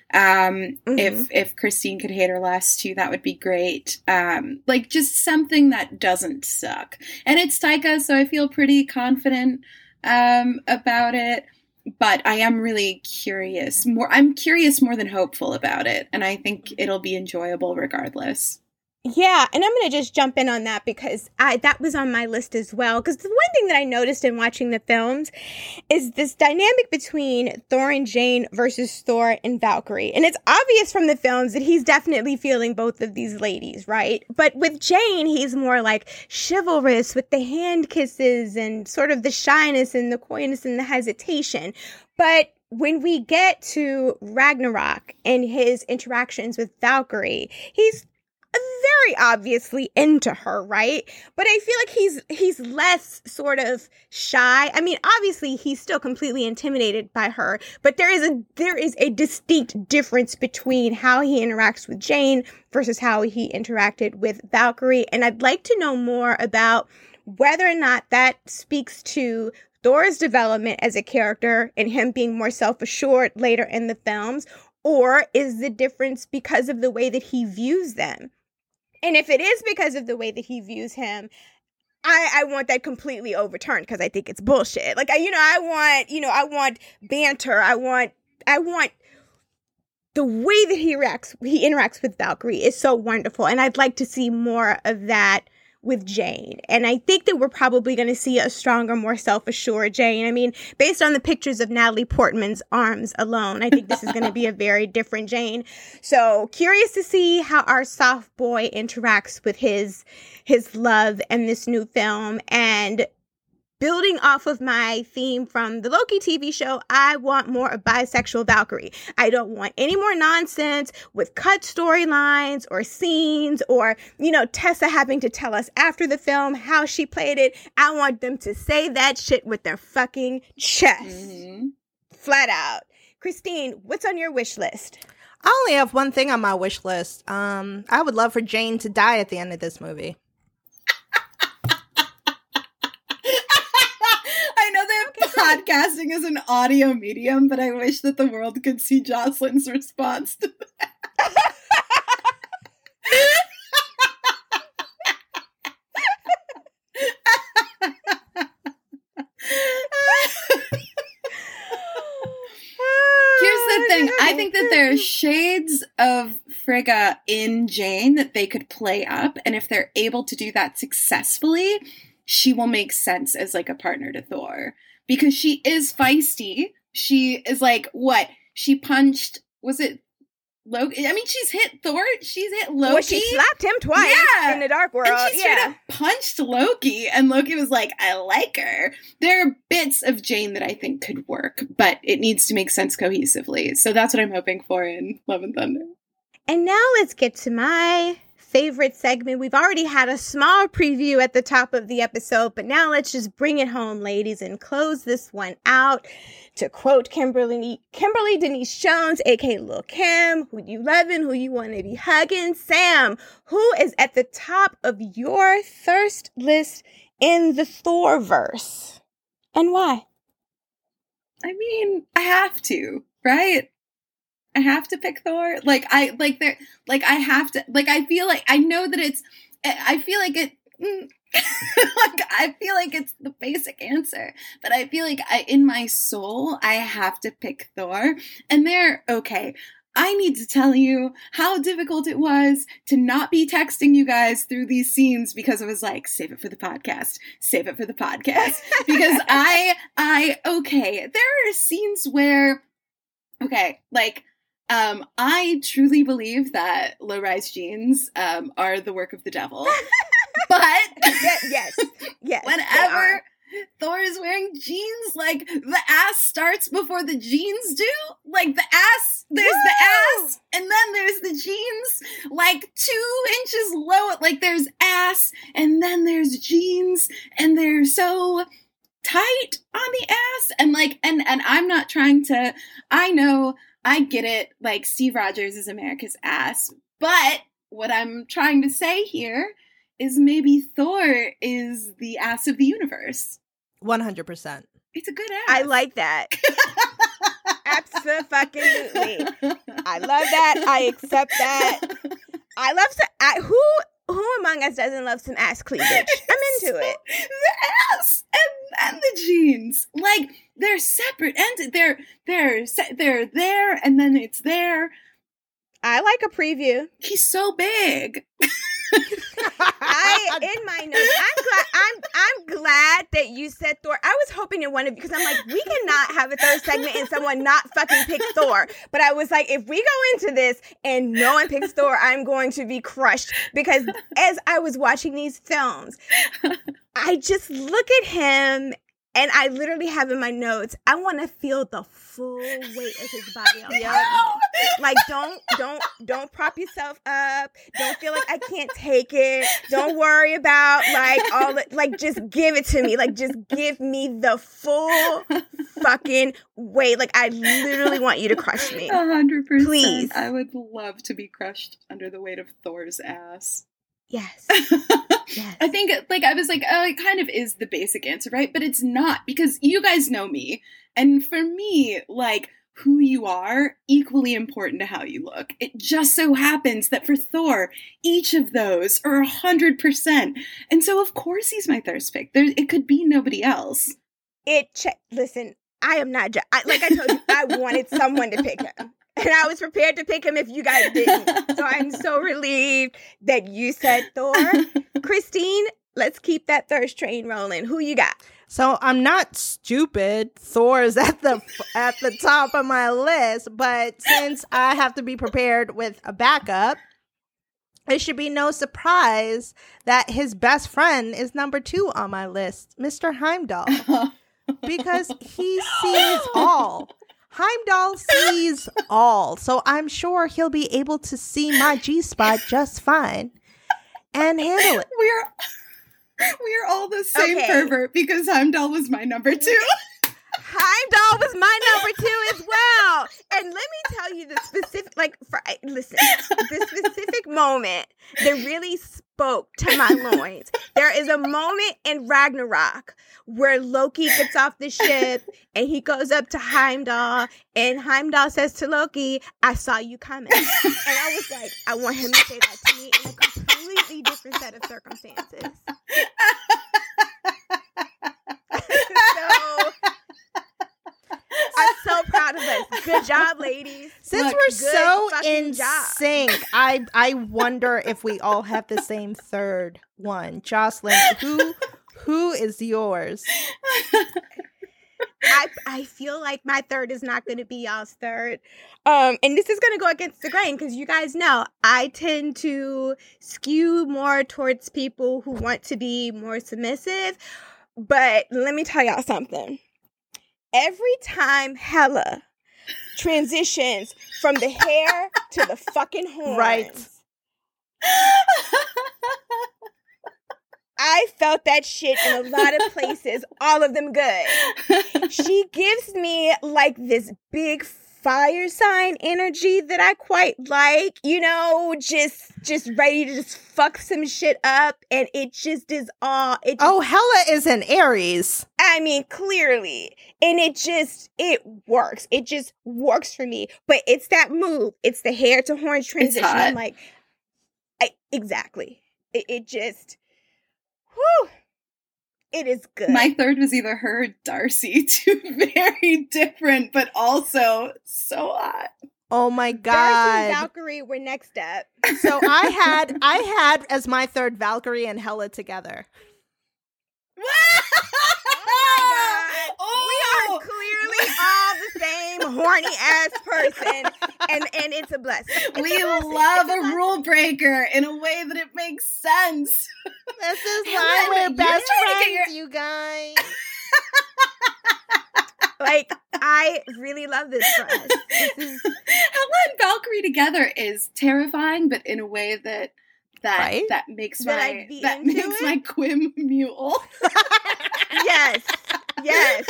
If Christine could hate her last two, that would be great. Like just something that doesn't suck. And it's Taika, so I feel pretty confident about it. But I am really curious. I'm curious more than hopeful about it. And I think it'll be enjoyable regardless. Yeah, and I'm going to just jump in on that because that was on my list as well. Because the one thing that I noticed in watching the films is this dynamic between Thor and Jane versus Thor and Valkyrie. And it's obvious from the films that he's definitely feeling both of these ladies, right? But with Jane, he's more like chivalrous with the hand kisses and sort of the shyness and the coyness and the hesitation. But when we get to Ragnarok and his interactions with Valkyrie, he's very obviously into her, right? But I feel like he's less sort of shy. I mean, obviously he's still completely intimidated by her, but there is a distinct difference between how he interacts with Jane versus how he interacted with Valkyrie. And I'd like to know more about whether or not that speaks to Thor's development as a character and him being more self-assured later in the films, or is the difference because of the way that he views them? And if it is because of the way that he views him, I want that completely overturned because I think it's bullshit. Like, I want banter. I want the way that he interacts with Valkyrie is so wonderful. And I'd like to see more of that with Jane. And I think that we're probably going to see a stronger, more self-assured Jane. I mean, based on the pictures of Natalie Portman's arms alone, I think this is going to be a very different Jane. So curious to see how our soft boy interacts with his love in this new film. And building off of my theme from the Loki TV show, I want more of bisexual Valkyrie. I don't want any more nonsense with cut storylines or scenes or, Tessa having to tell us after the film how she played it. I want them to say that shit with their fucking chest. Mm-hmm. Flat out. Christine, what's on your wish list? I only have one thing on my wish list. I would love for Jane to die at the end of this movie. Podcasting is an audio medium, but I wish that the world could see Jocelyn's response to that. Here's the thing. I think that there are shades of Frigga in Jane that they could play up, and if they're able to do that successfully, she will make sense as like a partner to Thor. Because she is feisty. She is like, what? She punched, was it Loki. I mean, she's hit Thor. She's hit Loki. Well, she slapped him twice in the Dark World. And she straight up punched Loki, and Loki was like, I like her. There are bits of Jane that I think could work, but it needs to make sense cohesively. So that's what I'm hoping for in Love and Thunder. And now let's get to my favorite segment. We've already had a small preview at the top of the episode, but now let's just bring it home, ladies, and close this one out. To quote Kimberly Denise Jones, aka Lil' Kim, who you loving, who you want to be hugging. Sam, who is at the top of your thirst list in the Thorverse, and why? I mean, I have to, right? I have to pick Thor. I have to, I feel like, I know that I feel like it, I feel like it's the basic answer, but I feel like in my soul, I have to pick Thor. And okay, I need to tell you how difficult it was to not be texting you guys through these scenes, because I was like, save it for the podcast, because okay, there are scenes where, okay, I truly believe that low-rise jeans are the work of the devil. But yes. Whenever Thor is wearing jeans, the ass starts before the jeans do. The ass, there's the ass, and then there's the jeans, 2 inches low. There's ass, and then there's jeans, and they're so tight on the ass. And and I'm not trying to, I know, I get it, Steve Rogers is America's ass. But what I'm trying to say here is maybe Thor is the ass of the universe. 100%. It's a good ass. I like that. Absolutely. I love that. I accept that. I love who among us doesn't love some ass cleavage? I'm into it. The ass and the jeans. They're separate and they're there and then it's there. I like a preview. He's so big. In my notes, I'm glad that you said Thor. I was hoping in one of, because I'm like, we cannot have a third segment and someone not fucking pick Thor. But I was like, if we go into this and no one picks Thor, I'm going to be crushed. Because as I was watching these films, I just look at him and I literally have in my notes, I want to feel the full weight of his body on top of me. Don't prop yourself up. Don't feel like I can't take it. Don't worry about just give it to me. Just give me the full fucking weight. I literally want you to crush me. 100%. Please. I would love to be crushed under the weight of Thor's ass. Yes. Yes. I think, I was like, oh, it kind of is the basic answer, right? But it's not, because you guys know me. And for me, who you are, equally important to how you look. It just so happens that for Thor, each of those are 100%. And so, of course, he's my thirst pick. It could be nobody else. Listen, I am not, like I told you, I wanted someone to pick him. And I was prepared to pick him if you guys didn't. So I'm so relieved that you said Thor. Christine, let's keep that thirst train rolling. Who you got? So I'm not stupid. Thor is at the top of my list, but since I have to be prepared with a backup, it should be no surprise that his best friend is number 2 on my list, Mr. Heimdall, because he sees all. Heimdall sees all, so I'm sure he'll be able to see my G-spot just fine and handle it. We're all the same pervert, because Heimdall was my number 2. Heimdall was my number 2 as well. And let me tell you the specific, the specific moment that really spoke to my loins. There is a moment in Ragnarok where Loki gets off the ship and he goes up to Heimdall, and Heimdall says to Loki, I saw you coming. And I was like, I want him to say that to me in a completely different set of circumstances. I'm so proud of us. Good job, ladies. Since we're so in sync, I wonder if we all have the same third one. Jocelyn, who is yours? I feel like my third is not going to be y'all's third. And this is going to go against the grain because you guys know I tend to skew more towards people who want to be more submissive. But let me tell y'all something. Every time Hella transitions from the hair to the fucking horns. Right. I felt that shit in a lot of places, all of them good. She gives me like this big fire sign energy that I quite like, you know, just ready to just fuck some shit up, and it just is all. Hella is an Aries. I mean, clearly, and it works. It just works for me. But it's that move. It's the hair to horns transition. I'm like, exactly. It just, whew. It is good. My third was either her or Darcy. Two very different, but also so hot. Oh my God. Darcy and Valkyrie were next up. So I had as my third Valkyrie and Hella together. We are clearly all the same horny ass person, and it's a blessing. We love a rule breaker in a way that it makes sense. This is why we're best friends, you guys. Like, I really love this for us. Hella and Valkyrie together is terrifying, but in a way that makes my Quim mule. Yes.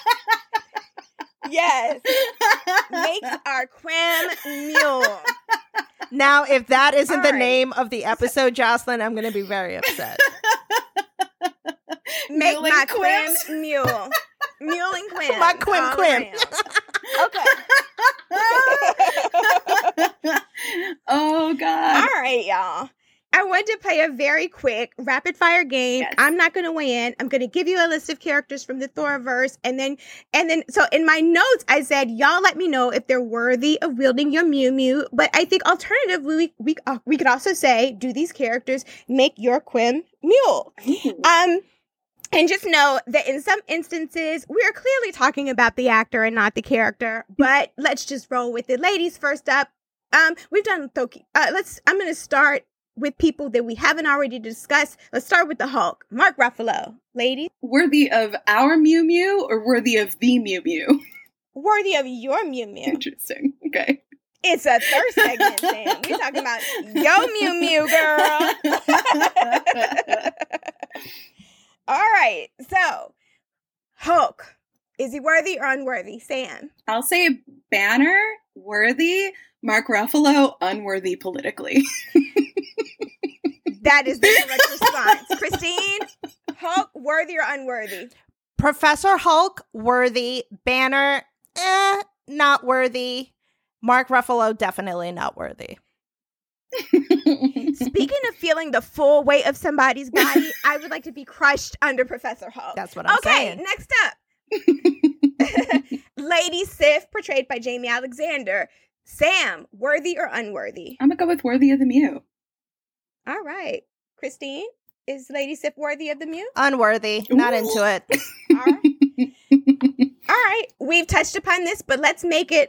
Makes our Quim mule. Now, if that isn't the name of the episode, Jocelyn, I'm going to be very upset. Make my Quim mule. Mule and Quim. My Quim. Okay. Oh, God. All right, y'all. I wanted to play a very quick rapid fire game. Yes. I'm not going to weigh in. I'm going to give you a list of characters from the Thorverse, and then so in my notes I said y'all let me know if they're worthy of wielding your Mew Mew. But I think alternatively we could also say, do these characters make your Quim Mule? And just know that in some instances we are clearly talking about the actor and not the character. But let's just roll with it. Ladies, first up, we've done Toki. I'm going to start with people that we haven't already discussed. Let's start with the Hulk. Mark Ruffalo. Ladies? Worthy of our Mew Mew or worthy of the Mew Mew? Worthy of your Mew Mew. Interesting. Okay. It's a third segment, Sam. We're talking about your Mew Mew, girl. All right. So, Hulk. Is he worthy or unworthy? Sam? I'll say Banner, worthy. Mark Ruffalo, unworthy politically. That is the correct response. Christine, Hulk, worthy or unworthy? Professor Hulk, worthy. Banner, not worthy. Mark Ruffalo, definitely not worthy. Speaking of feeling the full weight of somebody's body, I would like to be crushed under Professor Hulk. That's what I'm saying. Okay, next up. Lady Sif, portrayed by Jamie Alexander. Sam, worthy or unworthy? I'm going to go with worthy of the Mew. All right. Christine, is Lady Sif worthy of the Mew? Unworthy. Not into it. All right. We've touched upon this, but let's make it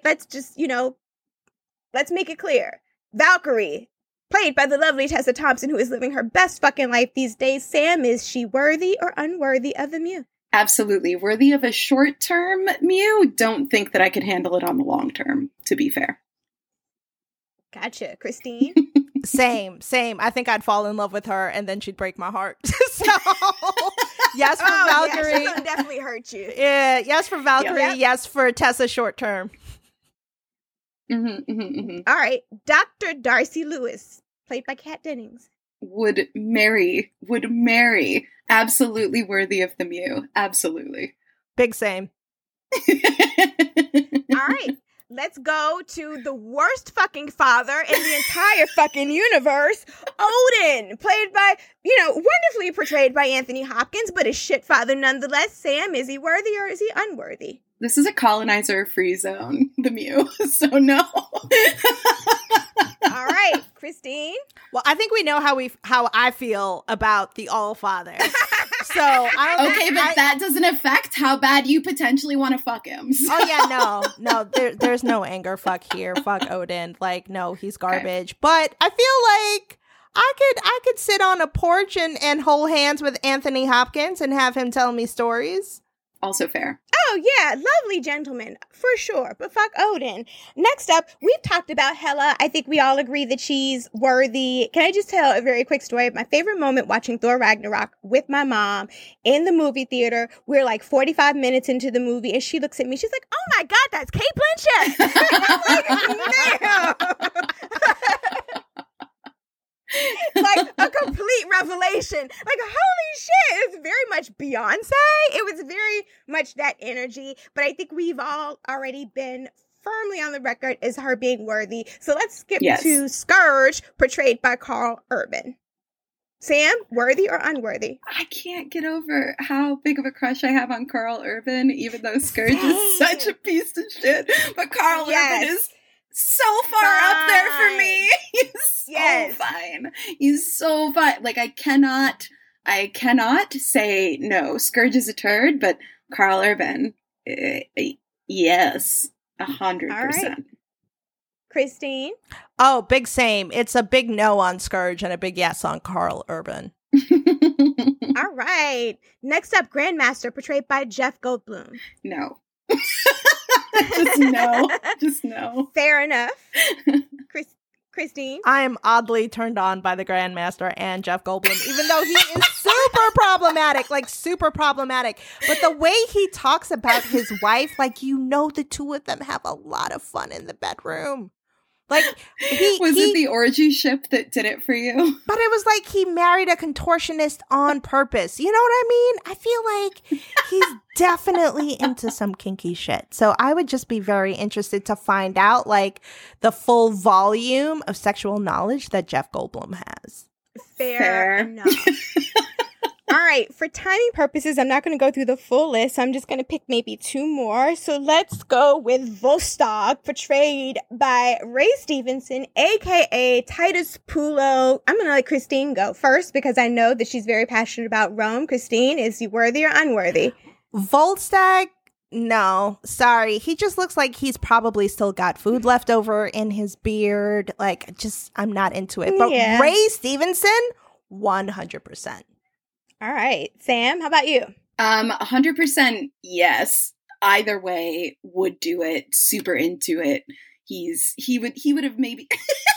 clear. Valkyrie, played by the lovely Tessa Thompson, who is living her best fucking life these days. Sam, is she worthy or unworthy of the Mew? Absolutely. Worthy of a short-term Mew. Don't think that I could handle it on the long term, to be fair. Gotcha. Christine? Same. I think I'd fall in love with her and then she'd break my heart. So, yes for Valkyrie. Yeah, she's gonna definitely hurt you. Yeah, yes for Valkyrie. Yep. Yes for Tessa short term. All right. Dr. Darcy Lewis, played by Kat Dennings. Would marry. Absolutely worthy of the Mew. Absolutely. Big same. All right. Let's go to the worst fucking father in the entire fucking universe, Odin, played by, wonderfully portrayed by Anthony Hopkins, but a shit father nonetheless. Sam, is he worthy or is he unworthy? This is a colonizer-free zone, the Mew, so no. All right, Christine. Well, I think we know how I feel about the All Father. So okay, but that doesn't affect how bad you potentially want to fuck him. So. Oh yeah, no, there's no anger fuck here. Fuck Odin. Like, no, he's garbage. Okay. But I feel like I could sit on a porch and hold hands with Anthony Hopkins and have him tell me stories. Also fair. Oh, yeah. Lovely gentleman, for sure. But fuck Odin. Next up, we've talked about Hela. I think we all agree that she's worthy. Can I just tell a very quick story? My favorite moment watching Thor Ragnarok with my mom in the movie theater. We're like 45 minutes into the movie, and she looks at me. She's like, oh, my God, that's Kate Blanchett. Like, like a complete revelation. Like, holy shit, it was very much Beyonce. It was very much that energy. But I think we've all already been firmly on the record as her being worthy. So let's skip to Scourge, portrayed by Karl Urban. Sam, worthy or unworthy? I can't get over how big of a crush I have on Karl Urban, even though Scourge is such a piece of shit. But Karl Urban is so far up there for me. He's so fine. He's so fine. Like, I cannot say no. Scourge is a turd, but Karl Urban, yes, 100%. Right. Christine? Oh, big same. It's a big no on Scourge and a big yes on Karl Urban. All right. Next up, Grandmaster, portrayed by Jeff Goldblum. No. Just no. Fair enough. Christine? I am oddly turned on by the Grandmaster and Jeff Goldblum, even though he is super problematic. But the way he talks about his wife, like, you know, the two of them have a lot of fun in the bedroom. Like, was it the orgy ship that did it for you? But it was like he married a contortionist on purpose. You know what I mean? I feel like he's definitely into some kinky shit. So I would just be very interested to find out, like, the full volume of sexual knowledge that Jeff Goldblum has. Fair enough. All right, for timing purposes, I'm not going to go through the full list. I'm just going to pick maybe two more. So let's go with Volstagg, portrayed by Ray Stevenson, a.k.a. Titus Pulo. I'm going to let Christine go first because I know that she's very passionate about Rome. Christine, is he worthy or unworthy? Volstagg? No, sorry. He just looks like he's probably still got food left over in his beard. Like, just, I'm not into it. But Ray Stevenson, 100%. All right. Sam, how about you? 100% yes. Either way, would do it. Super into it. He would have maybe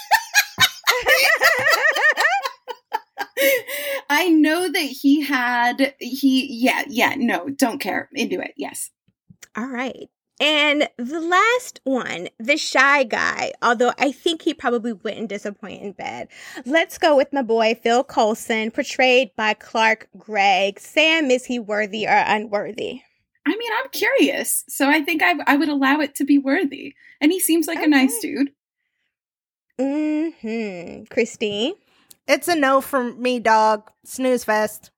I know that no, don't care. Into it, yes. All right. And the last one, the shy guy, although I think he probably wouldn't disappoint in bed. Let's go with my boy, Phil Coulson, portrayed by Clark Gregg. Sam, is he worthy or unworthy? I mean, I'm curious, so I think I would allow it to be worthy. And he seems like a nice dude. Mm-hmm. Christine? It's a no from me, dog. Snooze fest.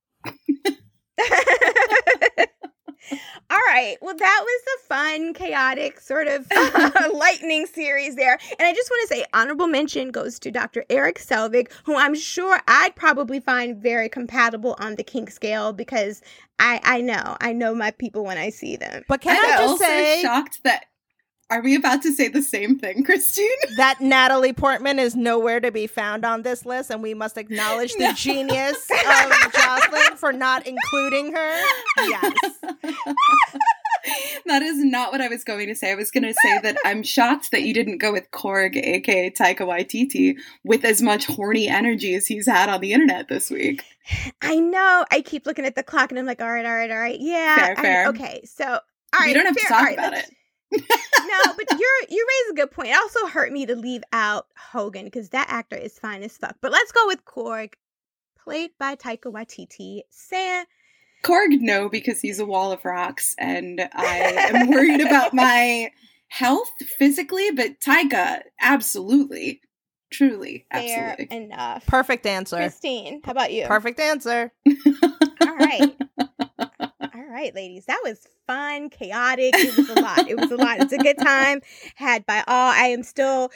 All right. Well, that was a fun, chaotic sort of lightning series there. And I just want to say honorable mention goes to Dr. Eric Selvig, who I'm sure I'd probably find very compatible on the kink scale because I know my people when I see them. But can I just say, shocked that, are we about to say the same thing, Christine? That Natalie Portman is nowhere to be found on this list, and we must acknowledge the genius of Jocelyn for not including her. Yes. That is not what I was going to say. I was going to say that I'm shocked that you didn't go with Korg, aka Taika Waititi, with as much horny energy as he's had on the internet this week. I know. I keep looking at the clock and I'm like, all right. Yeah. Fair. Okay. So, all right. We don't have to talk about it. No, but you raise a good point. It also hurt me to leave out Hogan because that actor is fine as fuck. But let's go with Korg, played by Taika Waititi. Sam. Korg, no, because he's a wall of rocks, and I am worried about my health physically, but Taika, absolutely. Truly, absolutely. Fair enough. Perfect answer. Christine, how about you? Perfect answer. All right. All right, ladies. That was fun, chaotic. It was a lot. It's a good time had by all. I am still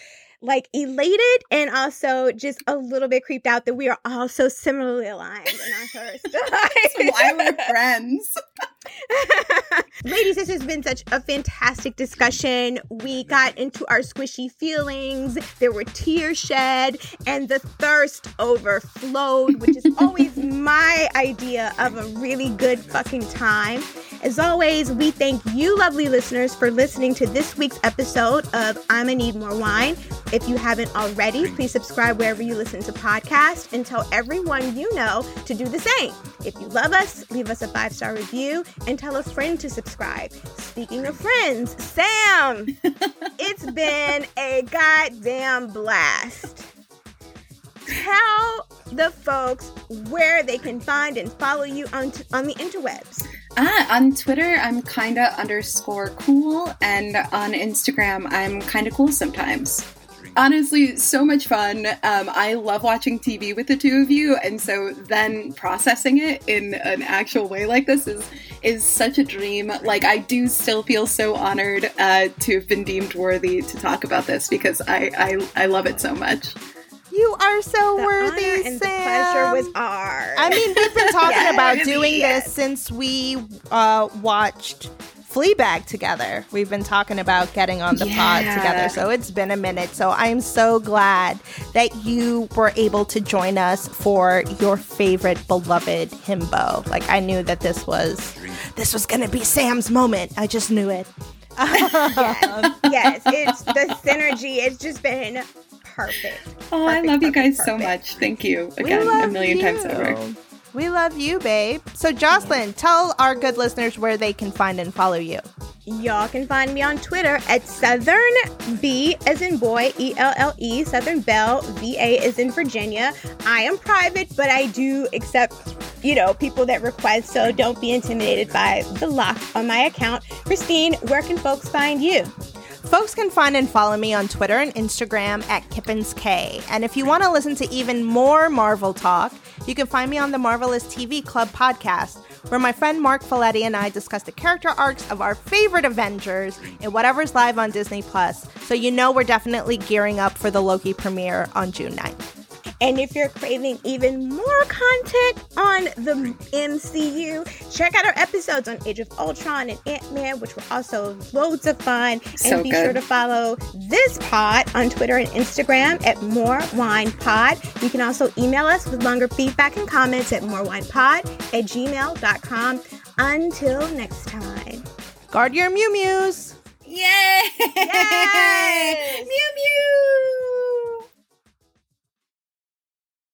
like elated and also just a little bit creeped out that we are all so similarly aligned in our thirst. That's why we're friends. Ladies, this has been such a fantastic discussion. We got into our squishy feelings. There were tears shed and the thirst overflowed, which is always my idea of a really good fucking time. As always, we thank you, lovely listeners, for listening to this week's episode of I'ma Need More Wine. If you haven't already, please subscribe wherever you listen to podcasts and tell everyone you know to do the same. If you love us, leave us a 5-star review and tell a friend to subscribe. Speaking of friends, Sam, it's been a goddamn blast. Tell the folks where they can find and follow you on the interwebs. On Twitter, I'm kinda_cool, and on Instagram, I'm kinda cool sometimes. Honestly, so much fun. I love watching TV with the two of you, and so then processing it in an actual way like this is such a dream. Like, I do still feel so honored to have been deemed worthy to talk about this because I love it so much. You are so The worthy, honor and Sam. the pleasure was ours. I mean, we've been talking Yes, about really, doing yes. this since we watched Fleabag together. We've been talking about getting on the pod Yeah. together, so it's been a minute. So I'm so glad that you were able to join us for your favorite beloved himbo. Like, I knew that this was gonna be Sam's moment. I just knew it. Yes, it's the synergy. It's just been perfect. Oh, I Perfect, love you perfect, guys so perfect. much. Thank you We again love a million times you. over. We love you, babe. So, Jocelyn, tell our good listeners where they can find and follow you. Y'all can find me on Twitter at Southern B as in boy, ELLE, Southern Belle, VA as in Virginia. I am private, but I do accept, people that request, so don't be intimidated by the lock on my account. Christine, where can folks find you? Folks can find and follow me on Twitter and Instagram at KippensK. And if you want to listen to even more Marvel talk, you can find me on the Marvelous TV Club podcast, where my friend Mark Folletti and I discuss the character arcs of our favorite Avengers in whatever's live on Disney+. So we're definitely gearing up for the Loki premiere on June 9th. And if you're craving even more content on the MCU, check out our episodes on Age of Ultron and Ant-Man, which were also loads of fun. So And be good. sure to follow this pod on Twitter and Instagram at MoreWinePod. You can also email us with longer feedback and comments at morewinepod@gmail.com. Until next time. Guard your Mew Mews! Yay! Yay!